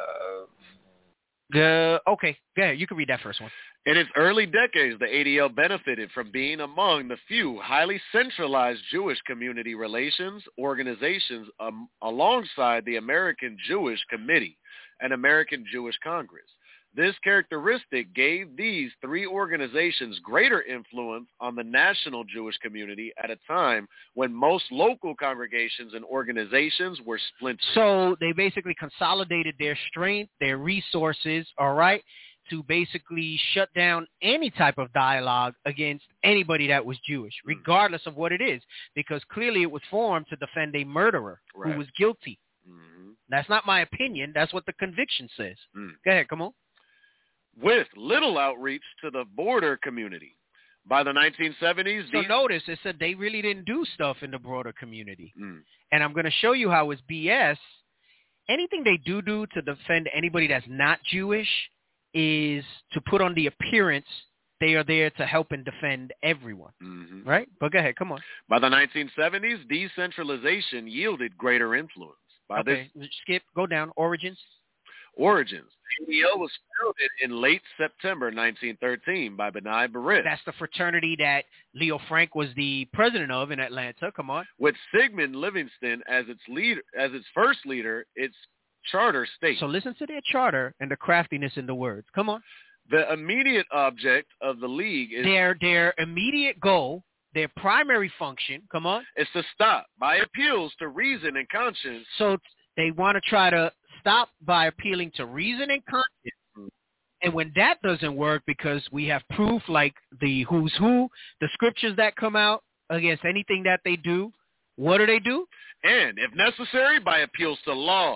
the, okay, yeah, you can read that first one. In its early decades, the A D L benefited from being among the few highly centralized Jewish community relations organizations um, alongside the American Jewish Committee and American Jewish Congress. This characteristic gave these three organizations greater influence on the national Jewish community at a time when most local congregations and organizations were splintered. So they basically consolidated their strength, their resources, all right, to basically shut down any type of dialogue against anybody that was Jewish, regardless of what it is, because clearly it was formed to defend a murderer right. who was guilty. Mm-hmm. That's not my opinion. That's what the conviction says. Mm. Go ahead. Come on. With little outreach to the border community. By the nineteen seventies... So these... notice, it said they really didn't do stuff in the broader community. Mm. And I'm going to show you how it's B S. Anything they do do to defend anybody that's not Jewish is to put on the appearance they are there to help and defend everyone. Mm-hmm. Right? But go ahead. Come on. By the nineteen seventies, decentralization yielded greater influence. By okay, this, skip, go down. Origins. Origins. A D L was founded in late September nineteen thirteen by B'nai B'rith. That's the fraternity that Leo Frank was the president of in Atlanta. Come on. With Sigmund Livingston as its leader, as its first leader, its charter state. So listen to their charter and the craftiness in the words. Come on. The immediate object of the league is their their immediate goal. Their primary function, come on, is to stop by appeals to reason and conscience. So they want to try to stop by appealing to reason and conscience. Mm-hmm. And when that doesn't work, because we have proof like the who's who, the scriptures that come out against anything that they do, what do they do? And if necessary, by appeals to law,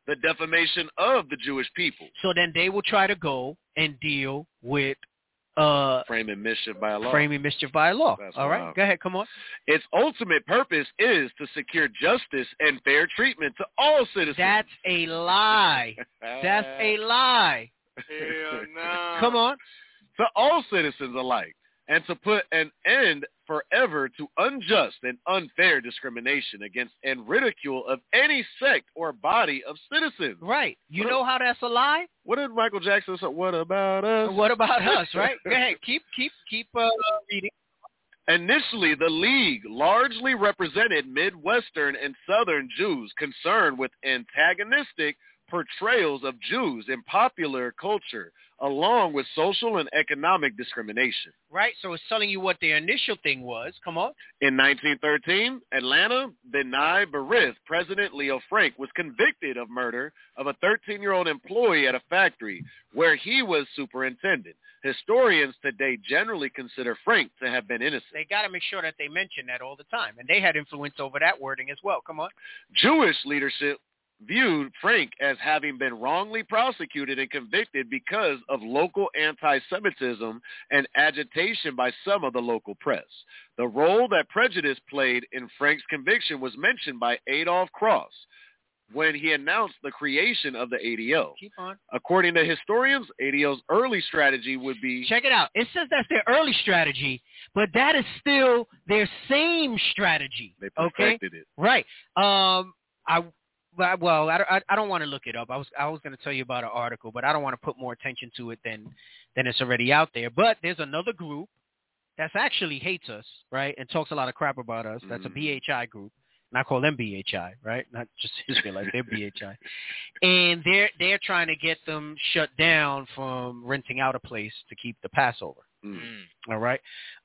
the defamation of the Jewish people. So then they will try to go and deal with uh, framing mischief by law. Framing mischief by law. That's All right, wild. go ahead, come on. Its ultimate purpose is to secure justice and fair treatment to all citizens. That's a lie. That's a lie. Hell no. Come on. To all citizens alike, and to put an end forever to unjust and unfair discrimination against and ridicule of any sect or body of citizens. Right. You what know a, how that's a lie? What did Michael Jackson say? What about us? What about us, right? Go ahead. Keep, keep, keep uh, reading. Initially, the League largely represented Midwestern and Southern Jews concerned with antagonistic portrayals of Jews in popular culture, along with social and economic discrimination. Right, so it's telling you what their initial thing was. Come on. In nineteen thirteen, Atlanta, B'nai B'rith President Leo Frank was convicted of murder of a thirteen-year-old employee at a factory where he was superintendent. Historians today generally consider Frank to have been innocent. They got to make sure that they mention that all the time, and they had influence over that wording as well. Come on. Jewish leadership viewed Frank as having been wrongly prosecuted and convicted because of local anti-Semitism and agitation by some of the local press. The role that prejudice played in Frank's conviction was mentioned by Adolf Cross when he announced the creation of the A D L. Keep on. According to historians, A D L's early strategy would be... Check it out. It says that's their early strategy, but that is still their same strategy. They perfected okay? it. Right. Um, I... Well, I, I, I don't want to look it up. I was I was going to tell you about an article, but I don't want to put more attention to it than than it's already out there. But there's another group that's actually hates us, right, and talks a lot of crap about us. That's a B H I group, and I call them B H I, right? Not just Israelites, they're B H I, and they're they're trying to get them shut down from renting out a place to keep the Passover. Mm. All right,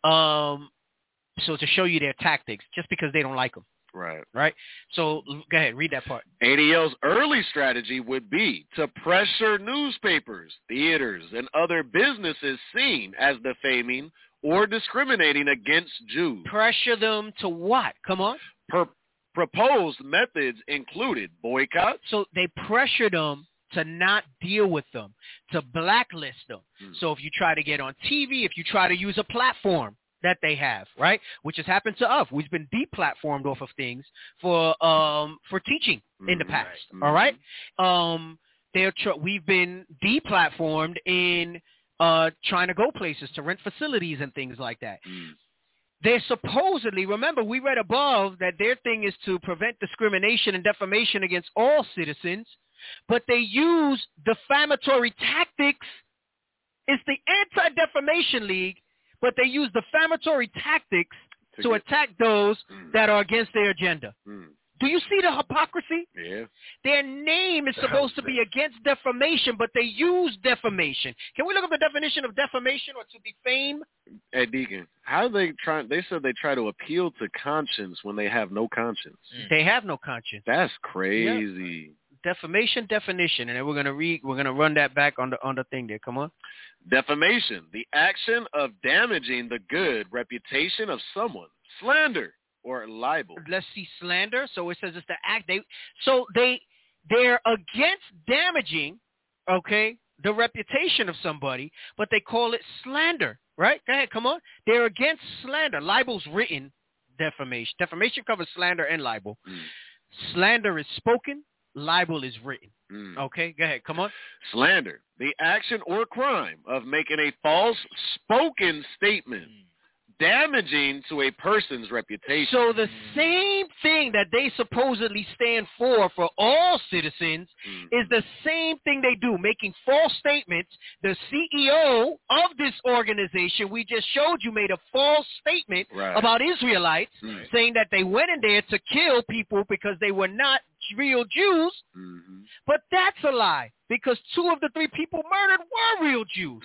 um, so to show you their tactics, just because they don't like them. Right. Right. So go ahead, read that part. A D L's early strategy would be to pressure newspapers, theaters, and other businesses seen as defaming or discriminating against Jews. Pressure them to what? Come on. Per- proposed methods included boycotts. So they pressured them to not deal with them, to blacklist them. Mm. So if you try to get on T V, if you try to use a platform that they have, right, which has happened to us. We've been deplatformed off of things for um for teaching in the past. Mm-hmm. All right, um, they're tr- we've been deplatformed in uh trying to go places to rent facilities and things like that. Mm. They're supposedly, remember, we read above that their thing is to prevent discrimination and defamation against all citizens, but they use defamatory tactics. It's the Anti-Defamation League, but they use defamatory tactics to, to attack those mm. that are against their agenda. Mm. Do you see the hypocrisy? Yeah. Their name is supposed to be against defamation, but they use defamation. Can we look up the definition of defamation or to defame? Hey, Deacon, how are they trying? They said they try to appeal to conscience when they have no conscience. They have no conscience. That's crazy. Yeah. Defamation definition, and then we're gonna read. We're gonna run that back on the on the thing there. Come on. Defamation, the action of damaging the good reputation of someone. Slander or libel. Let's see, slander. So it says it's the act. They so they they're against damaging, okay, the reputation of somebody, but they call it slander. Right? Go ahead. Come on. They're against slander. Libel's written. Defamation. Defamation covers slander and libel. Mm. Slander is spoken. Libel is written. Mm. Okay, go ahead. Come on. Slander, the action or crime of making a false spoken statement, mm. damaging to a person's reputation. So the same thing that they supposedly stand for for all citizens mm. is the same thing they do, making false statements. The C E O of this organization we just showed you made a false statement right. about Israelites, mm. saying that they went in there to kill people because they were not real Jews, mm-hmm. but that's a lie because two of the three people murdered were real Jews.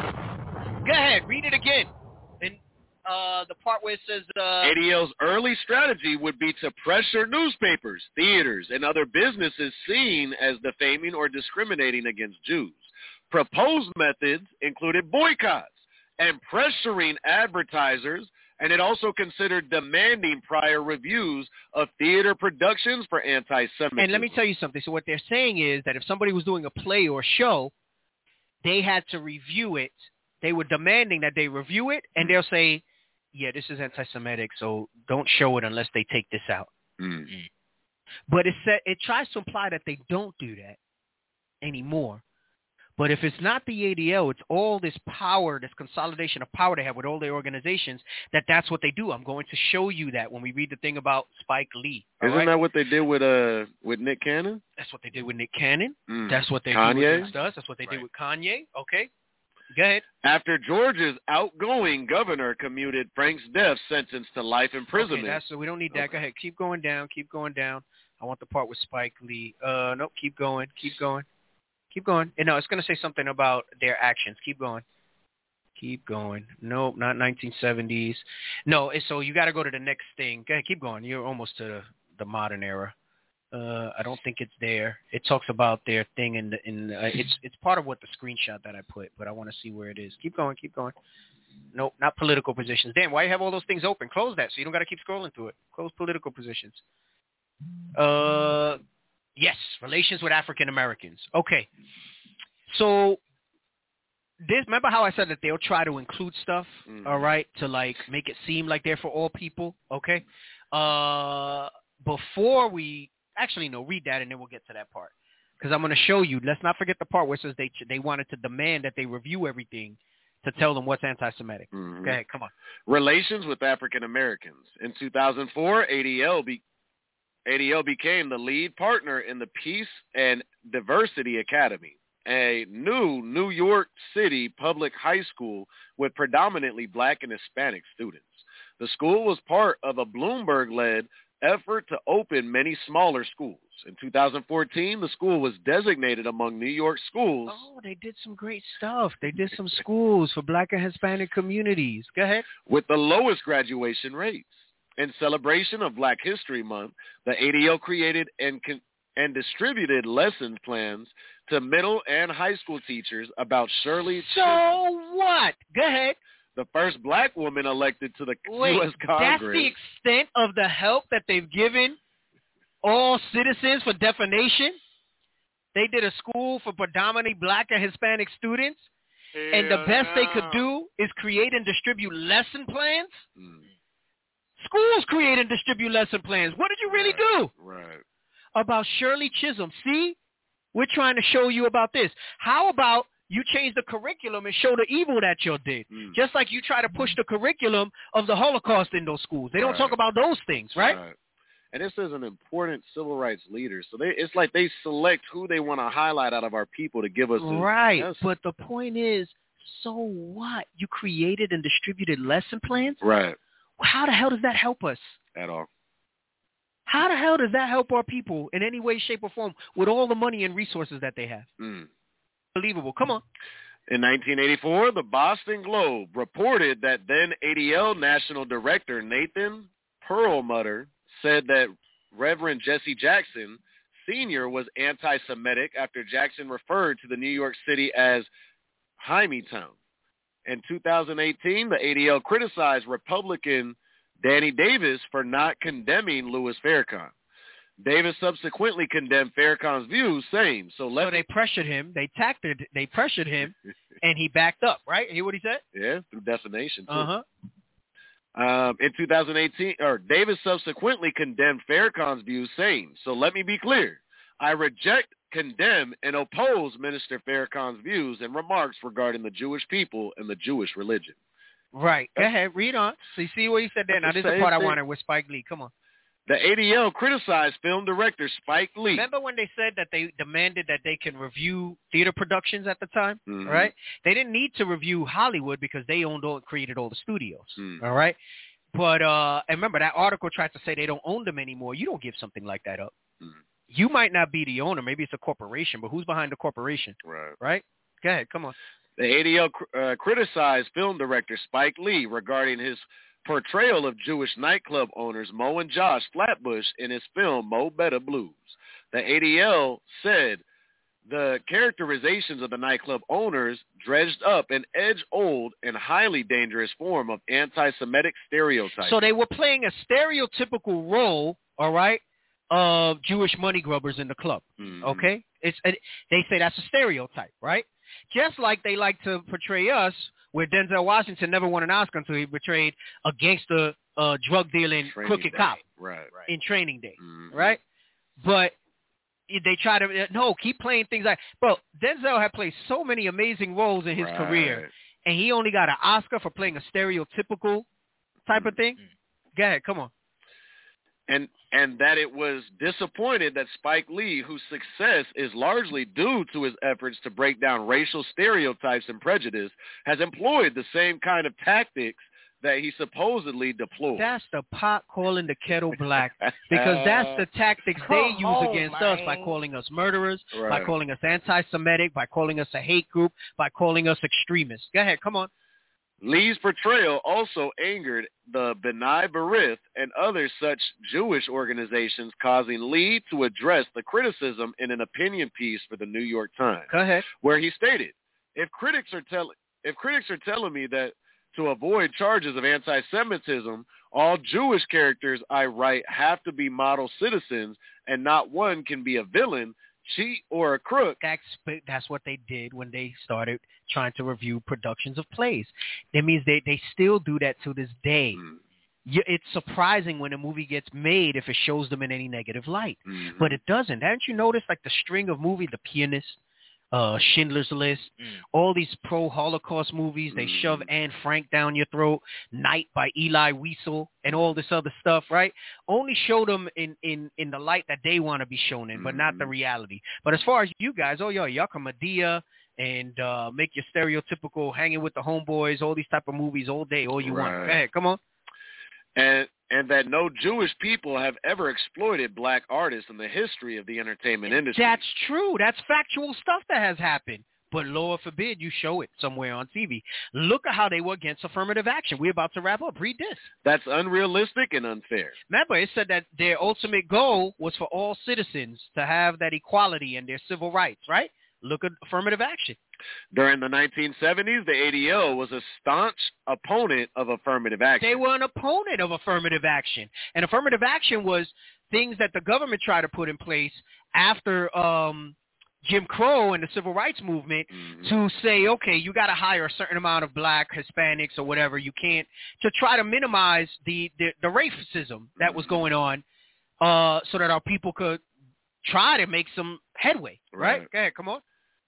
Mm. Go ahead, read it again. And uh, the part where it says uh, A D L's early strategy would be to pressure newspapers, theaters, and other businesses seen as defaming or discriminating against Jews. Proposed methods included boycotts and pressuring advertisers And it also considered demanding prior reviews of theater productions for anti-Semitism. And let me tell you something. So what they're saying is that if somebody was doing a play or show, they had to review it. They were demanding that they review it, and they'll say, yeah, this is anti-Semitic, so don't show it unless they take this out. Mm. But it said, it tries to imply that they don't do that anymore. But if it's not the A D L, it's all this power, this consolidation of power they have with all their organizations, that that's what they do. I'm going to show you that when we read the thing about Spike Lee. Isn't right? that what they did with uh with Nick Cannon? That's what they did with Nick Cannon. Mm. That's what they Kanye? do against us. That's what they right. did with Kanye. Okay. Go ahead. After Georgia's outgoing governor commuted Frank's death sentence to life imprisonment. Okay, that's, so we don't need that. Okay. Go ahead. Keep going down. Keep going down. I want the part with Spike Lee. Uh, nope. Keep going. Keep going. Keep going. And no, it's going to say something about their actions. Keep going. Keep going. Nope, not nineteen seventies. No, it's, so you got to go to the next thing. Go ahead, keep going. You're almost to the, the modern era. Uh, I don't think it's there. It talks about their thing in the, in uh, it's it's part of what the screenshot that I put, but I want to see where it is. Keep going. Keep going. Nope, not political positions. Damn, why you have all those things open? Close that so you don't got to keep scrolling through it. Close political positions. Uh. Yes, relations with African Americans. Okay. So this, remember how I said that they'll try to include stuff, mm. all right, to like make it seem like they're for all people, okay? Uh, before we, actually, no, read that and then we'll get to that part. Because I'm going to show you, let's not forget the part where it says they they wanted to demand that they review everything to tell them what's anti-Semitic. Mm-hmm. Go ahead, come on. Relations with African Americans. In two thousand four, A D L be A D L became the lead partner in the Peace and Diversity Academy, a new New York City public high school with predominantly black and Hispanic students. The school was part of a Bloomberg-led effort to open many smaller schools. In two thousand fourteen, the school was designated among New York schools. Oh, they did some great stuff. They did some schools for black and Hispanic communities. Go ahead. With the lowest graduation rates. In celebration of Black History Month, the A D L created and con- and distributed lesson plans to middle and high school teachers about Shirley So Chisholm, what? Go ahead. The first black woman elected to the Wait, U S Congress. That's the extent of the help that they've given all citizens for defamation? They did a school for predominantly black and Hispanic students, yeah, and the best they could do is create and distribute lesson plans? Mm. Schools create and distribute lesson plans. What did you really right, do? Right. About Shirley Chisholm. See, we're trying to show you about this. How about you change the curriculum and show the evil that you did? Mm. Just like you try to push the curriculum of the Holocaust in those schools. They don't right. talk about those things, right? right? And this is an important civil rights leader. So they, it's like they select who they want to highlight out of our people to give us. A, right. Yes. But the point is, so what? You created and distributed lesson plans? Right. How the hell does that help us? At all. How the hell does that help our people in any way, shape, or form with all the money and resources that they have? Mm. Unbelievable. Come on. In nineteen eighty-four, the Boston Globe reported that then A D L National Director Nathan Perlmutter said that Reverend Jesse Jackson Senior was anti-Semitic after Jackson referred to the New York City as Hymietown. In two thousand eighteen, the A D L criticized Republican Danny Davis for not condemning Louis Farrakhan. Davis subsequently condemned Farrakhan's views, saying, so, let so they pressured him, they tacted, they pressured him, and he backed up, right? Hear what he said? Yeah, through defamation, too. Uh-huh. Um, in two thousand eighteen, or Davis subsequently condemned Farrakhan's views, saying, so let me be clear. I reject, condemn, and oppose Minister Farrakhan's views and remarks regarding the Jewish people and the Jewish religion. Right. Go ahead. Read on. So you see what he said there. Now, this is the part I wanted with Spike Lee. Come on. The A D L criticized film director Spike Lee. Remember when they said that they demanded that they can review theater productions at the time, mm-hmm. right? They didn't need to review Hollywood because they owned all, created all the studios, mm. all right? But uh, and remember, that article tried to say they don't own them anymore. You don't give something like that up. Mm. You might not be the owner. Maybe it's a corporation, but who's behind the corporation? Right. Right? Go ahead. Come on. The A D L uh, criticized film director Spike Lee regarding his portrayal of Jewish nightclub owners Mo and Josh Flatbush in his film Mo Better Blues. The A D L said the characterizations of the nightclub owners dredged up an age-old and highly dangerous form of anti-Semitic stereotypes. So they were playing a stereotypical role, all right, of Jewish money grubbers in the club, mm-hmm. okay? It's it, They say that's a stereotype, right? Just like they like to portray us, where Denzel Washington never won an Oscar until he portrayed a gangster, uh, drug-dealing, crooked Day. cop right, right. in Training Day, mm-hmm. right? But they try to, no, keep playing things like, bro, Denzel had played so many amazing roles in his right. career, and he only got an Oscar for playing a stereotypical type of thing. Go ahead, come on. And and that it was disappointed that Spike Lee, whose success is largely due to his efforts to break down racial stereotypes and prejudice, has employed the same kind of tactics that he supposedly deployed. That's the pot calling the kettle black, because that's the tactics they use on, against man. us, by calling us murderers, Right. by calling us anti-Semitic, by calling us a hate group, by calling us extremists. Go ahead, come on. Lee's portrayal also angered the B'nai B'rith and other such Jewish organizations, causing Lee to address the criticism in an opinion piece for the New York Times. Go ahead. Where he stated, if critics are telling if critics are telling me that to avoid charges of anti-Semitism, all Jewish characters I write have to be model citizens and not one can be a villain, cheat, or a crook. That's, that's what they did when they started trying to review productions of plays. That means they, they still do that to this day. Mm. You, it's surprising when a movie gets made if it shows them in any negative light. Mm-hmm. But it doesn't. Haven't you noticed, like, the string of movies, The Pianist, uh, Schindler's List, Mm. all these pro-Holocaust movies, they Mm. shove Anne Frank down your throat, Night by Eli Wiesel, and all this other stuff, right? Only show them in, in, in the light that they want to be shown in, but not the reality. But as far as you guys, oh, yo, y'all can Medea and uh, make your stereotypical hanging with the homeboys, all these type of movies all day, all you want. Right. Go ahead, come on. And and that no Jewish people have ever exploited black artists in the history of the entertainment industry. That's true. That's factual stuff that has happened. But Lord forbid you show it somewhere on T V. Look at how they were against affirmative action. We're about to wrap up. Read this. That's unrealistic and unfair. Remember, it said that their ultimate goal was for all citizens to have that equality and their civil rights, right? Look at affirmative action. During the nineteen seventies, the A D L was a staunch opponent of affirmative action. They were an opponent of affirmative action. And affirmative action was things that the government tried to put in place after um, Jim Crow and the civil rights movement mm-hmm. to say, okay, you got to hire a certain amount of black, Hispanics, or whatever. You can't, to try to minimize the, the, the racism that was going on uh, so that our people could try to make some headway, right? Right. Go ahead, come on.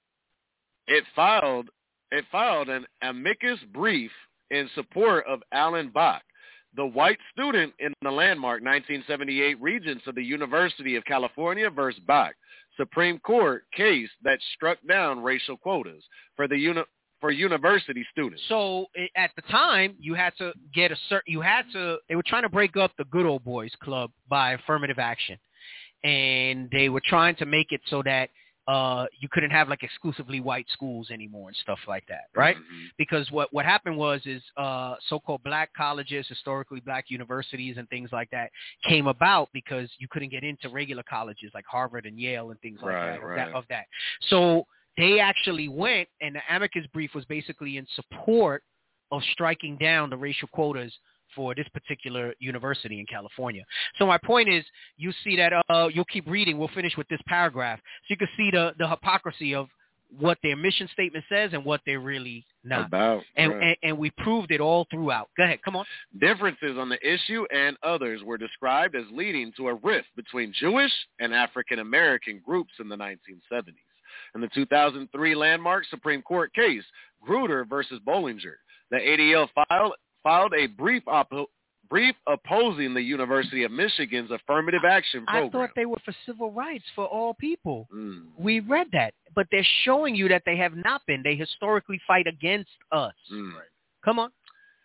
It filed it filed an amicus brief in support of Alan Bach, the white student in the landmark nineteen seventy-eight Regents of the University of California versus Bach Supreme Court case that struck down racial quotas for the uni- for university students. So it, at the time, you had to get a certain, you had to, they were trying to break up the Good Old Boys Club by affirmative action. And they were trying to make it so that uh, you couldn't have like exclusively white schools anymore and stuff like that, right? Mm-hmm. Because what, what happened was is uh, so-called black colleges, historically black universities and things like that came about because you couldn't get into regular colleges like Harvard and Yale and things like Right, that, of right. that of that. So they actually went, and the amicus brief was basically in support of striking down the racial quotas for this particular university in California. So my point is, you see that, uh, you'll keep reading, we'll finish with this paragraph, so you can see the, the hypocrisy of what their mission statement says and what they're really not. About, and, right. and, and we proved it all throughout. Go ahead, come on. Differences on the issue and others were described as leading to a rift between Jewish and African American groups in the nineteen seventies. In the two thousand three landmark Supreme Court case, Grutter versus Bollinger, the A D L filed filed a brief op- brief opposing the University of Michigan's affirmative action program. I thought they were for civil rights for all people. Mm. We read that, but they're showing you that they have not been. They historically fight against us. Mm. Come on.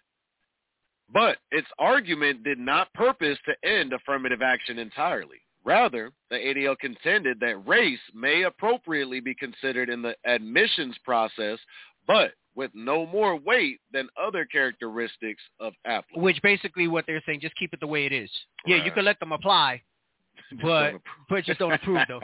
But its argument did not purpose to end affirmative action entirely. Rather, the A D L contended that race may appropriately be considered in the admissions process, but with no more weight than other characteristics of applicants. Which basically what they're saying, just keep it the way it is. Yeah, you Right. can let them apply, but but just don't approve though.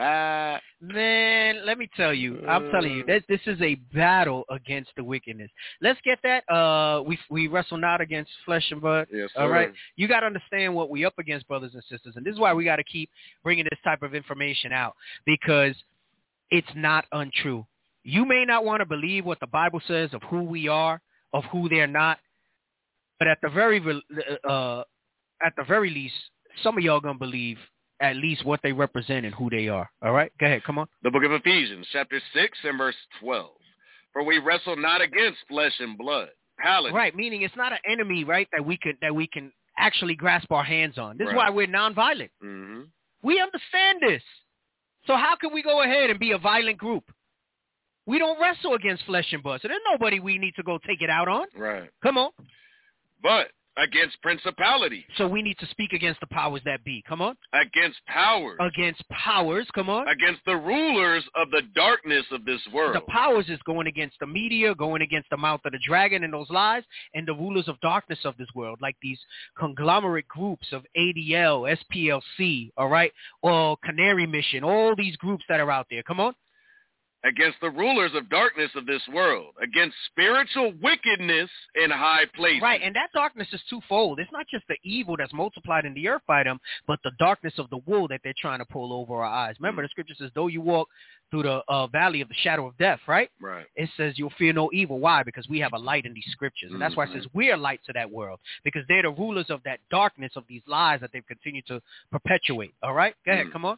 Man, let me tell you, I'm telling you, this this is a battle against the wickedness. Let's get that. Uh, we we wrestle not against flesh and blood. Yes, all sir. right, you got to understand what we up against, brothers and sisters, and this is why we got to keep bringing this type of information out, because it's not untrue. You may not want to believe what the Bible says of who we are, of who they're not, but at the very uh, at the very least, some of y'all gonna believe at least what they represent and who they are. All right? Go ahead. Come on. The book of Ephesians, chapter six and verse twelve. For we wrestle not against flesh and blood. Paladin. Right, meaning it's not an enemy, right, that we can that we can actually grasp our hands on. This Right. is why we're nonviolent. Mm-hmm. We understand this. So how can we go ahead and be a violent group? We don't wrestle against flesh and blood. So there's nobody we need to go take it out on. Right. Come on. But against principalities. So we need to speak against the powers that be. Come on. Against powers. Against powers. Come on. Against the rulers of the darkness of this world. The powers is going against the media, going against the mouth of the dragon and those lies, and the rulers of darkness of this world, like these conglomerate groups of A D L, S P L C, all right, or Canary Mission, all these groups that are out there. Come on. Against the rulers of darkness of this world, against spiritual wickedness in high places. Right, and that darkness is twofold. It's not just the evil that's multiplied in the earth by them, but the darkness of the wool that they're trying to pull over our eyes. Remember, mm. the scripture says, though you walk through the uh, valley of the shadow of death, right? Right. It says you'll fear no evil. Why? Because we have a light in these scriptures. And that's why it says we're light to that world, because they're the rulers of that darkness of these lies that they've continued to perpetuate. All right? Go ahead. Mm. Come on.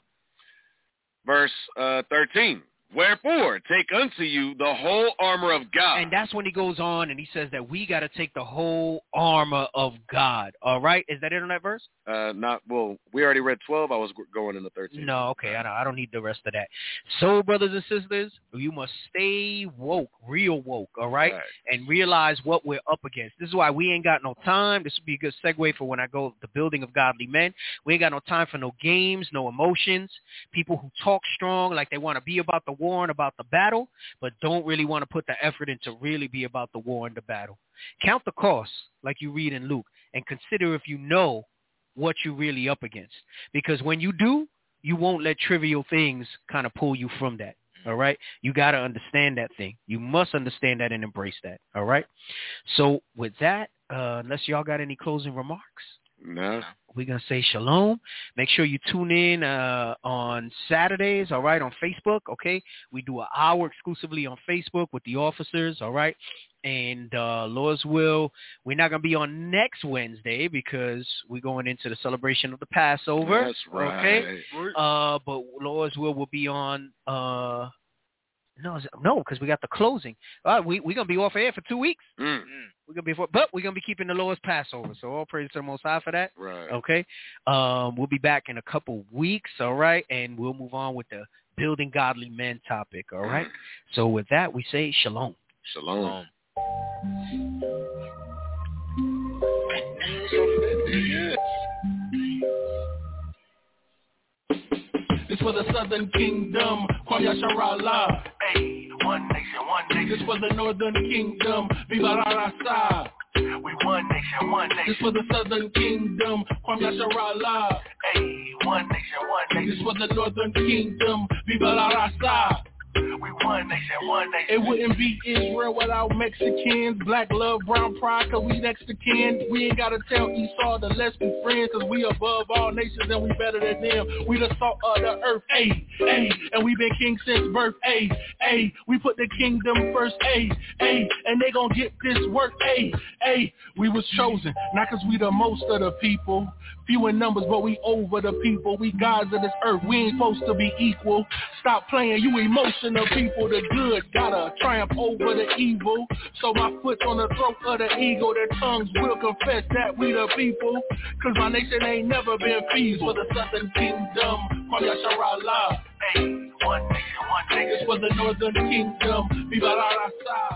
Verse uh, thirteen. Wherefore, take unto you the whole armor of God. And that's when he goes on and he says that we got to take the whole armor of God. All right? Is that it on that verse? Uh, not, well, we already read twelve. I was going into thirteen. No, okay. I don't, I don't need the rest of that. So, brothers and sisters, you must stay woke, real woke, all right? Right. And realize what we're up against. This is why we ain't got no time. This would be a good segue for when I go the building of godly men. We ain't got no time for no games, no emotions. People who talk strong like they want to be about the war and about the battle, but don't really want to put the effort into really be about the war and the battle. Count the costs, like you read in Luke, and consider if you know what you're really up against. Because when you do, you won't let trivial things kind of pull you from that. All right? You got to understand that thing. You must understand that and embrace that. All right? So with that, uh, unless y'all got any closing remarks, no. We're going to say shalom. Make sure you tune in uh, on Saturdays, all right, on Facebook, okay? We do an hour exclusively on Facebook with the officers, all right? And uh, Lord's will, we're not going to be on next Wednesday because we're going into the celebration of the Passover. That's right. Okay? Uh, but Lord's will will be on... Uh, No, no, because we got the closing. Uh, we we're gonna be off air for two weeks. Mm. We're gonna be, for, but we're gonna be keeping the Lord's Passover. So all praise to the Most High for that. Right. Okay. Um, we'll be back in a couple weeks. All right, and we'll move on with the building godly men topic. All right. Mm. So with that, we say shalom. Shalom. This for the Southern Kingdom, Kwame Yasharallah. Hey, one nation, one nation. This for the Northern Kingdom, Viva la Raza. We one nation, one nation. This for the Southern Kingdom, Kwame Yasharallah. Hey, one nation, one nation. This for the Northern Kingdom, Viva la Raza. We one nation, one nation. It wouldn't be Israel without Mexicans. Black love, brown pride, cause we next to kin. We ain't gotta tell Esau to let's be friends, cause we above all nations and we better than them. We the salt of the earth, ayy, ayy. And we been king since birth, ayy, ayy. We put the kingdom first, ayy, ayy. And they gon' get this work, ayy, ayy. We was chosen, not cause we the most of the people. Few in numbers, but we over the people. We gods of this earth, we ain't supposed to be equal. Stop playing, you emotional people. The good gotta triumph over the evil. So my foot's on the throat of the eagle. Their tongues will confess that we the people. Cause my nation ain't never been feeble. For the Southern Kingdom, Kwame Yasharallah. Hey, one nation, one nation. For the Northern Kingdom, Viva la Raza.